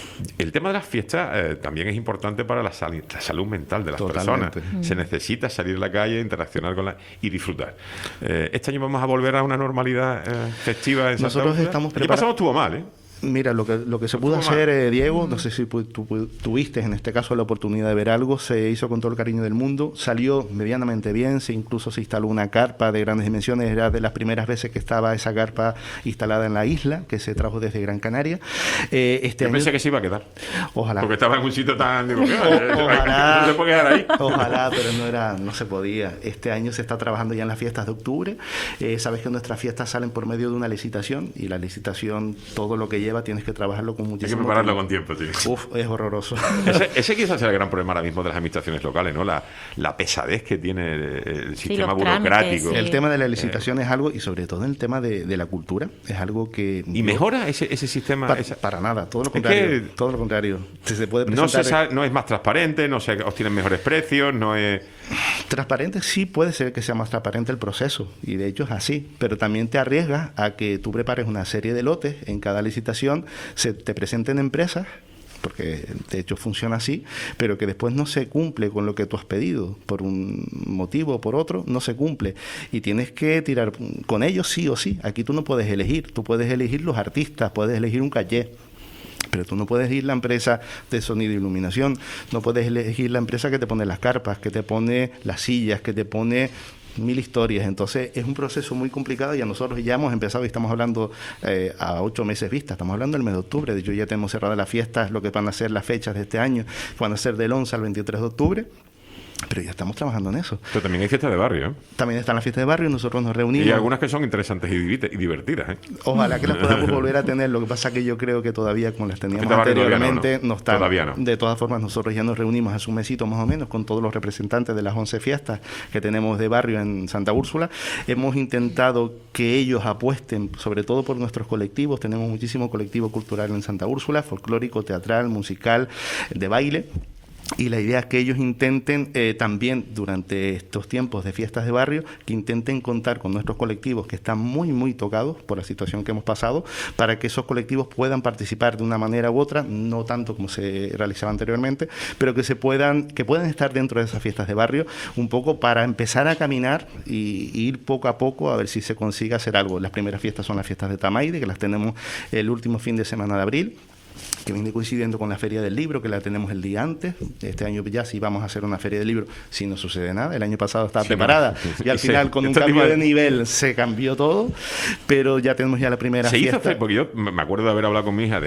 El tema de las fiestas eh, también es importante para la, sal la salud mental de las Totalmente. personas. Mm. Se necesita salir a la calle, interaccionar con la y disfrutar. Eh, este año vamos a volver a una normalidad eh, festiva en Santa Nosotros Úrsula. estamos El año pasado estuvo mal, ¿eh? Mira, lo que, lo que se pudo hacer, eh, Diego, no sé si tú tuviste en este caso la oportunidad de ver algo, se hizo con todo el cariño del mundo, salió medianamente bien, se incluso se instaló una carpa de grandes dimensiones, era de las primeras veces que estaba esa carpa instalada en la isla, que se trajo desde Gran Canaria. Eh, este Yo año, pensé que se iba a quedar. Ojalá. Porque estaba en un sitio tan... Digo, o, ojalá, no se puede quedar ahí. Ojalá, pero no era, no se podía. Este año se está trabajando ya en las fiestas de octubre. Eh, sabes que nuestras fiestas salen por medio de una licitación y la licitación, todo lo que lleva, tienes que trabajarlo con muchísimo Hay que prepararlo con tiempo, sí. Uf, es horroroso. Ese, ese quizás es el gran problema ahora mismo de las administraciones locales, ¿no? La, la pesadez que tiene el sistema sí, burocrático. Sí. El tema de la licitación eh. es algo, y sobre todo el tema de, de la cultura, es algo que... ¿Y mejora ese, ese sistema? Para, esa... para nada, todo lo contrario. Es que todo lo contrario. Se, se puede no, se sabe, el... no es más transparente, no se obtienen mejores precios, no es... Transparente sí puede ser que sea más transparente el proceso, y de hecho es así, pero también te arriesgas a que tú prepares una serie de lotes, en cada licitación se te presenten empresas, porque de hecho funciona así, pero que después no se cumple con lo que tú has pedido, por un motivo o por otro, no se cumple, y tienes que tirar con ellos sí o sí. Aquí tú no puedes elegir, tú puedes elegir los artistas, puedes elegir un caché, pero tú no puedes elegir la empresa de sonido e iluminación, no puedes elegir la empresa que te pone las carpas, que te pone las sillas, que te pone mil historias. Entonces es un proceso muy complicado y a nosotros ya hemos empezado y estamos hablando eh, a ocho meses vista, estamos hablando del mes de octubre. De hecho ya tenemos cerradas las fiestas, lo que van a ser las fechas de este año, van a ser del once al veintitrés de octubre. Pero ya estamos trabajando en eso. Pero también hay fiestas de barrio, ¿eh? También están las fiestas de barrio y nosotros nos reunimos. Y hay algunas que son interesantes y divertidas, ¿eh? Ojalá que las podamos volver a tener. Lo que pasa es que yo creo que todavía, como las teníamos anteriormente, no, no. no están. Todavía no. De todas formas, nosotros ya nos reunimos hace un mesito más o menos con todos los representantes de las once fiestas que tenemos de barrio en Santa Úrsula. Hemos intentado que ellos apuesten, sobre todo por nuestros colectivos. Tenemos muchísimo colectivo cultural en Santa Úrsula, folclórico, teatral, musical, de baile. Y la idea es que ellos intenten eh, también durante estos tiempos de fiestas de barrio, que intenten contar con nuestros colectivos que están muy, muy tocados por la situación que hemos pasado, para que esos colectivos puedan participar de una manera u otra, no tanto como se realizaba anteriormente, pero que se puedan, que puedan estar dentro de esas fiestas de barrio, un poco para empezar a caminar y, y ir poco a poco a ver si se consigue hacer algo. Las primeras fiestas son las fiestas de Tamaide, que las tenemos el último fin de semana de abril, que viene coincidiendo con la Feria del Libro, que la tenemos el día antes. Este año ya sí vamos a hacer una Feria del Libro, si no sucede nada. El año pasado estaba sí, preparada, sí, sí, y al sí, final con un cambio de nivel se cambió todo, pero ya tenemos ya la primera se fiesta. Hizo, porque yo me acuerdo de haber hablado con mi hija de ir,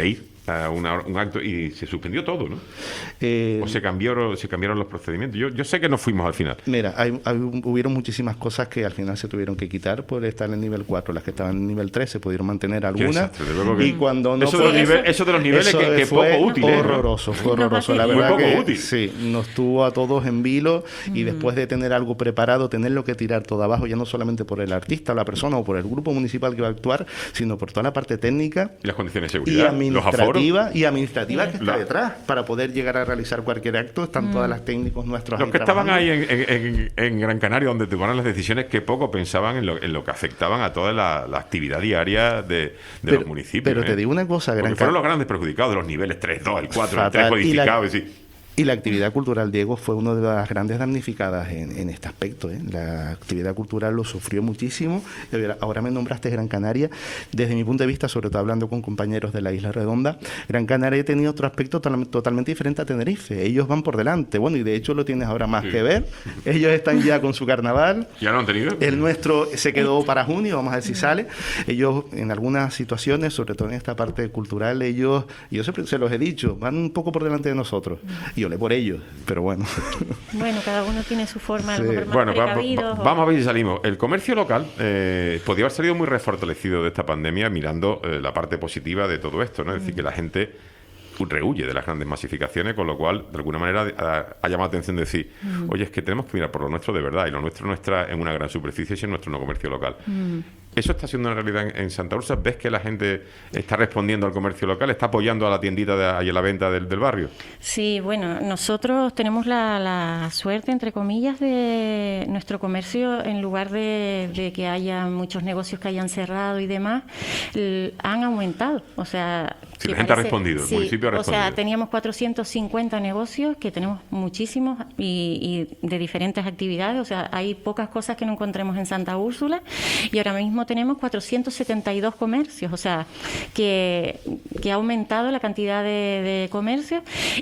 a una, un acto y se suspendió todo, ¿no? Eh, o se cambiaron, se cambiaron los procedimientos. Yo, yo sé que no fuimos al final. Mira, hay, hay, hubieron muchísimas cosas que al final se tuvieron que quitar por estar en nivel cuatro. Las que estaban en nivel tres se pudieron mantener algunas. Que... Y cuando no eso, de los nive- eso de los niveles eso que, que fue poco útil. Horroroso, fue horroroso. La verdad Muy poco que útil. sí, nos tuvo a todos en vilo y mm. después de tener algo preparado, tenerlo que tirar todo abajo, ya no solamente por el artista o la persona o por el grupo municipal que va a actuar, sino por toda la parte técnica y las condiciones de y seguridad, administrativa, los y administrativa que está la... detrás para poder llegar a realizar cualquier acto. Están mm. todas las técnicos nuestros los ahí que estaban trabajando. ahí en, en, en Gran Canaria, donde tomaron las decisiones, que poco pensaban en lo, en lo que afectaban a toda la, la actividad diaria de, de pero, los municipios. Pero ¿eh? te digo una cosa, Gran Porque fueron los grandes perjudicados de los niveles tres dos, el cuatro, el tres codificados. Y la, y la actividad cultural, Diego, fue una de las grandes damnificadas en, en este aspecto. ¿eh? La actividad cultural lo sufrió muchísimo. Ahora me nombraste Gran Canaria. Desde mi punto de vista, sobre todo hablando con compañeros de la Isla Redonda, Gran Canaria tenía otro aspecto to- totalmente diferente a Tenerife. Ellos van por delante. Bueno, y de hecho lo tienes ahora más sí. que ver. Ellos están ya con su carnaval. ¿Ya lo han tenido? El nuestro se quedó para junio, vamos a ver si sale. Ellos, en algunas situaciones, sobre todo en esta parte cultural, ellos, y yo siempre se los he dicho, van un poco por delante de nosotros. Y por ellos, pero bueno. Bueno, cada uno tiene su forma, sí. a lo mejor más bueno, va, va, o... vamos a ver si salimos. El comercio local eh, podría haber salido muy refortalecido de esta pandemia mirando eh, la parte positiva de todo esto, ¿no? Es mm. decir, que la gente rehuye de las grandes masificaciones, con lo cual, de alguna manera, ha, ha llamado la atención de decir, mm. oye, es que tenemos que mirar por lo nuestro de verdad, y lo nuestro no está en una gran superficie, sino en nuestro no comercio local. Mm. ¿Eso está siendo una realidad en, en Santa Úrsula? ¿Ves que la gente está respondiendo al comercio local? ¿Está apoyando a la tiendita de, y a la venta del, del barrio? Sí, bueno, nosotros tenemos la, la suerte, entre comillas, de nuestro comercio, en lugar de, de que haya muchos negocios que hayan cerrado y demás, l- han aumentado. O sea... Sí, la gente parece, ha respondido, el sí, municipio ha respondido. O sea, teníamos cuatrocientos cincuenta negocios, que tenemos muchísimos y, y de diferentes actividades. O sea, hay pocas cosas que no encontremos en Santa Úrsula, y ahora mismo tenemos cuatrocientos setenta y dos comercios. O sea, que, que ha aumentado la cantidad de, de comercios.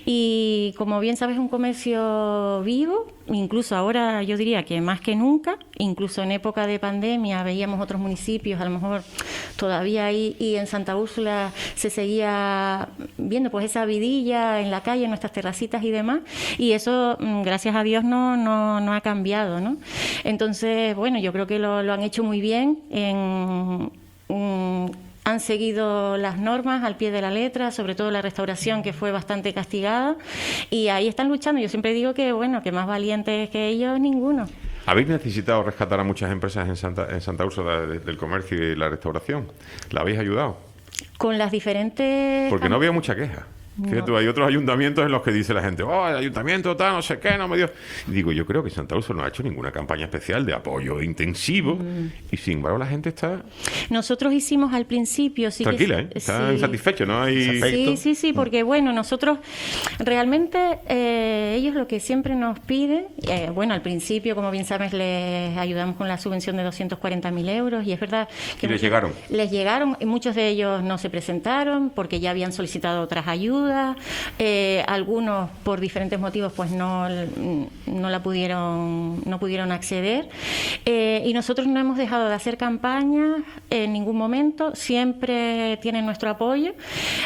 Y como bien sabes, un comercio vivo, incluso ahora yo diría que más que nunca, incluso en época de pandemia veíamos otros municipios, a lo mejor todavía ahí, y en Santa Úrsula se seguía viendo pues esa vidilla en la calle, en nuestras terracitas y demás, y eso, gracias a Dios, no, no, no ha cambiado, ¿no? Entonces, bueno, yo creo que lo, lo han hecho muy bien en... Um, han seguido las normas al pie de la letra, sobre todo la restauración, que fue bastante castigada, y ahí están luchando. Yo siempre digo que, bueno, que más valientes que ellos, ninguno. ¿Habéis necesitado rescatar a muchas empresas en Santa, en Santa Úrsula de, del comercio y la restauración? ¿La habéis ayudado? Con las diferentes... Porque no había mucha queja. Fíjate, no. Hay otros ayuntamientos en los que dice la gente, oh, el ayuntamiento tal, no sé qué, no me dio... Y digo, yo creo que Santa Úrsula no ha hecho ninguna campaña especial de apoyo intensivo, mm. y sin embargo la gente está... Nosotros hicimos al principio... Sí Tranquila, que, ¿eh? Están sí. satisfechos, ¿no? Hay... Sí, sí, sí, porque bueno, nosotros realmente, eh, ellos lo que siempre nos piden, eh, bueno, al principio, como bien sabes, les ayudamos con la subvención de doscientos cuarenta mil euros, y es verdad que... ¿Y les llegaron? Les llegaron, y muchos de ellos no se presentaron porque ya habían solicitado otras ayudas. Eh, algunos por diferentes motivos pues no, no la pudieron no pudieron acceder, eh, y nosotros no hemos dejado de hacer campañas en ningún momento, siempre tienen nuestro apoyo,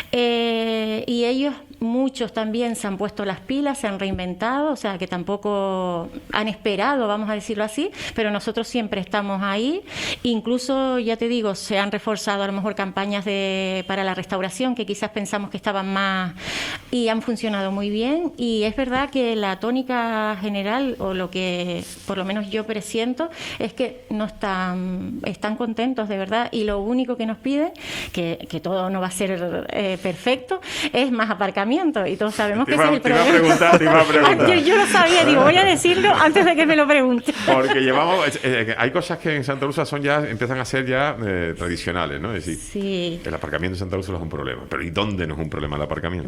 eh, y ellos muchos también se han puesto las pilas, se han reinventado, o sea que tampoco han esperado, vamos a decirlo así, pero nosotros siempre estamos ahí. Incluso, ya te digo, se han reforzado a lo mejor campañas de, para la restauración, que quizás pensamos que estaban más, y han funcionado muy bien. Y es verdad que la tónica general, o lo que por lo menos yo presiento, es que no están, están contentos de verdad, y lo único que nos piden, que, que todo no va a ser eh, perfecto, es más aparcamiento. Y todos sabemos que ese es el problema. Te iba a preguntar, te iba a preguntar. yo, yo lo sabía, digo, voy a decirlo antes de que me lo pregunte. Porque llevamos, eh, hay cosas que en Santa Úrsula son ya, empiezan a ser ya eh, tradicionales, ¿no? Es decir, sí. El aparcamiento en Santa Úrsula es un problema. Pero ¿y dónde no es un problema el aparcamiento? Por eso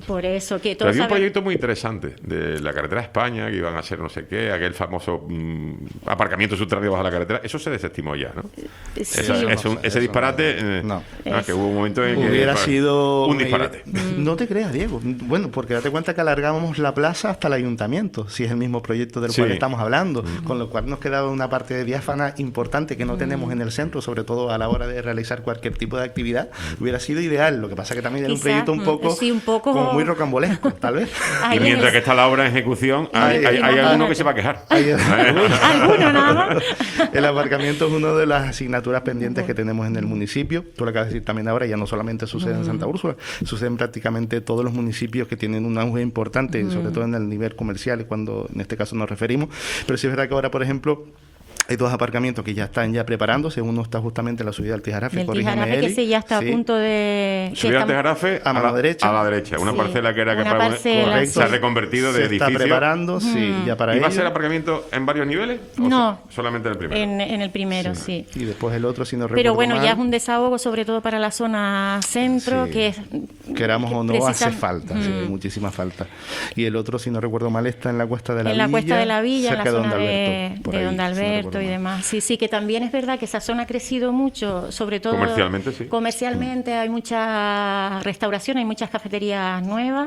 eso, que Pero todos había un saben- proyecto muy interesante de la carretera de España, que iban a hacer no sé qué, aquel famoso mm, aparcamiento subterráneo bajo la carretera. Eso se desestimó ya, ¿no? Sí. Esa- es un- ese disparate, eh, no. ah, que hubo un momento en que Hubiera fue sido un disparate. No te creas, Diego. Bueno, porque date cuenta que alargábamos la plaza hasta el ayuntamiento, si es el mismo proyecto del Sí. cual estamos hablando, con lo cual nos quedaba una parte de diáfana importante que no tenemos en el centro, sobre todo a la hora de realizar cualquier tipo de actividad. Hubiera sido ideal. Lo que pasa que también era un Quizá, proyecto un mm, poco, sí, un poco- como muy rocambolesco, tal vez. Ay, Y mientras es- que está la obra en ejecución, hay, hay, hay Imagínate. alguno que se va a quejar. Ahí- Alguno nada más. El aparcamiento es una de las asignaturas pendientes que tenemos en el municipio. Tú lo acabas de decir también ahora, ya no solamente sucede en Santa Úrsula, sucede en prácticamente todos los municipios que tienen un auge importante, sobre todo en el nivel comercial, cuando en este caso nos referimos. Pero sí es verdad que ahora, por ejemplo, hay dos aparcamientos que ya están ya preparándose. Uno está justamente en la subida del Tijarafe. El corrígeme, Tijarafe, que Eli. sí, ya está Sí. a punto de... que Subir al estamos- Tejarafe A mano la, derecha. a la derecha. Una Sí. parcela que era que Una para- parcela, Correcto. se ha reconvertido de Se edificio. está preparando, sí, ya para ¿Y va a ello. ser aparcamiento en varios niveles? ¿O No. so- solamente en el primero? En, en el primero, sí. Y después el otro, si no Pero recuerdo bueno, mal, ya es un desahogo, sobre todo para la zona centro, Sí. que es... queramos que o no, precisa- hace falta, sí, Mm. muchísima falta. Y el otro, si no recuerdo mal, está en la Cuesta de la en Villa. la Cuesta de la Villa, en la cerca zona de de, Don Alberto. por de ahí, Don si no Alberto recuerdo y mal. demás. Sí, sí, que también es verdad que esa zona ha crecido mucho, sobre todo... Comercialmente, sí. Comercialmente hay mucha restauración, hay muchas cafeterías nuevas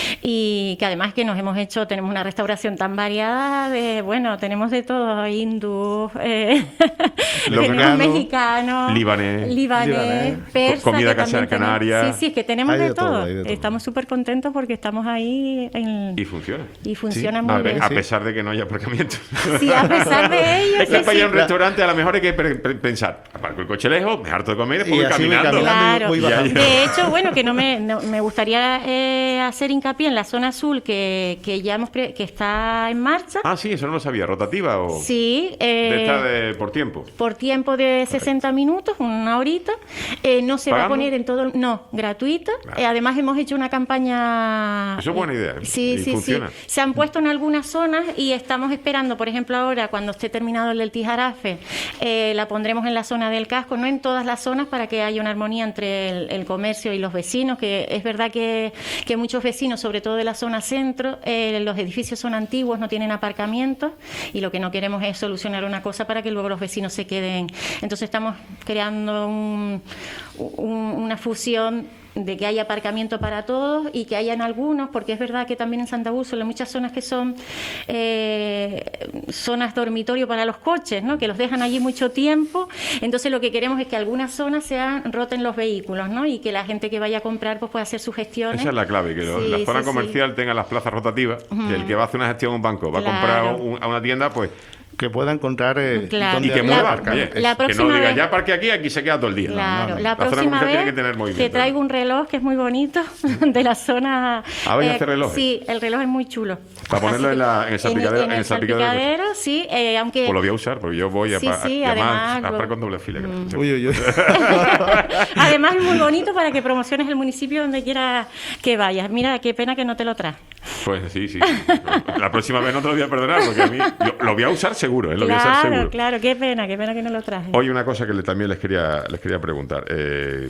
y que además que nos hemos hecho, tenemos una restauración tan variada de, bueno, tenemos de todo, hindú, eh, tenemos Mexicano, mexicanos, libanés, libanés, libanés, persa, co- comida que casera también tenemos. canaria. Sí, sí, es que tenemos Hay de, de todo, todo. hay de todo. Estamos súper contentos porque estamos ahí en- Y funciona. y funciona Sí, muy A, bien. a pesar de que no haya aparcamiento. Sí, a pesar de ello, Es que sí, para ir a sí. un restaurante a lo mejor hay que pre- pre- pensar, aparco el coche lejos, me harto de comer y después Y voy así voy caminando. caminando. Claro. Voy bajando. De hecho, bueno, que no me, no- me gustaría eh, hacer hincapié en la zona azul que, que ya hemos pre- que está en marcha. Ah, sí, eso no lo sabía. ¿Rotativa o...? Sí, eh, De esta de, por tiempo. por tiempo de sesenta minutos, una horita. Eh, no se va a ¿Pagando? poner en todo... No, gratuita. Claro. Eh, además hemos hecho una campaña... Eso es buena idea, ¿eh? Sí, Y sí, funciona. sí. Se han puesto en algunas zonas y estamos esperando, por ejemplo, ahora cuando esté terminado el del Tijarafe, eh, la pondremos en la zona del casco, no en todas las zonas, para que haya una armonía entre el, el comercio y los vecinos, que es verdad que, que muchos vecinos, sobre todo de la zona centro, eh, los edificios son antiguos, no tienen aparcamientos y lo que no queremos es solucionar una cosa para que luego los vecinos se queden. Entonces estamos creando un- un- una fusión de que haya aparcamiento para todos y que hayan algunos, porque es verdad que también en Santa Úrsula hay muchas zonas que son eh, zonas dormitorio para los coches, ¿no? Que los dejan allí mucho tiempo. Entonces lo que queremos es que algunas zonas sean roten los vehículos, ¿no? Y que la gente que vaya a comprar pues pueda hacer sus gestiones. Esa es la clave, que lo- Sí, la zona sí, comercial tenga las plazas rotativas, que el que va a hacer una gestión a un banco, va Claro. a comprar un- a una tienda, pues... Que pueda encontrar eh, Claro. dónde Y que La- mueva, aparcar. oye, la que no próxima diga, vez- ya parque aquí, aquí se queda todo el día. No, Claro, no, no. la zona próxima comercial vez tiene que tener movimiento. te traigo un reloj que es muy bonito de la zona. Ah, ¿vais a hacer relojes? Sí, el reloj es muy chulo. Para ponerlo Así en que- la- en el salpicadero- En, en el el salpicadero del salpicadero, sí, eh, aunque. Pues lo voy a usar, porque yo voy a, Sí, pa- sí, y además además, a luego- par con doble fila. creo. Uy, uy, uy. Además es muy bonito para que promociones el municipio donde quiera que vayas. Mira, qué pena que no te lo traes. Pues sí, sí. La próxima vez no te lo voy a perdonar, porque a mí lo, lo voy a usar seguro, ¿eh? Lo voy a usar Claro, seguro. claro, qué pena, qué pena que no lo trajes. Hoy una cosa que le- también les quería, les quería preguntar. Eh,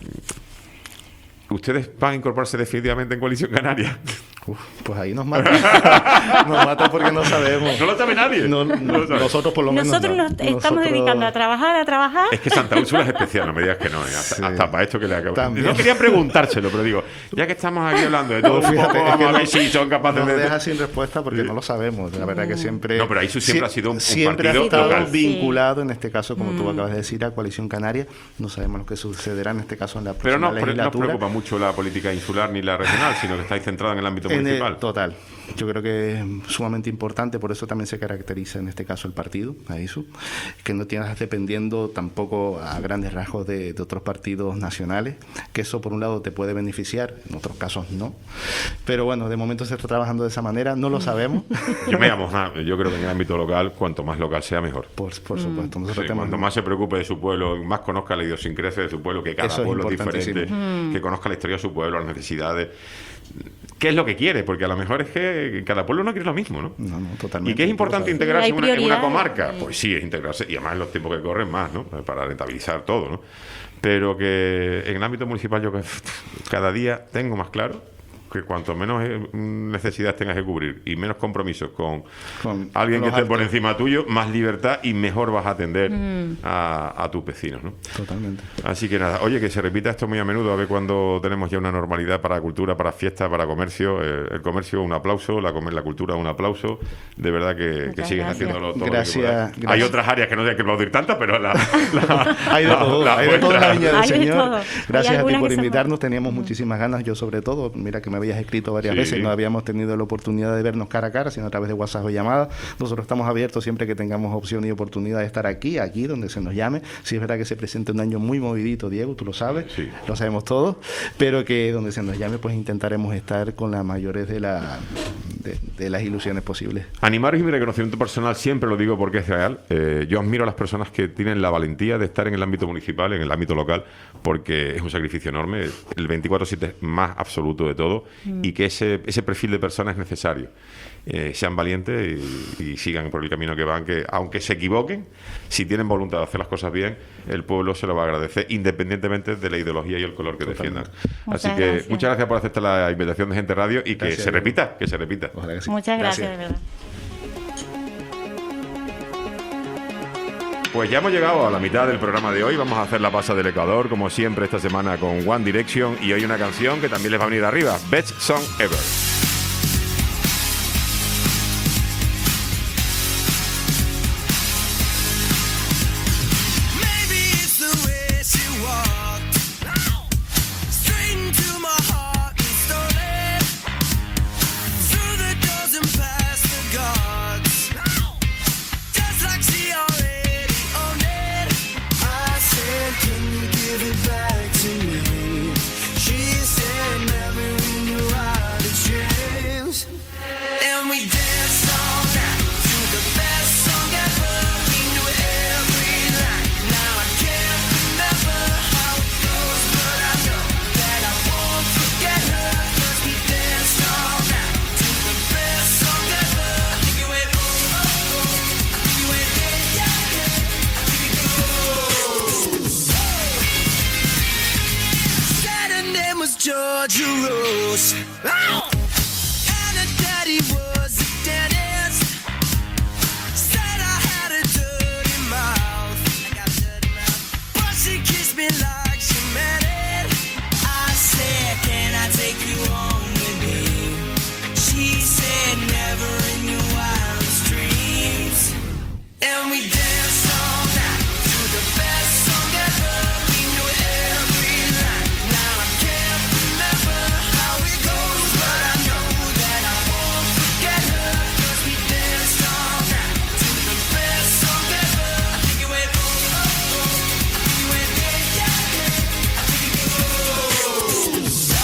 ¿Ustedes van a incorporarse definitivamente en Coalición Canaria? Uf, pues ahí nos mata. Nos mata porque no sabemos. No lo sabe nadie. No, no, No lo sabe. nosotros por lo menos Nosotros no. nos estamos Nosotros- dedicando a trabajar, a trabajar. Es que Santa Úrsula es especial, no me digas que no, ¿eh? hasta, Sí. hasta para esto que le acabo. También. No quería preguntárselo, pero digo, ya que estamos aquí hablando de todo un Fíjate, poco, es que vamos a ver no- si son capaces nos de... deja sin respuesta porque no lo sabemos. La verdad que siempre. No, pero Aisu siempre Sie- ha sido un- un siempre partido ha estado local. vinculado, en este caso, como tú acabas de decir, a Coalición Canaria. No sabemos lo que sucederá en este caso en la Pero próxima no, no os legislatura. preocupa mucho la política insular ni la regional, sino que estáis centrada en el ámbito En el- municipal. total. Yo creo que es sumamente importante, por eso también se caracteriza en este caso el partido, AISU, que no tienes dependiendo tampoco a grandes rasgos de, de otros partidos nacionales, que eso por un lado te puede beneficiar, en otros casos no. Pero bueno, de momento se está trabajando de esa manera, no lo sabemos. Yo me llamo, ah, yo creo que en el ámbito local, cuanto más local sea, mejor. Por, por supuesto. Nosotros Sí, tenemos- cuanto más se preocupe de su pueblo, más conozca la idiosincrasia de su pueblo, que cada Eso es pueblo es diferente, importantísimo. que conozca la historia de su pueblo, las necesidades, qué es lo que quiere, porque a lo mejor es que cada pueblo no quiere lo mismo, ¿no? No, no, totalmente. ¿Y qué es importante Lo sabes. integrarse Sí, en hay una, en una prioridades. comarca? Pues sí, es integrarse, y además en los tiempos que corren más, ¿no? Para rentabilizar todo, ¿no? Pero que en el ámbito municipal yo que cada día tengo más claro que cuanto menos eh, necesidades tengas que cubrir y menos compromisos con, con alguien que esté altos. por encima tuyo, más libertad y mejor vas a atender mm. a, a tus vecinos, ¿no? Totalmente. Así que nada, oye, que se repita esto muy a menudo, a ver cuando tenemos ya una normalidad para cultura, para fiesta, para comercio. Eh, el comercio, un aplauso, la, la cultura, un aplauso. De verdad que, que sigues haciéndolo todo gracias, lo que gracias. Hay otras áreas que no hay que aplaudir tantas, pero la, la, hay de todo, la, hay de todo la viña del Señor. Gracias a ti por invitarnos, teníamos mm. muchísimas ganas, yo sobre todo, mira que me habías escrito varias sí. veces, no habíamos tenido la oportunidad de vernos cara a cara, sino a través de WhatsApp o llamadas. Nosotros estamos abiertos siempre que tengamos opción y oportunidad de estar aquí, aquí donde se nos llame. Sí es verdad que se presenta un año muy movidito, Diego, tú lo sabes, sí. lo sabemos todos, pero que donde se nos llame pues intentaremos estar con las mayores de, la, de, de las ilusiones posibles. Animaros y mi reconocimiento personal, siempre lo digo porque es real. Eh, yo admiro a las personas que tienen la valentía de estar en el ámbito municipal, en el ámbito local, porque es un sacrificio enorme, el veinticuatro siete más absoluto de todo, mm. y que ese, ese perfil de personas es necesario. Eh, sean valientes y, y sigan por el camino que van, que aunque se equivoquen, si tienen voluntad de hacer las cosas bien, el pueblo se lo va a agradecer, independientemente de la ideología y el color que defiendan. Muchas Así que gracias. Muchas gracias por aceptar la invitación de Gente Radio y gracias, que se repita, que se repita. Sí. Muchas gracias, gracias, de verdad. Pues ya hemos llegado a la mitad del programa de hoy. Vamos a hacer la pasa del Ecuador, como siempre, esta semana con One Direction. Y hoy una canción que también les va a venir arriba. Best Song Ever. Georgia Rose. Oh! And her daddy was a dentist. Said I had a dirty mouth. I got a dirty mouth. But she kissed me like she meant it. I said, can I take you home with me? She said, never in your wildest dreams. And we danced all night to the best song ever. We knew every line. Now I can't remember how it goes, but I know that I won't forget her. 'Cause we danced all night to the best song ever. I think it went oh, oh, oh. I think it went yeah, yeah, yeah. I think it goes.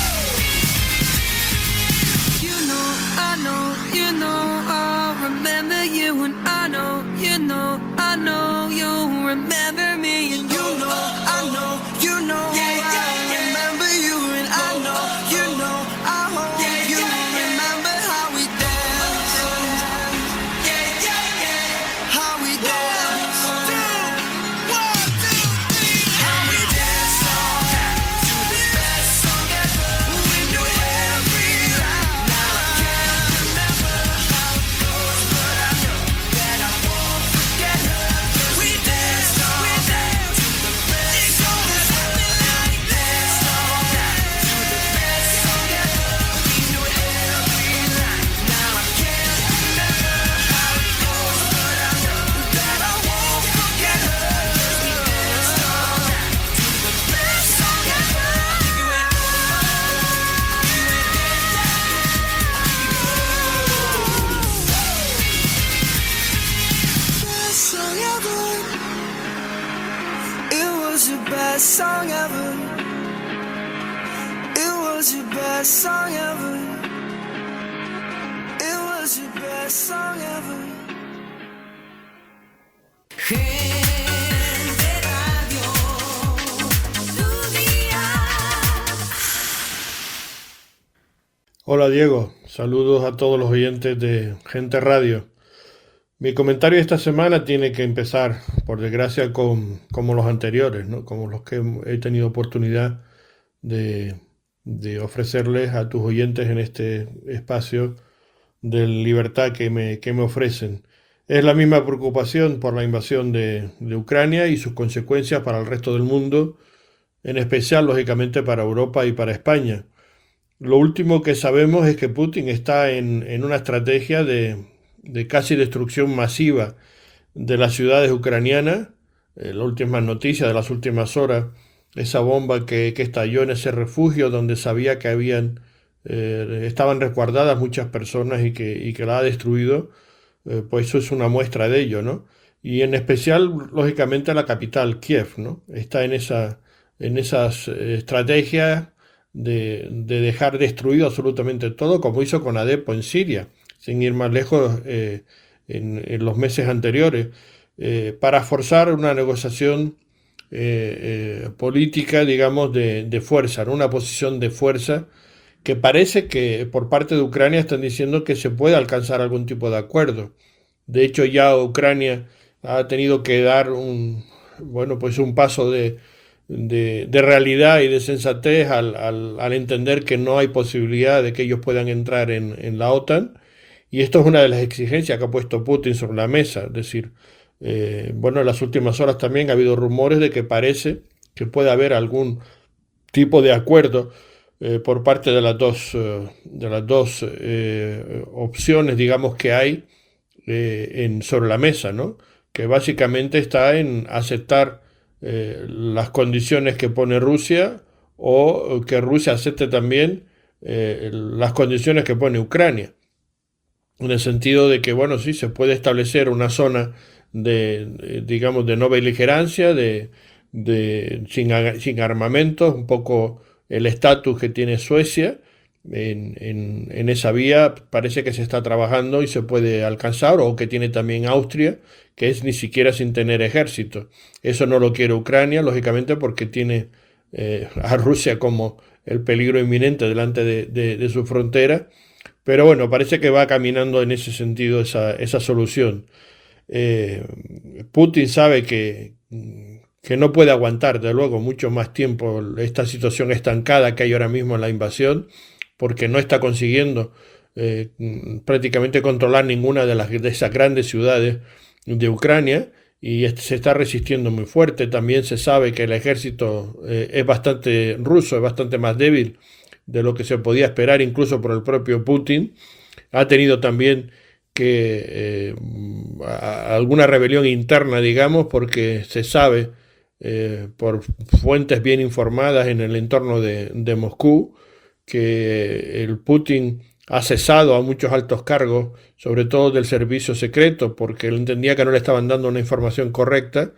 You know, I know, you know, I'll remember you, and I know, you know, I know you'll remember me, and you know, I know, you know, yeah, yeah, I remember you, and I know, you know, I hope yeah, you yeah, remember yeah. how we danced, yeah, yeah, yeah, how we danced, one, two, three, how we danced all night to the best song ever. We knew every line. Now I can't remember how it goes, but I know that I won't forget her. 'Cause we danced all night to the best song ever. We danced all night to the best song ever. We knew every line. Now I can't remember how it goes, but I know that I won't forget her. 'Cause we danced all night to the best song ever. You went oh, you went yeah, best song ever. It was your best song ever. It was your best song ever. It was your best song ever. Gente Radio, tu día. Hola Diego, saludos a todos los oyentes de Gente Radio. Mi comentario esta semana tiene que empezar, por desgracia, con, como los anteriores, ¿no? Como los que he tenido oportunidad de, de ofrecerles a tus oyentes en este espacio de libertad que me, que me ofrecen. Es la misma preocupación por la invasión de, de Ucrania y sus consecuencias para el resto del mundo, en especial, lógicamente, para Europa y para España. Lo último que sabemos es que Putin está en, en una estrategia de, de casi destrucción masiva de las ciudades ucranianas. Eh, las últimas noticias de las últimas horas, esa bomba que, que estalló en ese refugio donde sabía que habían, eh, estaban resguardadas muchas personas y que, y que la ha destruido, eh, pues eso es una muestra de ello, ¿no? Y en especial, lógicamente, la capital, Kiev, ¿no? Está en, esa, en esas estrategias de, de dejar destruido absolutamente todo, como hizo con Alepo en Siria, sin ir más lejos eh, en, en los meses anteriores, eh, para forzar una negociación eh, eh, política, digamos, de, de fuerza, ¿no? Una posición de fuerza que parece que por parte de Ucrania están diciendo que se puede alcanzar algún tipo de acuerdo. De hecho, ya Ucrania ha tenido que dar un, bueno, pues un paso de De, de realidad y de sensatez al, al, al entender que no hay posibilidad de que ellos puedan entrar en, en la OTAN, y esto es una de las exigencias que ha puesto Putin sobre la mesa. Es decir, eh, bueno, en las últimas horas también ha habido rumores de que parece que puede haber algún tipo de acuerdo eh, por parte de las dos, eh, de las dos eh, opciones, digamos, que hay eh, en, sobre la mesa, ¿no? Que básicamente está en aceptar Eh, las condiciones que pone Rusia, o que Rusia acepte también eh, las condiciones que pone Ucrania, en el sentido de que, bueno, sí, se puede establecer una zona de, de digamos, de no beligerancia, de, de sin, sin armamentos, un poco el estatus que tiene Suecia. En, en, en esa vía parece que se está trabajando y se puede alcanzar, o que tiene también Austria, que es ni siquiera sin tener ejército. Eso no lo quiere Ucrania, lógicamente, porque tiene eh, a Rusia como el peligro inminente delante de, de, de su frontera. Pero bueno, parece que va caminando en ese sentido esa, esa solución. Eh, Putin sabe que, que no puede aguantar, de luego, mucho más tiempo esta situación estancada que hay ahora mismo en la invasión, porque no está consiguiendo eh, prácticamente controlar ninguna de, las, de esas grandes ciudades de Ucrania, y se está resistiendo muy fuerte. También se sabe que el ejército eh, es bastante ruso, es bastante más débil de lo que se podía esperar, incluso por el propio Putin. Ha tenido también que eh, a, alguna rebelión interna, digamos, porque se sabe eh, por fuentes bien informadas en el entorno de, de Moscú, que el Putin ha cesado a muchos altos cargos, sobre todo del servicio secreto, porque él entendía que no le estaban dando una información correcta,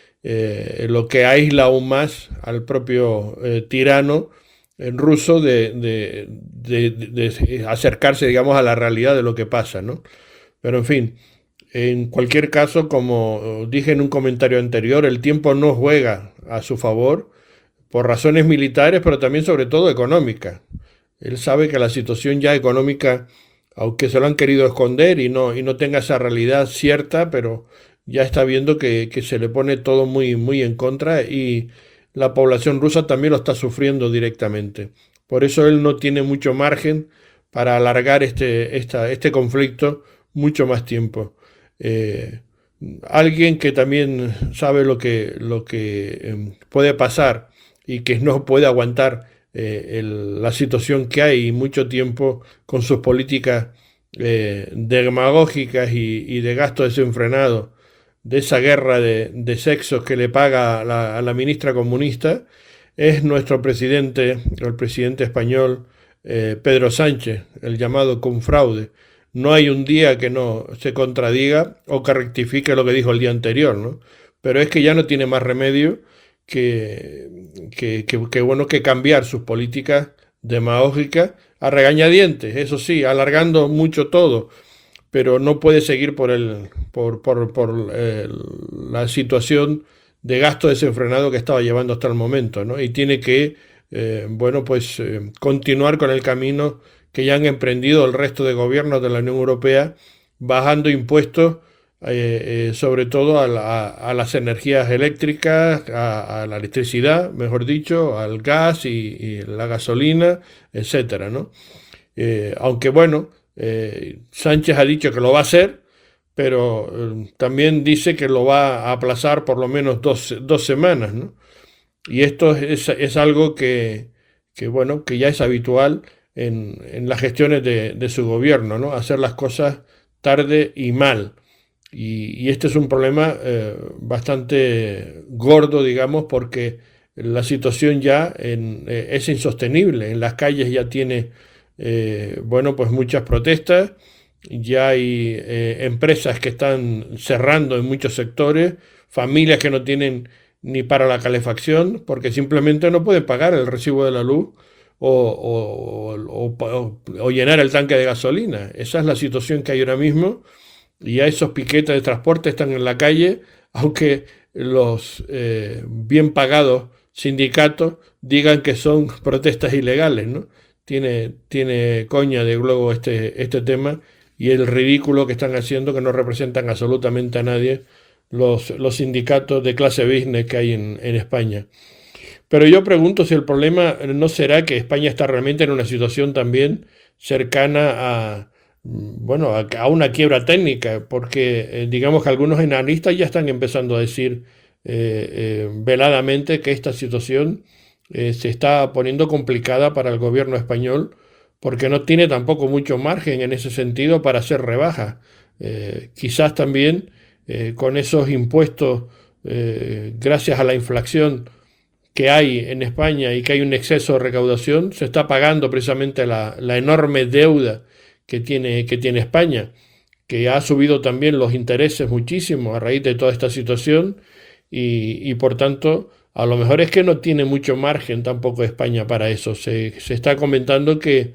eh, lo que aísla aún más al propio eh, tirano en ruso de, de, de, de, de acercarse, digamos, a la realidad de lo que pasa, ¿no? Pero en fin, en cualquier caso, como dije en un comentario anterior, el tiempo no juega a su favor por razones militares, pero también sobre todo económicas. Él sabe que la situación ya económica, aunque se lo han querido esconder y no, y no tenga esa realidad cierta, pero ya está viendo que, que se le pone todo muy, muy en contra, y la población rusa también lo está sufriendo directamente. Por eso él no tiene mucho margen para alargar este, esta, este conflicto mucho más tiempo. Eh, alguien que también sabe lo que, lo que eh, puede pasar y que no puede aguantar Eh, el, la situación que hay mucho tiempo con sus políticas eh, demagógicas y, y de gasto desenfrenado, de esa guerra de, de sexos que le paga a la, a la ministra comunista, es nuestro presidente, el presidente español eh, Pedro Sánchez, el llamado confraude. No hay un día que no se contradiga o que rectifique lo que dijo el día anterior, ¿no? Pero es que ya no tiene más remedio Que, que, que, que bueno que cambiar sus políticas demagógicas a regañadientes, eso sí, alargando mucho todo, pero no puede seguir por el por, por, por eh, la situación de gasto desenfrenado que estaba llevando hasta el momento, ¿no? Y tiene que eh, bueno pues eh, continuar con el camino que ya han emprendido el resto de gobiernos de la Unión Europea, bajando impuestos eh, eh, sobre todo a, la, a las energías eléctricas, a, a la electricidad, mejor dicho, al gas y, y la gasolina, etcétera, ¿no? Eh, aunque bueno, eh, Sánchez ha dicho que lo va a hacer, pero eh, también dice que lo va a aplazar por lo menos dos, dos semanas, ¿no? Y esto es, es algo que, que, bueno, que ya es habitual en, en las gestiones de, de su gobierno, ¿no? Hacer las cosas tarde y mal. Y, y este es un problema eh, bastante gordo, digamos, porque la situación ya en, eh, es insostenible. En las calles ya tiene, eh, bueno, pues muchas protestas, ya hay eh, empresas que están cerrando en muchos sectores, familias que no tienen ni para la calefacción, porque simplemente no pueden pagar el recibo de la luz o, o, o, o, o llenar el tanque de gasolina. Esa es la situación que hay ahora mismo, y ya esos piquetes de transporte están en la calle, aunque los eh, bien pagados sindicatos digan que son protestas ilegales, ¿no? Tiene, tiene coña de luego este, este tema, y el ridículo que están haciendo, que no representan absolutamente a nadie los, los sindicatos de clase business que hay en, en España. Pero yo pregunto si el problema no será que España está realmente en una situación también cercana a, bueno, a, a una quiebra técnica, porque eh, digamos que algunos analistas ya están empezando a decir eh, eh, veladamente que esta situación eh, se está poniendo complicada para el gobierno español, porque no tiene tampoco mucho margen en ese sentido para hacer rebajas. Eh, quizás también eh, con esos impuestos, eh, gracias a la inflación que hay en España y que hay un exceso de recaudación, se está pagando precisamente la, la enorme deuda que tiene, que tiene España, que ha subido también los intereses muchísimo a raíz de toda esta situación, y, y por tanto a lo mejor es que no tiene mucho margen tampoco España para eso. Se, se está comentando que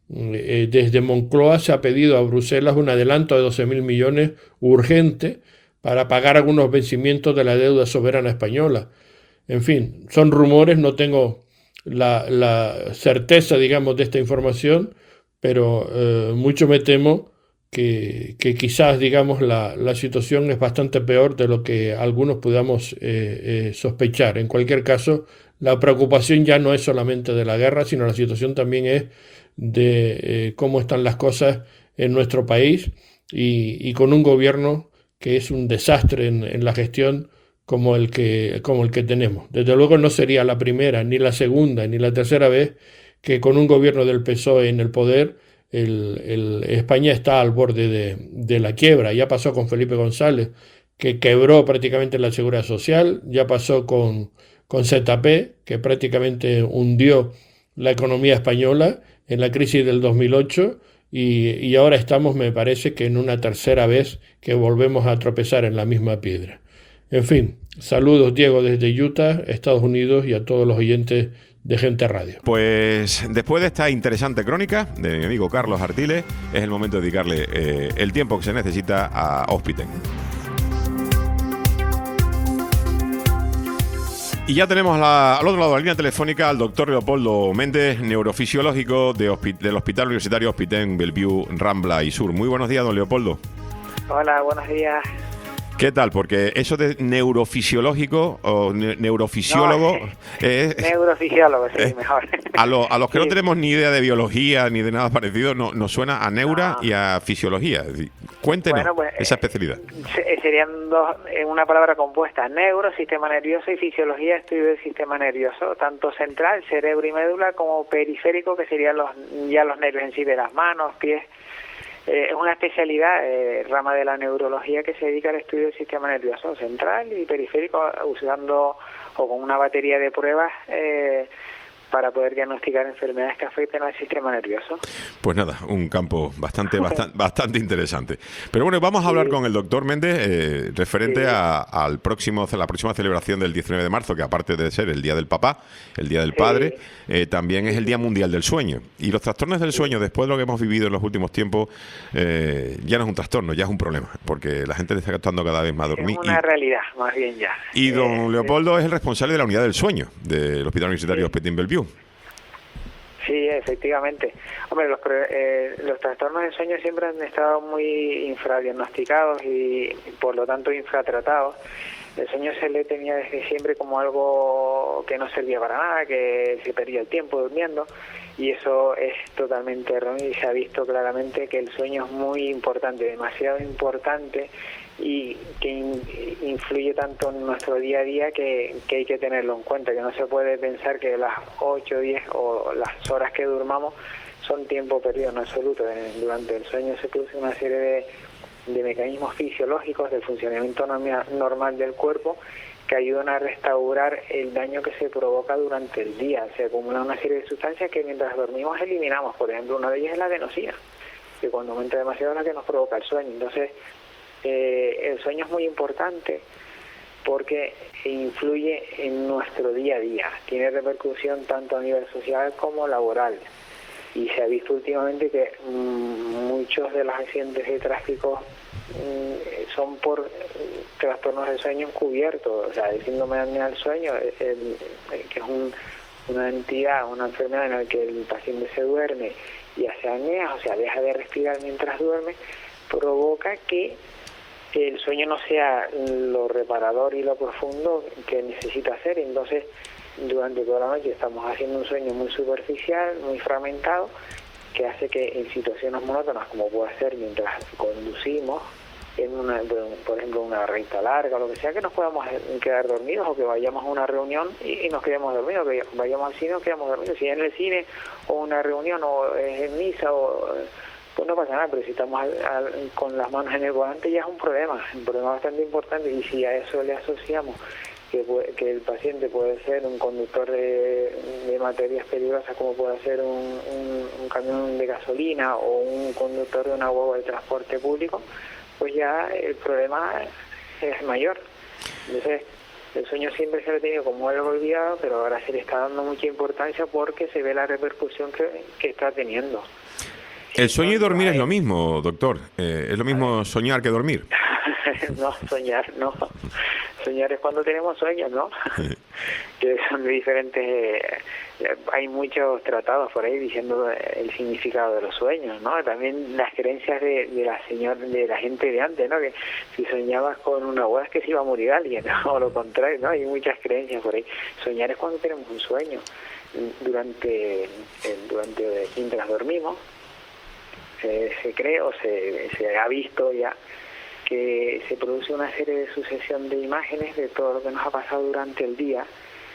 eh, desde Moncloa se ha pedido a Bruselas un adelanto de doce mil millones urgente para pagar algunos vencimientos de la deuda soberana española. En fin, son rumores, no tengo la, la certeza, digamos, de esta información, pero eh, mucho me temo que, que quizás, digamos, la, la situación es bastante peor de lo que algunos podamos eh, eh, sospechar. En cualquier caso, la preocupación ya no es solamente de la guerra, sino la situación también es de eh, cómo están las cosas en nuestro país, y, y con un gobierno que es un desastre en, en la gestión como el que, como el que tenemos. Desde luego no sería la primera, ni la segunda, ni la tercera vez que con un gobierno del P S O E en el poder el, el, España está al borde de, de la quiebra. Ya pasó con Felipe González, que quebró prácticamente la seguridad social, ya pasó con, con Z P, que prácticamente hundió la economía española en la crisis del dos mil ocho, y, y ahora estamos, me parece, que en una tercera vez que volvemos a tropezar en la misma piedra. En fin, saludos, Diego, desde Utah, Estados Unidos, y a todos los oyentes de Gente Radio. Pues después de esta interesante crónica de mi amigo Carlos Artiles, es el momento de dedicarle eh, el tiempo que se necesita a Hospiten. Y ya tenemos la, al otro lado de la línea telefónica al doctor Leopoldo Méndez, neurofisiológico de hospi- del Hospital Universitario Hospiten Bellevue, Rambla y Sur. Muy buenos días, don Leopoldo. Hola, buenos días. ¿Qué tal? Porque eso de neurofisiológico o ne- neurofisiólogo... No, eh, neurofisiólogo, sí, eh, mejor. A, lo, a los que Sí. no tenemos ni idea de biología ni de nada parecido, no, nos suena a neura No. y a fisiología. Es decir, cuéntenos Bueno, pues, esa especialidad. Se- Serían dos, en una palabra compuesta: neuro, sistema nervioso, y fisiología, estudio del sistema nervioso, tanto central, cerebro y médula, como periférico, que serían los ya los nervios en sí de las manos, pies. Eh, es una especialidad, eh, rama de la neurología, que se dedica al estudio del sistema nervioso central y periférico, usando o con una batería de pruebas eh, para poder diagnosticar enfermedades que afecten al sistema nervioso. Pues nada, un campo bastante bastante, bastante interesante. Pero bueno, vamos a hablar con el doctor Méndez eh, referente Sí. a, al próximo, a la próxima celebración del diecinueve de marzo, que aparte de ser el Día del Papá, el Día del Sí. Padre, eh, también es el Día Mundial del Sueño. Y los trastornos del sueño, después de lo que hemos vivido en los últimos tiempos, eh, ya no es un trastorno, ya es un problema, porque la gente le está costando cada vez más dormir. Es una Y, realidad, más bien ya. y don Eh, Leopoldo es el responsable de la unidad del sueño del Hospital Universitario Sí. Hospital Bellevue. Sí, efectivamente. Hombre, los, eh, los trastornos de sueño siempre han estado muy infradiagnosticados y, por lo tanto, infratratados. El sueño se le tenía desde siempre como algo que no servía para nada, que se perdía el tiempo durmiendo, y eso es totalmente erróneo, y se ha visto claramente que el sueño es muy importante, demasiado importante, y que in, influye tanto en nuestro día a día que, que hay que tenerlo en cuenta, que no se puede pensar que las ocho, diez o las horas que durmamos son tiempo perdido en absoluto. Durante el sueño se produce una serie de, de mecanismos fisiológicos del funcionamiento normal del cuerpo que ayudan a restaurar el daño que se provoca durante el día. Se acumula una serie de sustancias que mientras dormimos eliminamos. Por ejemplo, una de ellas es la adenosina, que cuando aumenta demasiado es la que nos provoca el sueño. Entonces, Eh, el sueño es muy importante porque influye en nuestro día a día, tiene repercusión tanto a nivel social como laboral, y se ha visto últimamente que mmm, muchos de los accidentes de tráfico mmm, son por uh, trastornos del sueño encubiertos. O sea, el síndrome de apnea del sueño, el, el, que es un, una entidad, una enfermedad en la que el paciente se duerme y hace apnea, o sea, deja de respirar mientras duerme, provoca que el sueño no sea lo reparador y lo profundo que necesita ser. Entonces, durante toda la noche estamos haciendo un sueño muy superficial, muy fragmentado, que hace que en situaciones monótonas, como puede ser mientras conducimos, en una, por ejemplo, una recta larga o lo que sea, que nos podamos quedar dormidos, o que vayamos a una reunión y, y nos quedemos dormidos, que vayamos al cine y nos quedamos dormidos. Si es en el cine o una reunión o es en misa, o pues no pasa nada, pero si estamos al, al, con las manos en el volante ya es un problema, un problema bastante importante. Y si a eso le asociamos que, puede, que el paciente puede ser un conductor de, de materias peligrosas, como puede ser un, un, un camión de gasolina o un conductor de una guagua de transporte público, pues ya el problema es mayor. Entonces, el sueño siempre se lo ha tenido como algo olvidado, pero ahora se le está dando mucha importancia porque se ve la repercusión que, que está teniendo. El sueño y dormir es lo mismo, doctor. Eh, ¿Es lo mismo soñar que dormir? No, soñar no. Soñar es cuando tenemos sueños, ¿no? Que son diferentes. Eh, hay muchos tratados por ahí diciendo el significado de los sueños, ¿no? También las creencias de, de la señor, de la gente de antes, ¿no? Que si soñabas con una boda es que se iba a morir alguien, ¿no? O lo contrario, ¿no? Hay muchas creencias por ahí. Soñar es cuando tenemos un sueño. Durante, durante mientras dormimos, Se, se cree o se, se ha visto ya que se produce una serie de sucesión de imágenes de todo lo que nos ha pasado durante el día,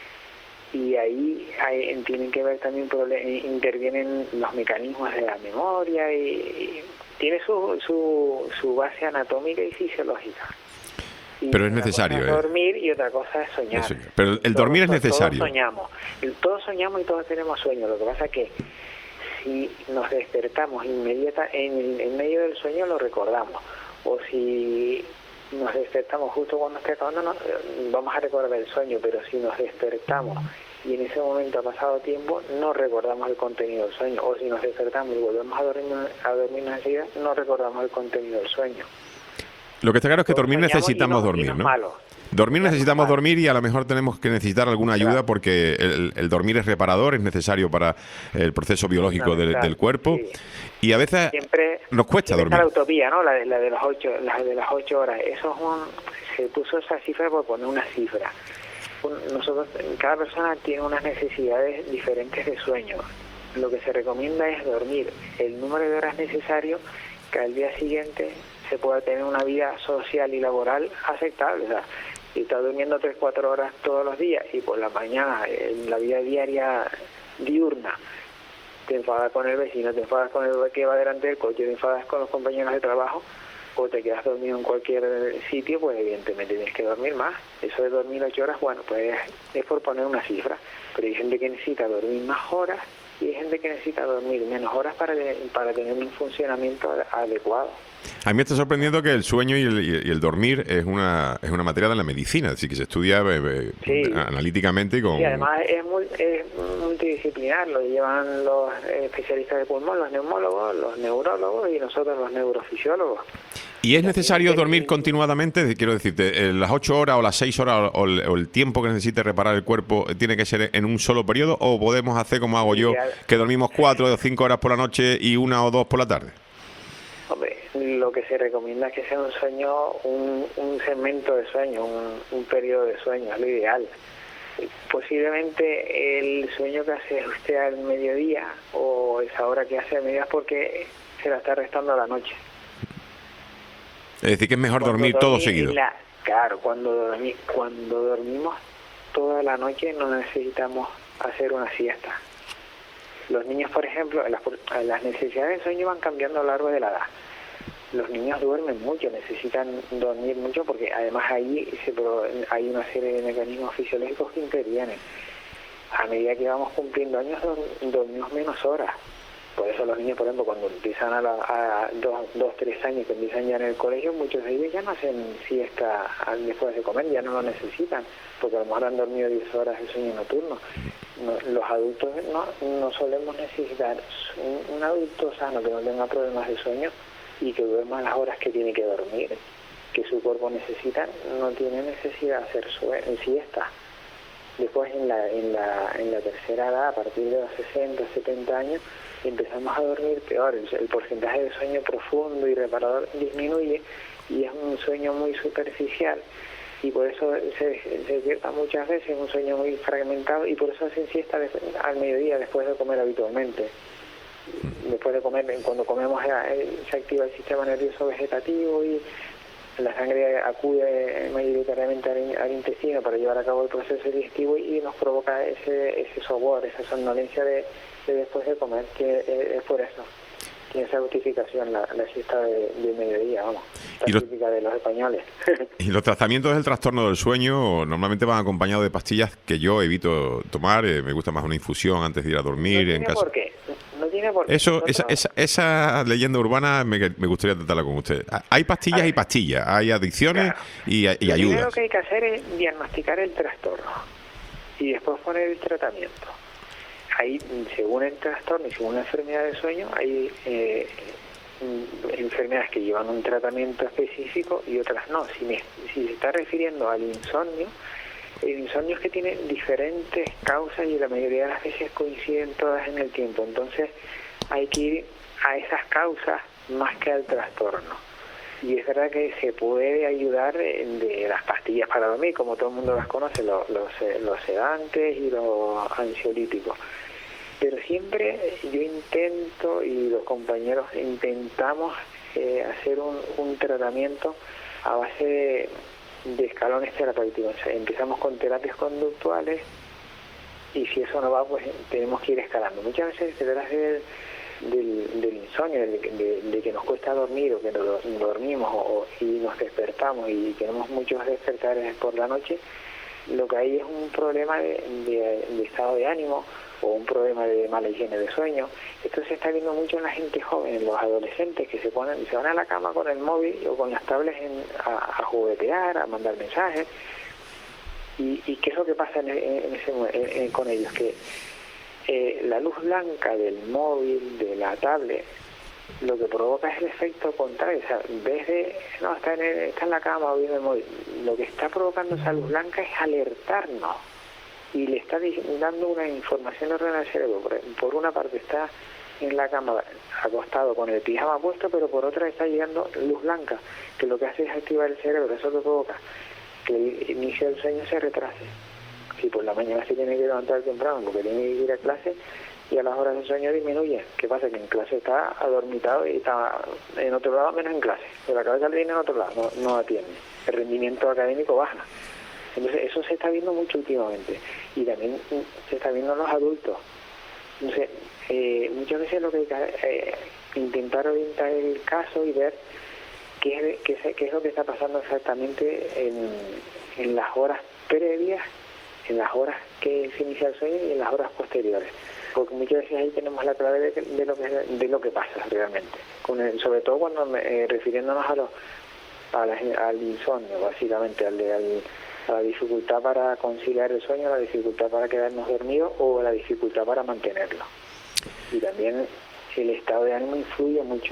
y ahí hay, tienen que ver también, intervienen los mecanismos de la memoria, y, y tiene su, su, su base anatómica y fisiológica. Y pero es necesario. Una cosa es dormir y otra cosa es soñar. Es pero el dormir todos, es necesario. Todos soñamos, todos soñamos y todos tenemos sueños. Lo que pasa es que si nos despertamos inmediata en, el, en medio del sueño lo recordamos, o si nos despertamos justo cuando esté acabando, no, vamos a recordar el sueño, pero si nos despertamos y en ese momento ha pasado tiempo, no recordamos el contenido del sueño, o si nos despertamos y volvemos a dormir a dormirnos enseguida, no recordamos el contenido del sueño. Lo que está claro es que Todos dormir necesitamos no, dormir, no ¿no? Malo. Dormir necesitamos dormir, y a lo mejor tenemos que necesitar alguna ayuda porque el, el dormir es reparador, es necesario para el proceso biológico del, del cuerpo, sí. Y a veces siempre, nos cuesta siempre dormir. Está la utopía, ¿no? La de, la de los ocho, la de las ocho horas. Eso es un, se puso esa cifra por poner una cifra. Nosotros, cada persona tiene unas necesidades diferentes de sueño. Lo que se recomienda es dormir el número de horas necesario que al día siguiente se pueda tener una vida social y laboral aceptable. O sea, si estás durmiendo tres, cuatro horas todos los días y por la mañana, en la vida diaria diurna, te enfadas con el vecino, te enfadas con el que va delante del coche, te enfadas con los compañeros de trabajo, o te quedas dormido en cualquier sitio, pues evidentemente tienes que dormir más. Eso de dormir ocho horas, bueno, pues es por poner una cifra, pero hay gente que necesita dormir más horas y hay gente que necesita dormir menos horas para, para tener un funcionamiento adecuado. A mí me está sorprendiendo que el sueño y el, y el dormir es una es una materia de la medicina, es decir, que se estudia eh, sí. analíticamente y con... Sí, además es, muy, es multidisciplinar, lo llevan los especialistas de pulmón, los neumólogos, los neurólogos y nosotros los neurofisiólogos. ¿Y es necesario dormir continuadamente? Quiero decirte, ¿las ocho horas o las seis horas o el, o el tiempo que necesite reparar el cuerpo tiene que ser en un solo periodo? ¿O podemos hacer como hago yo, que dormimos cuatro o cinco horas por la noche y una o dos por la tarde? Hombre, lo que se recomienda es que sea un sueño, un, un segmento de sueño, un, un periodo de sueño, es lo ideal. Posiblemente el sueño que hace usted al mediodía o esa hora que hace al mediodía es porque se la está restando a la noche. Es decir, que es mejor Cuando dormir todo seguido. La, claro, cuando, dormi, cuando dormimos toda la noche no necesitamos hacer una siesta. Los niños, por ejemplo, las, las necesidades de sueño van cambiando a lo largo de la edad. Los niños duermen mucho, necesitan dormir mucho porque además ahí se, hay una serie de mecanismos fisiológicos que intervienen. A medida que vamos cumpliendo años, dormimos menos horas. Por eso los niños, por ejemplo, cuando empiezan a, la, a dos, dos, tres años, que empiezan ya en el colegio, muchos de ellos ya no hacen siesta después de comer, ya no lo necesitan, porque a lo mejor han dormido diez horas de sueño nocturno. No, los adultos no, no solemos necesitar un, un adulto sano que no tenga problemas de sueño y que duerma las horas que tiene que dormir, que su cuerpo necesita, no tiene necesidad de hacer siesta. Después en la, en la, en la tercera edad, a partir de los sesenta, setenta años, empezamos a dormir peor, el, el porcentaje de sueño profundo y reparador disminuye y es un sueño muy superficial y por eso se, se despierta muchas veces, un sueño muy fragmentado y por eso hacen siesta de, al mediodía después de comer habitualmente. Después de comer, cuando comemos se activa el sistema nervioso vegetativo y la sangre acude mayoritariamente al, al intestino para llevar a cabo el proceso digestivo y nos provoca ese, ese sopor, esa somnolencia de, de después de comer, que es, es por eso. Tiene esa justificación la, la siesta de, de mediodía, vamos, la lo, típica de los españoles. Y los tratamientos del trastorno del sueño normalmente van acompañados de pastillas que yo evito tomar, eh, me gusta más una infusión antes de ir a dormir. No en tiene casa. por qué. No tiene por qué. Eso, esa, esa, esa leyenda urbana me, me gustaría tratarla con usted. Hay pastillas y pastillas, hay adicciones claro. y, y Lo ayudas. Lo primero que hay que hacer es diagnosticar el trastorno y después poner el tratamiento. Ahí, según el trastorno y según la enfermedad del sueño, hay eh, enfermedades que llevan un tratamiento específico y otras no. Si, me, si se está refiriendo al insomnio, el insomnio es que tiene diferentes causas y la mayoría de las veces coinciden todas en el tiempo. Entonces hay que ir a esas causas más que al trastorno. Y es verdad que se puede ayudar de las pastillas para dormir, como todo el mundo las conoce, los, los, los sedantes y los ansiolíticos. Pero siempre yo intento y los compañeros intentamos eh, hacer un, un tratamiento a base de, de escalones terapéuticos. O sea, empezamos con terapias conductuales y si eso no va, pues tenemos que ir escalando. Muchas veces detrás del, del, del insomnio, de, de, de que nos cuesta dormir o que no, no dormimos o, y nos despertamos y tenemos muchos despertares por la noche, lo que hay es un problema de, de, de estado de ánimo o un problema de mala higiene de sueño. Esto se está viendo mucho en la gente joven, en los adolescentes que se ponen, se van a la cama con el móvil o con las tablets en, a, a juguetear, a mandar mensajes. ¿Y, y qué es lo que pasa en, en ese, en, en, con ellos? Que eh, la luz blanca del móvil, de la tablet, lo que provoca es el efecto contrario. O sea, en vez de, no, está en, el, está en la cama o viendo el móvil, lo que está provocando esa luz blanca es alertarnos. Y le está dando una información ordenada al cerebro. Por una parte está en la cama acostado con el pijama puesto, pero por otra está llegando luz blanca, que lo que hace es activar el cerebro. Eso que provoca que el inicio del sueño se retrase. Si por la mañana se tiene que levantar temprano porque tiene que ir a clase y a las horas de sueño disminuye. ¿Qué pasa? Que en clase está adormitado y está en otro lado menos en clase. Pero la cabeza le viene en otro lado, no, no atiende. El rendimiento académico baja. Entonces eso se está viendo mucho últimamente y también se está viendo en los adultos. Entonces eh, muchas veces lo que hay que eh, intentar orientar el caso y ver qué es, qué, qué es lo que está pasando exactamente en, en las horas previas, en las horas que se inicia el sueño y en las horas posteriores, porque muchas veces ahí tenemos la clave de, de lo que de lo que pasa realmente, con el, sobre todo cuando eh, refiriéndonos a los a la, al insomnio, básicamente al, al a la dificultad para conciliar el sueño, la dificultad para quedarnos dormidos o la dificultad para mantenerlo. Y también el estado de ánimo influye mucho.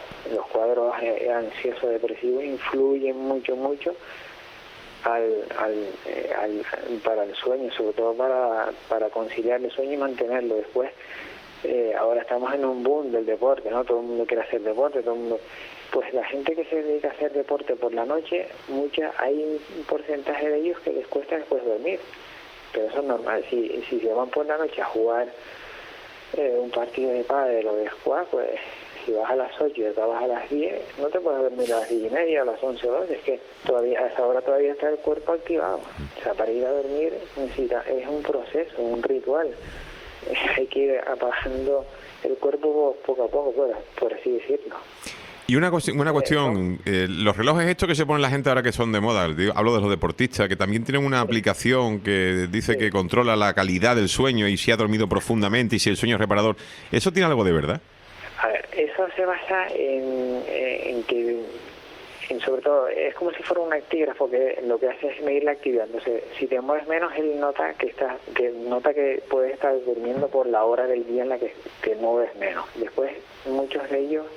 los cuadros eh, ansiosos depresivos influyen mucho, mucho al, al, eh, al, para el sueño, sobre todo para, para conciliar el sueño y mantenerlo. Después, eh, ahora estamos en un boom del deporte, ¿no? Todo el mundo quiere hacer deporte, todo el mundo... Pues la gente que se dedica a hacer deporte por la noche, mucha, hay un porcentaje de ellos que les cuesta después dormir. Pero eso es normal. Si, si se van por la noche a jugar eh, un partido de pádel o de squash, pues si vas a las ocho y acabas a las diez, no te puedes dormir a las diez y media, a las once o doce, es que todavía, a esa hora todavía está el cuerpo activado. O sea, para ir a dormir necesita, es un proceso, un ritual. Hay que ir apagando el cuerpo poco a poco, por, por así decirlo. Y una, una cuestión, eh, los relojes estos que se ponen la gente ahora que son de moda, digo, hablo de los deportistas, que también tienen una aplicación que dice sí. que controla la calidad del sueño y si ha dormido profundamente y si el sueño es reparador, ¿eso tiene algo de verdad? A ver, eso se basa en, en que, en sobre todo, es como si fuera un actígrafo que lo que hace es medir la actividad. Entonces, si te mueves menos, él nota que, estás, que, nota que puedes estar durmiendo por la hora del día en la que te mueves menos. Después, muchos de ellos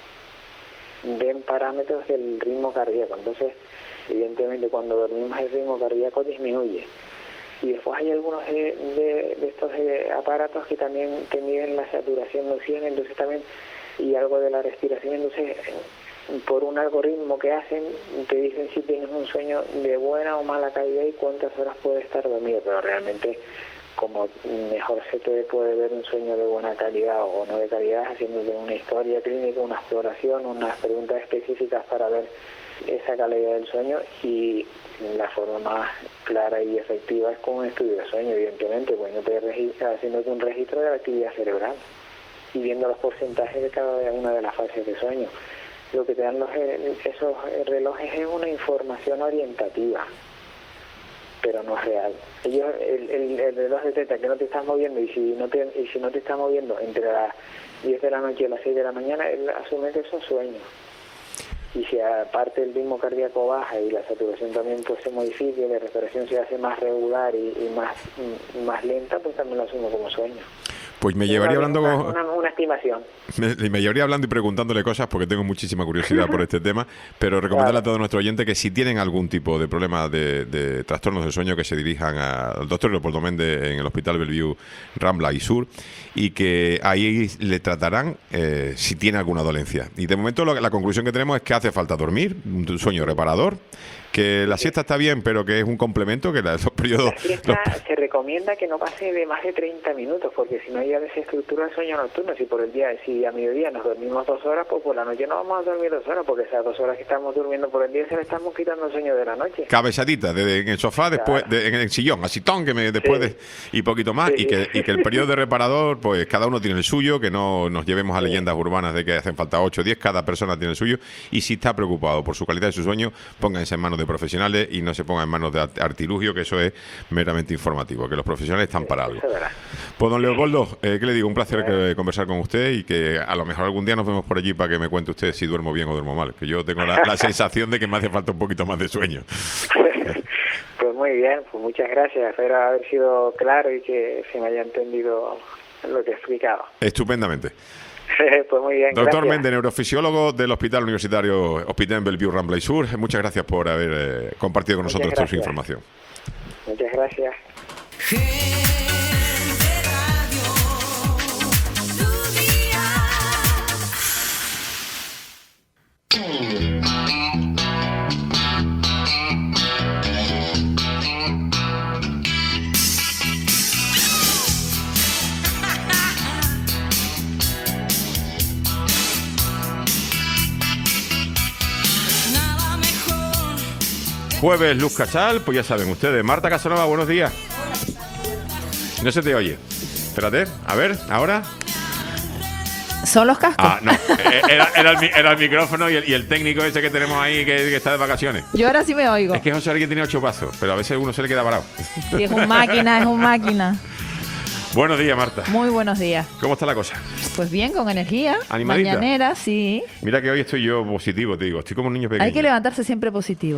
ven parámetros del ritmo cardíaco, entonces evidentemente cuando dormimos el ritmo cardíaco disminuye. Y después hay algunos de, de, de estos de aparatos que también te miden la saturación de oxígeno, entonces también, y algo de la respiración, entonces por un algoritmo que hacen te dicen si tienes un sueño de buena o mala calidad y cuántas horas puedes estar dormido, pero realmente como mejor se te puede ver un sueño de buena calidad o no de calidad, haciéndole una historia clínica, una exploración, unas preguntas específicas para ver esa calidad del sueño, y la forma más clara y efectiva es con un estudio de sueño, evidentemente, bueno, te registra, haciéndote un registro de la actividad cerebral y viendo los porcentajes de cada una de las fases de sueño. Lo que te dan los, esos relojes es una información orientativa, pero no es real. Ellos, el, el, el reloj detecta que no te estás moviendo, y si no te y si no te estás moviendo entre las diez de la noche y las seis de la mañana, él asume que eso es sueño. Y si aparte el ritmo cardíaco baja y la saturación también pues se modifica y la respiración se hace más regular y, y más, más lenta, pues también lo asumo como sueño. Pues me llevaría una, hablando una, con... una, una estimación. Me, me llevaría hablando y preguntándole cosas porque tengo muchísima curiosidad por este tema, pero recomendarle claro. a todos nuestros oyentes que si tienen algún tipo de problema de, de trastornos del sueño, que se dirijan al doctor Leopoldo Méndez en el Hospital Bellevue Rambla y Sur, y que ahí le tratarán eh, si tiene alguna dolencia. Y de momento lo, la conclusión que tenemos es que hace falta dormir, un sueño reparador, que la siesta está bien, pero que es un complemento, que los periodos... La siesta los... se recomienda que no pase de más de treinta minutos, porque si no ya desestructura el sueño nocturno. Si por el día, si a mediodía nos dormimos dos horas, pues por la noche no vamos a dormir dos horas, porque esas dos horas que estamos durmiendo por el día se le estamos quitando el sueño de la noche. Cabezadita, de, en el sofá, después claro. de, en el sillón, así ton, que me, después sí. de... Y poquito más, sí. y, que, y que el periodo de reparador, pues cada uno tiene el suyo, que no nos llevemos a sí. leyendas urbanas de que hacen falta ocho o diez, cada persona tiene el suyo, y si está preocupado por su calidad de su sueño, pónganse en manos de profesionales y no se ponga en manos de artilugio, que eso es meramente informativo, que los profesionales están para algo. Pues don Leopoldo, eh, ¿qué le digo? Un placer que, conversar con usted, y que a lo mejor algún día nos vemos por allí para que me cuente usted si duermo bien o duermo mal, que yo tengo la, la sensación de que me hace falta un poquito más de sueño. Pues muy bien, pues muchas gracias, espero haber sido claro y que se me haya entendido lo que he explicado. Estupendamente. Pues muy bien, Doctor gracias. Méndez, neurofisiólogo del Hospital Universitario Hospital Bellevue Rambla y Sur, muchas gracias por haber eh, compartido con muchas nosotros toda su información. Muchas gracias. Jueves Luz Casal, pues ya saben ustedes. Marta Casanova, buenos días. No se te oye. Espérate, a ver, ahora. ¿Son los cascos? Ah, no, era, era, el, era el micrófono y el, y el técnico ese que tenemos ahí que, que está de vacaciones. Yo ahora sí me oigo. Es que José Alguien tiene ocho pasos, pero a veces uno se le queda parado. Sí, es un máquina, es un máquina. Buenos días, Marta. Muy buenos días. ¿Cómo está la cosa? Pues bien, con energía. ¿Animadita? Mañanera, sí. Mira que hoy estoy yo positivo, te digo. Estoy como un niño pequeño. Hay que levantarse siempre positivo.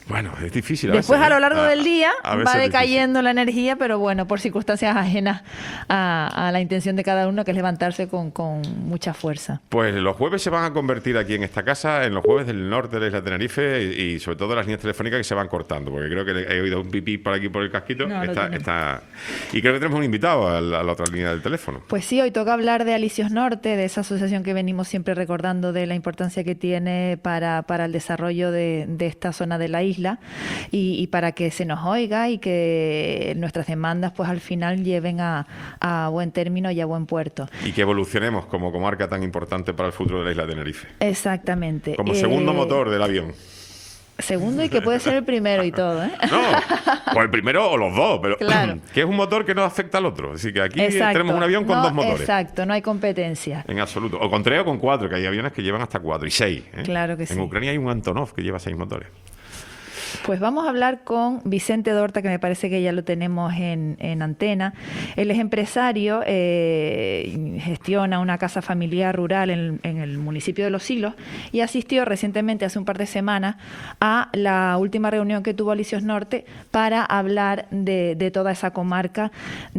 Bueno, es difícil. A Después veces, a lo largo ¿eh? del día a, a va decayendo la energía, pero bueno, por circunstancias ajenas a, a la intención de cada uno, que es levantarse con, con mucha fuerza. Pues los jueves se van a convertir aquí en esta casa en los jueves del norte de la isla de Tenerife y, y sobre todo las líneas telefónicas que se van cortando, porque creo que he oído un pipí por aquí por el casquito. No, está, está, y creo que tenemos un invitado a la, a la otra línea del teléfono. Pues sí, hoy toca hablar de Alicios Norte, de esa asociación que venimos siempre recordando de la importancia que tiene para, para el desarrollo de, de esta zona de la isla. Y, y para que se nos oiga y que nuestras demandas pues al final lleven a, a buen término y a buen puerto. Y que evolucionemos como comarca tan importante para el futuro de la isla de Tenerife. Exactamente. Como eh, segundo motor del avión. Segundo y que puede ser el primero y todo, ¿eh? No, o el primero o los dos, pero claro. que es un motor que no afecta al otro. Así que aquí Exacto. tenemos un avión con no, dos motores. Exacto, no hay competencia. En absoluto. O con tres o con cuatro, que hay aviones que llevan hasta cuatro y seis. ¿eh? Claro que en sí. Ucrania hay un Antonov que lleva seis motores. Pues vamos a hablar con Vicente Dorta, que me parece que ya lo tenemos en, en antena. Él es empresario, eh, gestiona una casa familiar rural en, en el municipio de Los Silos y asistió recientemente, hace un par de semanas, a la última reunión que tuvo Alicios Norte para hablar de, de toda esa comarca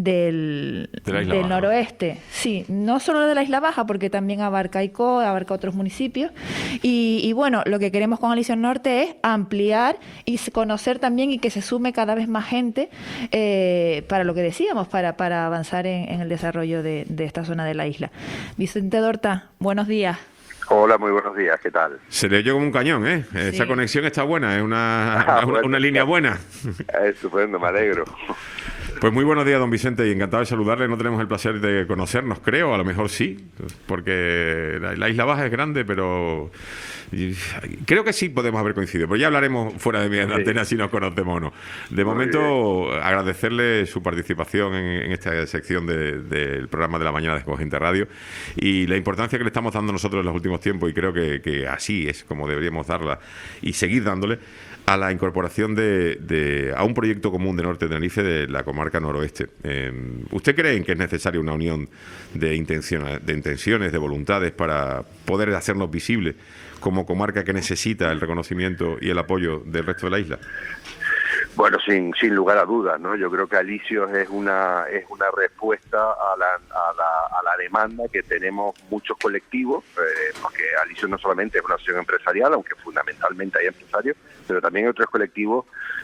del, de la isla del Baja. noroeste. Sí, no solo de la Isla Baja, porque también abarca Icó, abarca otros municipios. Y, y bueno, lo que queremos con Alicios Norte es ampliar y conocer también y que se sume cada vez más gente eh, para lo que decíamos, para, para avanzar en, en el desarrollo de, de esta zona de la isla. Vicente Dorta, buenos días. Hola, muy buenos días, ¿qué tal? Se le oyó como un cañón, ¿eh? Sí. Esa conexión está buena, es una, Ah, una, bueno, una línea buena. Estupendo, me alegro. Pues muy buenos días, don Vicente, y encantado de saludarle. No tenemos el placer de conocernos, creo, a lo mejor sí, porque la, la Isla Baja es grande, pero y, creo que sí podemos haber coincidido. Pero ya hablaremos fuera de mi Sí. antena si nos conocemos o no. De Muy momento, agradecerle su participación en, en esta sección de- del programa de la mañana de Gente Radio y la importancia que le estamos dando nosotros en los últimos tiempos, y creo que, que así es como deberíamos darla y seguir dándole, a la incorporación de, de a un proyecto común de Norte de Tenerife de la comarca noroeste. Eh, ¿Usted cree que es necesaria una unión de intenciones, de intenciones, de voluntades para poder hacernos visibles como comarca que necesita el reconocimiento y el apoyo del resto de la isla? Bueno, sin sin lugar a dudas, ¿no? Yo creo que Alicios es una es una respuesta a la, a la, a la demanda que tenemos muchos colectivos, eh, porque Alicios no solamente es una asociación empresarial, aunque fundamentalmente hay empresarios, pero también hay otros colectivos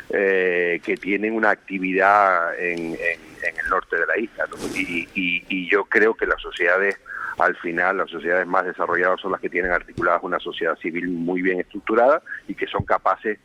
eh, que tienen una actividad en, en, en el norte de la isla, ¿no? Y, y, y yo creo que las sociedades, al final, las sociedades más desarrolladas son las que tienen articuladas una sociedad civil muy bien estructurada y que son capaces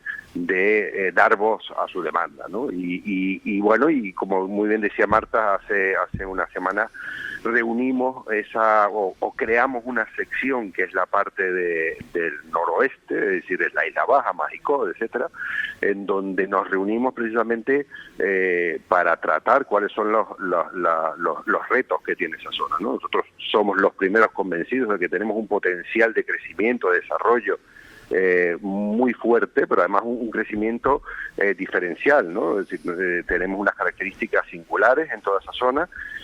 de eh, dar voz a su demanda, ¿no? Y, y, y bueno, y como muy bien decía Marta, hace hace una semana reunimos esa o, o creamos una sección que es la parte de, del noroeste, es decir, es la Isla Baja, Mágico, etcétera, en donde nos reunimos precisamente eh, para tratar cuáles son los, los, la, los, los retos que tiene esa zona, ¿no? Nosotros somos los primeros convencidos de que tenemos un potencial de crecimiento, de desarrollo Eh, muy fuerte, pero además un, un crecimiento eh, diferencial, ¿no? Es decir, eh, tenemos unas características singulares en toda esa zona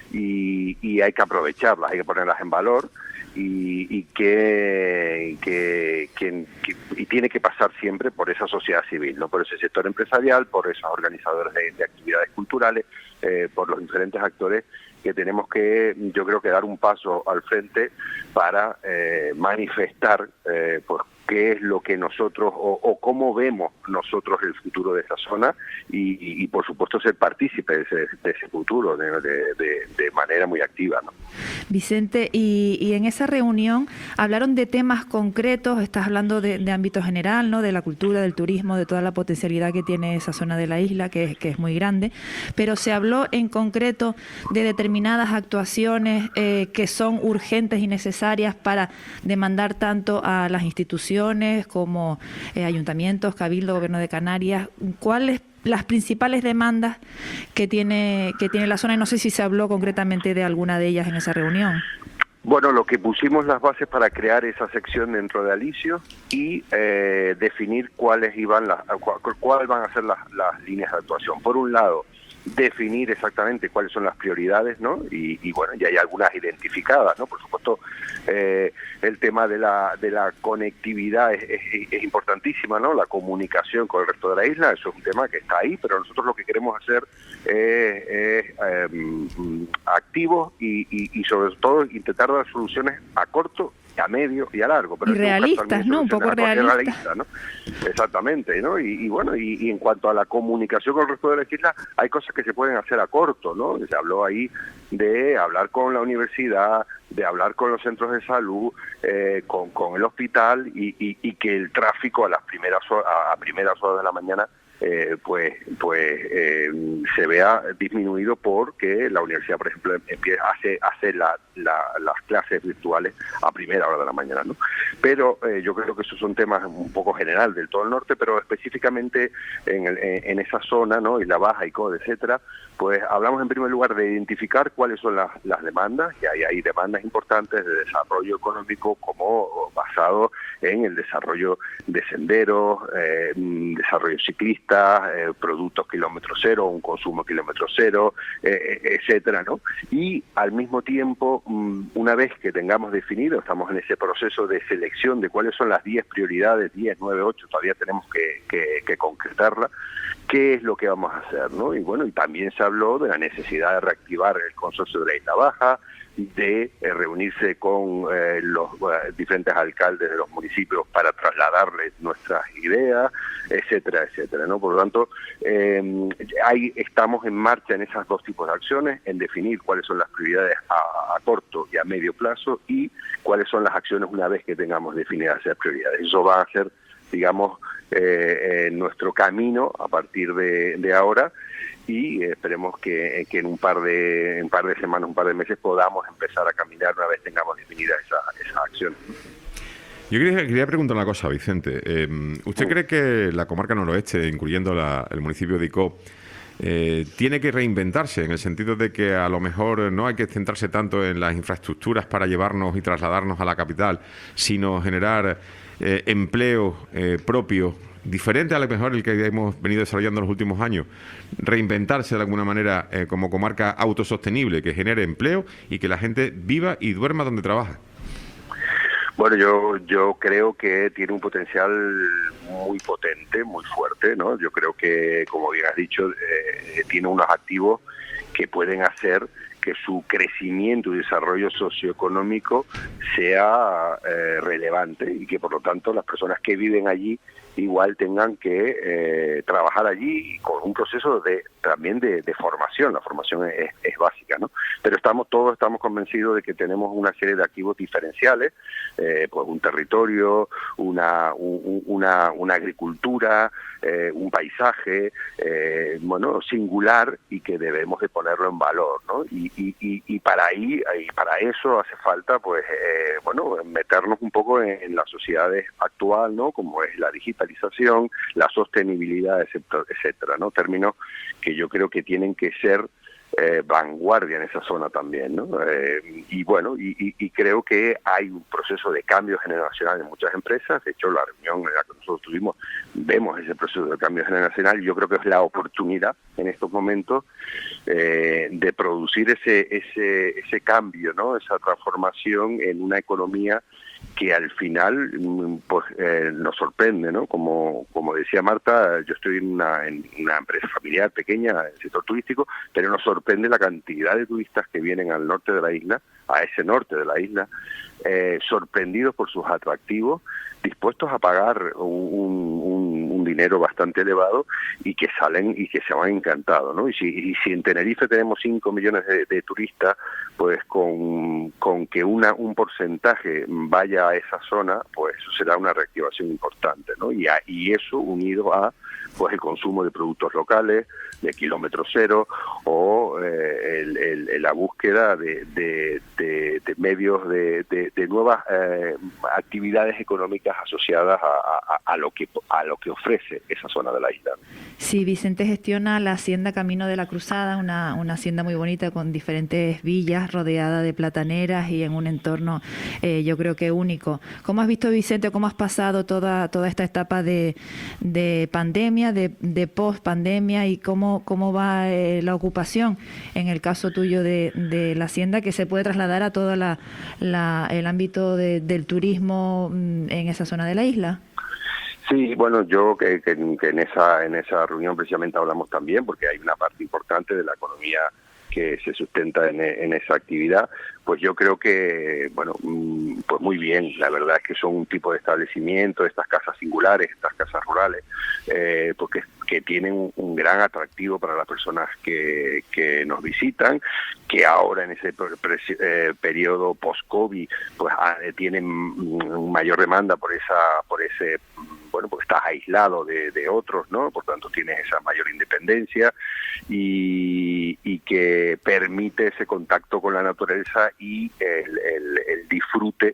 y, y hay que aprovecharlas, hay que ponerlas en valor y, y que, que, que, que y tiene que pasar siempre por esa sociedad civil, ¿no? Por ese sector empresarial, por esos organizadores de, de actividades culturales, eh, por los diferentes actores que tenemos que, yo creo que dar un paso al frente para eh, manifestar eh, pues, qué es lo que nosotros o, o cómo vemos nosotros el futuro de esa zona y, y, y por supuesto ser partícipe de ese, de ese futuro de, de, de, de manera muy activa, ¿no? Vicente, y, y en esa reunión hablaron de temas concretos, estás hablando de, de ámbito general, ¿no? De la cultura, del turismo, de toda la potencialidad que tiene esa zona de la isla, que es, que es muy grande, pero se habló en concreto de determinadas actuaciones eh, que son urgentes y necesarias para demandar tanto a las instituciones como eh, ayuntamientos, Cabildo, Gobierno de Canarias. ¿Cuáles las principales demandas que tiene que tiene la zona? Y no sé si se habló concretamente de alguna de ellas en esa reunión. Bueno, lo que pusimos las bases para crear esa sección dentro de Alicios y eh, definir cuáles iban las, cuáles van a ser las, las líneas de actuación. Por un lado, definir exactamente cuáles son las prioridades, ¿no? Y, y bueno, ya hay algunas identificadas, ¿no? Por supuesto, eh, el tema de la de la conectividad es, es, es importantísima, ¿no? La comunicación con el resto de la isla, eso es un tema que está ahí, pero nosotros lo que queremos hacer es, es eh, activos y, y, y sobre todo intentar dar soluciones a corto, a medio y a largo. Pero y realistas, ¿no? Un poco realistas. Realista, ¿no? Exactamente, ¿no? Y, y bueno, y, y en cuanto a la comunicación con el resto de la isla, hay cosas que se pueden hacer a corto, ¿no? Se habló ahí de hablar con la universidad, de hablar con los centros de salud, eh, con, con el hospital y, y, y que el tráfico a las primeras horas, a primeras horas de la mañana Eh, pues pues eh, se vea disminuido porque la universidad, por ejemplo, empieza hace hace la, la, las clases virtuales a primera hora de la mañana, ¿no? Pero eh, yo creo que esos son temas un poco general del todo el norte, pero específicamente en, el, en, en esa zona, ¿no? Isla Baja, Icod, etcétera, pues hablamos en primer lugar de identificar cuáles son las, las demandas, y hay, hay demandas importantes de desarrollo económico como basado en el desarrollo de senderos, eh, desarrollo ciclista, Eh, productos kilómetro cero, un consumo kilómetro cero, eh, etcétera, ¿no? Y al mismo tiempo, una vez que tengamos definido, estamos en ese proceso de selección de cuáles son las diez prioridades, diez, nueve, ocho, todavía tenemos que, que, que concretarla, qué es lo que vamos a hacer, ¿no? Y bueno, y también se habló de la necesidad de reactivar el consorcio de la Isla Baja, de eh, reunirse con eh, los eh, diferentes alcaldes de los municipios para trasladarles nuestras ideas, etcétera, etcétera, ¿no? Por lo tanto, eh, ahí estamos en marcha en esas dos tipos de acciones, en definir cuáles son las prioridades a, a corto y a medio plazo y cuáles son las acciones una vez que tengamos definidas esas prioridades. Eso va a ser, digamos, eh, eh, nuestro camino a partir de, de ahora, y esperemos que, que en un par de en un par de semanas, un par de meses podamos empezar a caminar una vez tengamos definidas esas esa acciones. Yo quería, quería preguntar una cosa, Vicente. Eh, ¿Usted cree que la comarca noroeste, incluyendo la, el municipio de Icod, eh, tiene que reinventarse en el sentido de que a lo mejor no hay que centrarse tanto en las infraestructuras para llevarnos y trasladarnos a la capital, sino generar eh, empleo eh, propio, diferente a lo mejor el que hemos venido desarrollando en los últimos años, reinventarse de alguna manera eh, como comarca autosostenible, que genere empleo y que la gente viva y duerma donde trabaja? Bueno, yo yo creo que tiene un potencial muy potente, muy fuerte, ¿no? Yo creo que, como bien has dicho, eh, tiene unos activos que pueden hacer que su crecimiento y desarrollo socioeconómico sea eh, relevante y que, por lo tanto, las personas que viven allí igual tengan que eh, trabajar allí con un proceso de también de, de formación. La formación es, es básica, ¿no? Pero estamos todos estamos convencidos de que tenemos una serie de activos diferenciales, eh, pues un territorio, una un, una, una agricultura, eh, un paisaje, eh, bueno, singular y que debemos de ponerlo en valor, ¿no? Y, y, y, y para ahí y para eso hace falta, pues, eh, bueno, meternos un poco en, en la sociedad actual, ¿no? Como es la digitalización, la sostenibilidad, etcétera, etcétera, ¿no? Términos que yo creo que tienen que ser eh, vanguardia en esa zona también, ¿no? Eh, y bueno, y, y, y creo que hay un proceso de cambio generacional en muchas empresas. De hecho, la reunión en la que nosotros tuvimos, vemos ese proceso de cambio generacional, y yo creo que es la oportunidad en estos momentos eh, de producir ese, ese, ese cambio, ¿no? Esa transformación en una economía que al final pues eh, nos sorprende, ¿no? Como como decía Marta, yo estoy en una, en una empresa familiar pequeña en el sector turístico, pero nos sorprende la cantidad de turistas que vienen al norte de la isla, a ese norte de la isla, eh, sorprendidos por sus atractivos, dispuestos a pagar un, un, un dinero bastante elevado y que salen y que se van encantados, ¿no? Y si, y si en Tenerife tenemos cinco millones de, de turistas, pues con, con que una un porcentaje vaya a esa zona, pues eso será una reactivación importante, ¿no? Y, a, y eso unido a pues el consumo de productos locales, de kilómetro cero, o eh, el, el, la búsqueda de, de, de, de medios de, de, de nuevas eh, actividades económicas asociadas a, a, a lo que a lo que ofrece esa zona de la isla. Sí, Vicente gestiona la Hacienda Camino de la Cruzada, una, una hacienda muy bonita con diferentes villas rodeada de plataneras y en un entorno eh, yo creo que único. ¿Cómo has visto, Vicente, cómo has pasado toda toda esta etapa de, de pandemia? pandemia, de, de post pandemia y cómo, cómo va eh, la ocupación en el caso tuyo de, de la hacienda, que se puede trasladar a todo la, la, el ámbito de, del turismo en esa zona de la isla. Sí, bueno, yo que, que, que en esa en esa reunión precisamente hablamos también, porque hay una parte importante de la economía que se sustenta en, en esa actividad, pues yo creo que, bueno, pues muy bien, la verdad es que son un tipo de establecimiento, estas casas singulares, estas casas rurales, eh, porque que tienen un, un gran atractivo para las personas que, que nos visitan, que ahora en ese per, per, eh, periodo post-COVID, pues ah, tienen mayor demanda por esa, por ese, bueno, pues estás aislado de, de otros, ¿no? Por tanto tienes esa mayor independencia y, y que permite ese contacto con la naturaleza y el, el, el disfrute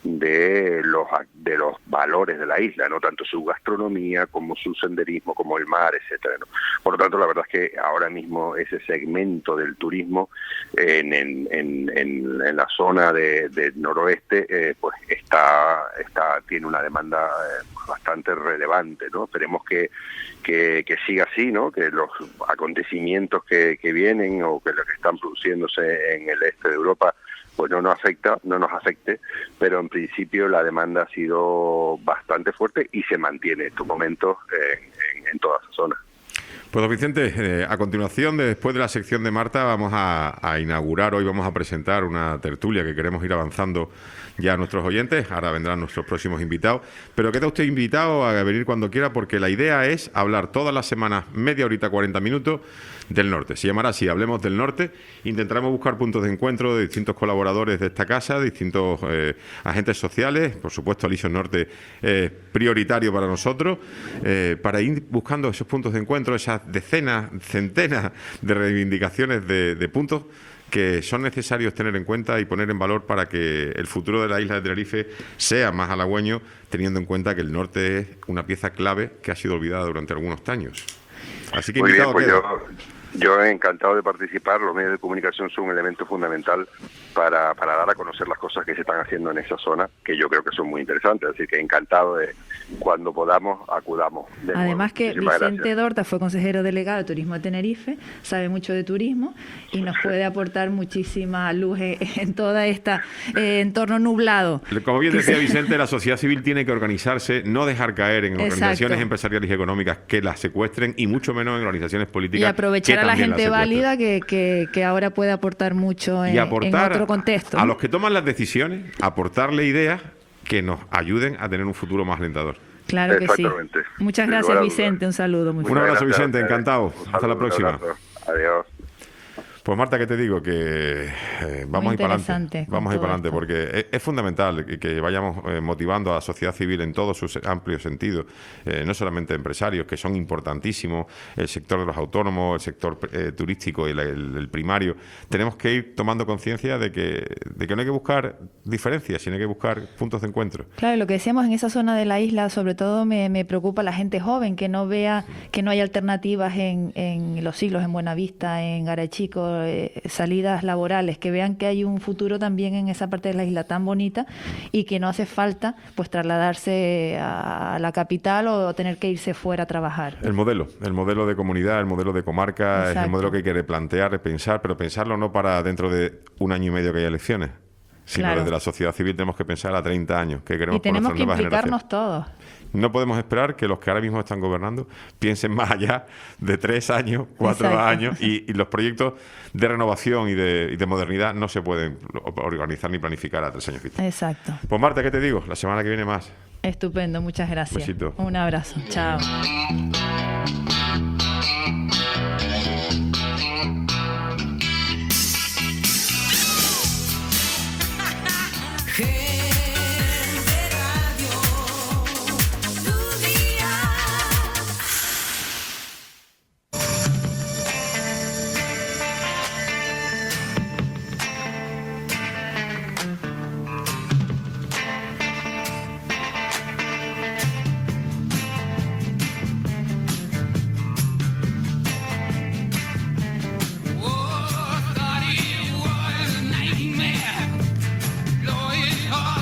de los de los valores de la isla, no tanto su gastronomía como su senderismo, como el mar, etcétera, ¿no? Por lo tanto, la verdad es que ahora mismo ese segmento del turismo en, en, en, en, en la zona de, del noroeste, eh, pues está está tiene una demanda eh, bastante relevante, ¿no? Esperemos que, que que siga así, ¿no? Que los acontecimientos que, que vienen o que lo que están produciéndose en el este de Europa pues no nos afecta, no nos afecte, pero en principio la demanda ha sido bastante fuerte y se mantiene en estos momentos en, en, en toda esa zona. Pues don Vicente, eh, a continuación, después de la sección de Marta, vamos a, a inaugurar, hoy vamos a presentar una tertulia que queremos ir avanzando ya a nuestros oyentes. Ahora vendrán nuestros próximos invitados, pero queda usted invitado a venir cuando quiera, porque la idea es hablar todas las semanas, media horita, cuarenta minutos, del norte. Se llamará así, Hablemos del Norte. Intentaremos buscar puntos de encuentro de distintos colaboradores de esta casa, distintos eh, agentes sociales. Por supuesto, Alisos Norte es prioritario para nosotros, eh, para ir buscando esos puntos de encuentro, esas decenas, centenas de reivindicaciones de, de puntos que son necesarios tener en cuenta y poner en valor para que el futuro de la isla de Tenerife sea más halagüeño, teniendo en cuenta que el norte es una pieza clave que ha sido olvidada durante algunos años. Así que muy invitado bien, pues queda. yo, yo encantado de participar. Los medios de comunicación son un elemento fundamental para, para dar a conocer las cosas que se están haciendo en esa zona, que yo creo que son muy interesantes, así que encantado de cuando podamos, acudamos. De Además nuevo. que Muchísimas Vicente gracias. Dorta fue consejero delegado de Turismo de Tenerife, sabe mucho de turismo y nos puede aportar muchísima luz en toda esta eh, entorno nublado. Como bien decía Vicente, la sociedad civil tiene que organizarse, no dejar caer en organizaciones Exacto. empresariales y económicas que las secuestren y mucho menos en organizaciones políticas. Y aprovechar que a la también gente las secuestran. válida que, que, que ahora puede aportar mucho en, Y aportar en otro contexto. a los que toman las decisiones, aportarle ideas que nos ayuden a tener un futuro más alentador. Claro que sí. Exactamente. Muchas Sin gracias, lugar a Vicente. Un saludo. Muy Un fuerte. abrazo, Gracias a Vicente, ustedes. encantado. Un Hasta la saludo, un próxima. abrazo. Adiós. Pues Marta, ¿qué te digo? Que eh, vamos a ir para interesante adelante. con Vamos a ir todo para adelante esto. porque es, es fundamental que, que vayamos eh, motivando a la sociedad civil en todos sus amplios sentidos, eh, no solamente empresarios, que son importantísimos, el sector de los autónomos, el sector eh, turístico y el, el- el primario. Tenemos que ir tomando conciencia de que, de que no hay que buscar diferencias, sino hay que buscar puntos de encuentro. Claro, lo que decíamos en esa zona de la isla, sobre todo me, me preocupa la gente joven, que no vea que no hay alternativas en, en Los Siglos, en Buenavista, en Garachico, eh, salidas laborales, que vean que hay un futuro también en esa parte de la isla tan bonita y que no hace falta pues trasladarse a la capital o tener que irse fuera a trabajar. El modelo, el modelo de comunidad, el modelo de comarca, es el Exacto. modelo que hay que replantear, repensar, pero pensarlo no para dentro de un año y medio que haya elecciones, sino Claro. desde la sociedad civil tenemos que pensar a treinta años, que queremos Y tenemos por que nuestras nuevas implicarnos generaciones. todos. No podemos esperar que los que ahora mismo están gobernando piensen más allá de tres años, cuatro Exacto. años, y, y los proyectos de renovación y de, y de modernidad no se pueden organizar ni planificar a tres años vista. Exacto. Pues Marta, ¿qué te digo? La semana que viene más. Estupendo, muchas gracias. Besito. Un abrazo. Chao. Thought it was a nightmare. Lord, it's hard.